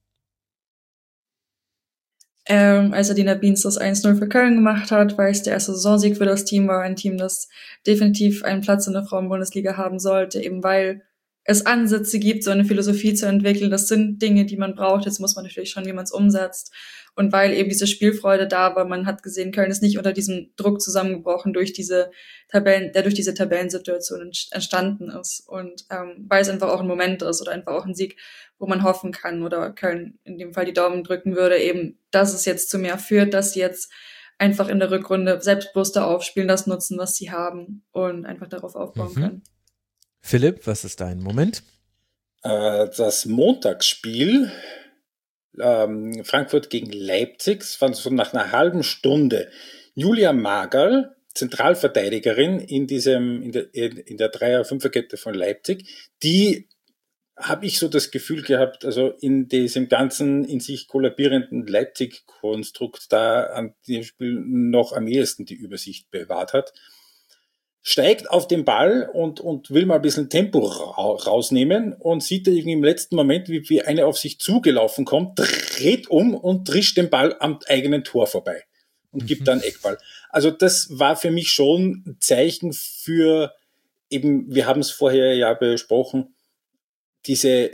S4: Ähm, als Adina Bienz das eins null für Köln gemacht hat, weil es der erste Saisonsieg für das Team war, ein Team, das definitiv einen Platz in der Frauenbundesliga haben sollte, eben weil es Ansätze gibt, so eine Philosophie zu entwickeln. Das sind Dinge, die man braucht. Jetzt muss man natürlich schon, wie man es umsetzt. Und weil eben diese Spielfreude da war, man hat gesehen, Köln ist nicht unter diesem Druck zusammengebrochen durch diese Tabellen, der durch diese Tabellensituation entstanden ist. Und ähm, weil es einfach auch ein Moment ist oder einfach auch ein Sieg, wo man hoffen kann oder Köln in dem Fall die Daumen drücken würde, eben, dass es jetzt zu mehr führt, dass sie jetzt einfach in der Rückrunde selbstbewusster aufspielen, das nutzen, was sie haben und einfach darauf aufbauen
S1: mhm.
S4: können.
S1: Philipp, was ist dein Moment?
S5: Äh, das Montagsspiel ähm, Frankfurt gegen Leipzig, es war so nach einer halben Stunde. Julia Magerl, Zentralverteidigerin in diesem in der, in der Dreier-Fünfer-Kette von Leipzig, die habe ich so das Gefühl gehabt, also in diesem ganzen in sich kollabierenden Leipzig-Konstrukt da an dem Spiel noch am ehesten die Übersicht bewahrt hat. Steigt auf den Ball und, und will mal ein bisschen Tempo rausnehmen und sieht da irgendwie im letzten Moment, wie, wie eine auf sich zugelaufen kommt, dreht um und trischt den Ball am eigenen Tor vorbei und mhm. gibt dann Eckball. Also das war für mich schon ein Zeichen für eben, wir haben es vorher ja besprochen, diese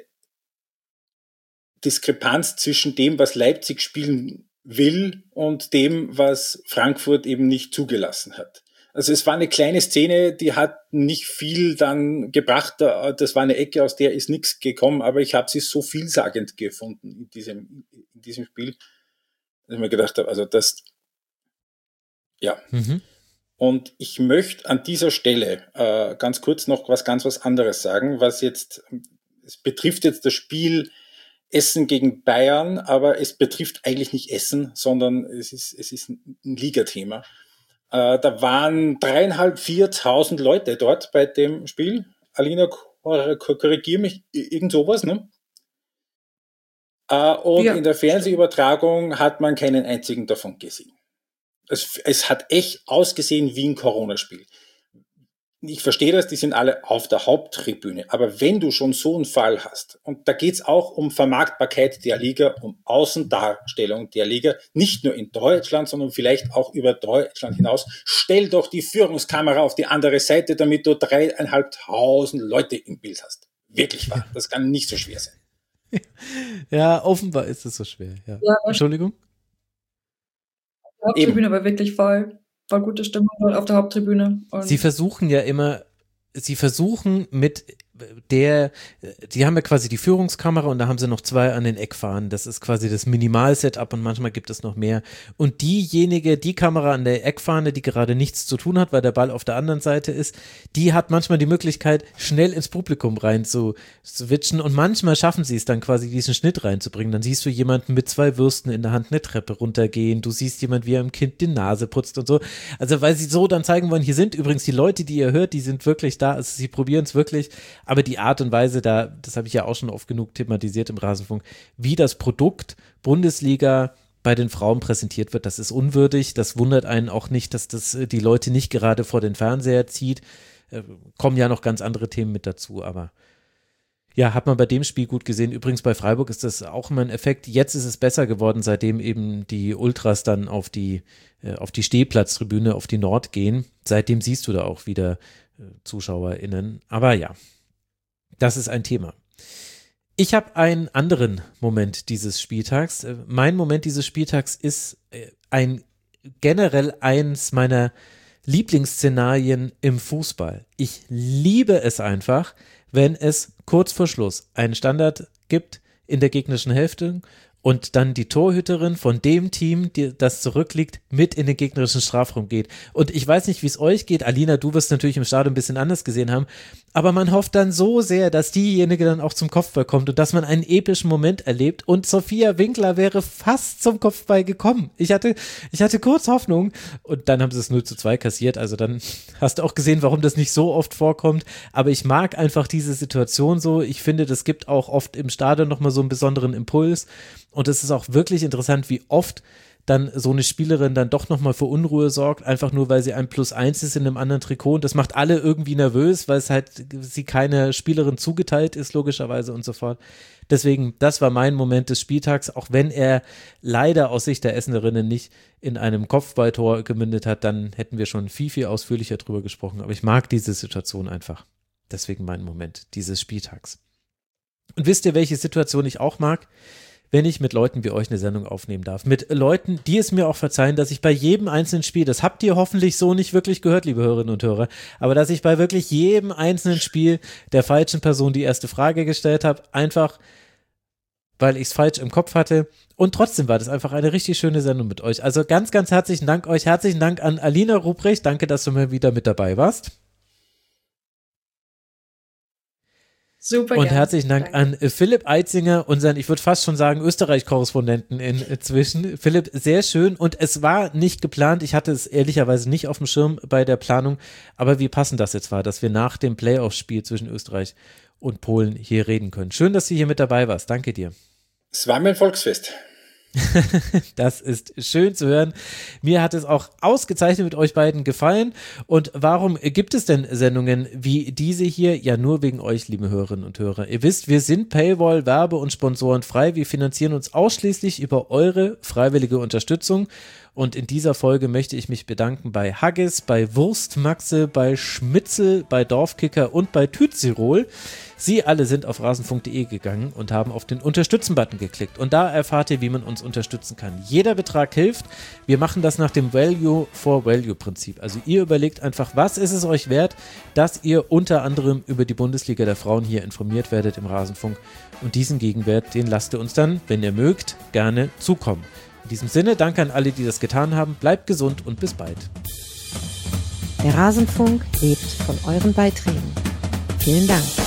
S5: Diskrepanz zwischen dem, was Leipzig spielen will und dem, was Frankfurt eben nicht zugelassen hat. Also es war eine kleine Szene, die hat nicht viel dann gebracht. Das war eine Ecke, aus der ist nichts gekommen, aber ich habe sie so vielsagend gefunden in diesem, in diesem Spiel, dass ich mir gedacht habe, also das, ja. Mhm. Und ich möchte an dieser Stelle äh, ganz kurz noch was ganz was anderes sagen, was jetzt, es betrifft jetzt das Spiel Essen gegen Bayern, aber es betrifft eigentlich nicht Essen, sondern es ist, es ist ein Ligathema. Äh, da waren dreieinhalb, viertausend Leute dort bei dem Spiel. Alina, korrigier mich, irgend sowas, ne? Äh, und ja. In der Fernsehübertragung hat man keinen einzigen davon gesehen. Es, es hat echt ausgesehen wie ein Corona-Spiel. Ich verstehe das, die sind alle auf der Haupttribüne. Aber wenn du schon so einen Fall hast, und da geht's auch um Vermarktbarkeit der Liga, um Außendarstellung der Liga, nicht nur in Deutschland, sondern vielleicht auch über Deutschland hinaus, stell doch die Führungskamera auf die andere Seite, damit du dreieinhalbtausend Leute im Bild hast. Wirklich wahr. Das kann nicht so schwer sein.
S1: Ja, offenbar ist es so schwer. Ja. Ja. Entschuldigung?
S4: Die Haupttribüne war wirklich voll. War gute Stimmung auf der Haupttribüne. Und
S1: sie versuchen ja immer, sie versuchen mit der, die haben ja quasi die Führungskamera und da haben sie noch zwei an den Eckfahnen. Das ist quasi das Minimal-Setup und manchmal gibt es noch mehr. Und diejenige, die Kamera an der Eckfahne, die gerade nichts zu tun hat, weil der Ball auf der anderen Seite ist, die hat manchmal die Möglichkeit, schnell ins Publikum rein zu switchen und manchmal schaffen sie es dann quasi, diesen Schnitt reinzubringen. Dann siehst du jemanden mit zwei Würsten in der Hand eine Treppe runtergehen, du siehst jemand, wie er einem Kind die Nase putzt und so. Also weil sie so dann zeigen wollen, hier sind übrigens die Leute, die ihr hört, die sind wirklich da, also sie probieren es wirklich. Aber die Art und Weise, da, das habe ich ja auch schon oft genug thematisiert im Rasenfunk, wie das Produkt Bundesliga bei den Frauen präsentiert wird, das ist unwürdig. Das wundert einen auch nicht, dass das die Leute nicht gerade vor den Fernseher zieht. Äh, kommen ja noch ganz andere Themen mit dazu, aber ja, hat man bei dem Spiel gut gesehen. Übrigens bei Freiburg ist das auch immer ein Effekt. Jetzt ist es besser geworden, seitdem eben die Ultras dann auf die, äh, auf die Stehplatztribüne, auf die Nord gehen. Seitdem siehst du da auch wieder äh, ZuschauerInnen. Aber ja, das ist ein Thema. Ich habe einen anderen Moment dieses Spieltags. Mein Moment dieses Spieltags ist ein generell eins meiner Lieblingsszenarien im Fußball. Ich liebe es einfach, wenn es kurz vor Schluss einen Standard gibt in der gegnerischen Hälfte und dann die Torhüterin von dem Team, die, das zurückliegt, mit in den gegnerischen Strafraum geht. Und ich weiß nicht, wie es euch geht. Alina, du wirst natürlich im Stadion ein bisschen anders gesehen haben, aber man hofft dann so sehr, dass diejenige dann auch zum Kopfball kommt und dass man einen epischen Moment erlebt. Und Sophia Winkler wäre fast zum Kopfball gekommen. Ich hatte, ich hatte kurz Hoffnung und dann haben sie es null zu zwei kassiert. Also dann hast du auch gesehen, warum das nicht so oft vorkommt. Aber ich mag einfach diese Situation so. Ich finde, das gibt auch oft im Stadion nochmal so einen besonderen Impuls. Und es ist auch wirklich interessant, wie oft dann so eine Spielerin dann doch nochmal für Unruhe sorgt, einfach nur, weil sie ein Plus eins ist in einem anderen Trikot. Und das macht alle irgendwie nervös, weil es halt sie keine Spielerin zugeteilt ist, logischerweise und so fort. Deswegen, das war mein Moment des Spieltags, auch wenn er leider aus Sicht der Essenerinnen nicht in einem Kopfballtor gemündet hat, dann hätten wir schon viel, viel ausführlicher drüber gesprochen. Aber ich mag diese Situation einfach. Deswegen mein Moment dieses Spieltags. Und wisst ihr, welche Situation ich auch mag? Wenn ich mit Leuten wie euch eine Sendung aufnehmen darf. Mit Leuten, die es mir auch verzeihen, dass ich bei jedem einzelnen Spiel, das habt ihr hoffentlich so nicht wirklich gehört, liebe Hörerinnen und Hörer, aber dass ich bei wirklich jedem einzelnen Spiel der falschen Person die erste Frage gestellt habe, einfach weil ich es falsch im Kopf hatte. Und trotzdem war das einfach eine richtig schöne Sendung mit euch. Also ganz, ganz herzlichen Dank euch. Herzlichen Dank an Alina Ruprecht. Danke, dass du mal wieder mit dabei warst.
S4: Super.
S1: Und
S4: gern.
S1: herzlichen Dank
S4: Danke.
S1: an Philipp Eitzinger, unseren, ich würde fast schon sagen, Österreich-Korrespondenten inzwischen. Philipp, sehr schön. Und es war nicht geplant. Ich hatte es ehrlicherweise nicht auf dem Schirm bei der Planung. Aber wie passend das jetzt war, dass wir nach dem Playoff-Spiel zwischen Österreich und Polen hier reden können. Schön, dass du hier mit dabei warst. Danke dir.
S5: Es war mein Volksfest.
S1: Das ist schön zu hören. Mir hat es auch ausgezeichnet mit euch beiden gefallen. Und warum gibt es denn Sendungen wie diese hier? Ja, nur wegen euch, liebe Hörerinnen und Hörer. Ihr wisst, wir sind Paywall, Werbe- und Sponsoren frei. Wir finanzieren uns ausschließlich über eure freiwillige Unterstützung. Und in dieser Folge möchte ich mich bedanken bei Haggis, bei Wurstmaxe, bei Schmitzel, bei Dorfkicker und bei Tützirol. Sie alle sind auf rasenfunk punkt de gegangen und haben auf den Unterstützen-Button geklickt. Und da erfahrt ihr, wie man uns unterstützen kann. Jeder Betrag hilft. Wir machen das nach dem Value-for-Value-Prinzip. Also ihr überlegt einfach, was ist es euch wert, dass ihr unter anderem über die Bundesliga der Frauen hier informiert werdet im Rasenfunk. Und diesen Gegenwert, den lasst ihr uns dann, wenn ihr mögt, gerne zukommen. In diesem Sinne, danke an alle, die das getan haben. Bleibt gesund und bis bald.
S2: Der Rasenfunk lebt von euren Beiträgen. Vielen Dank.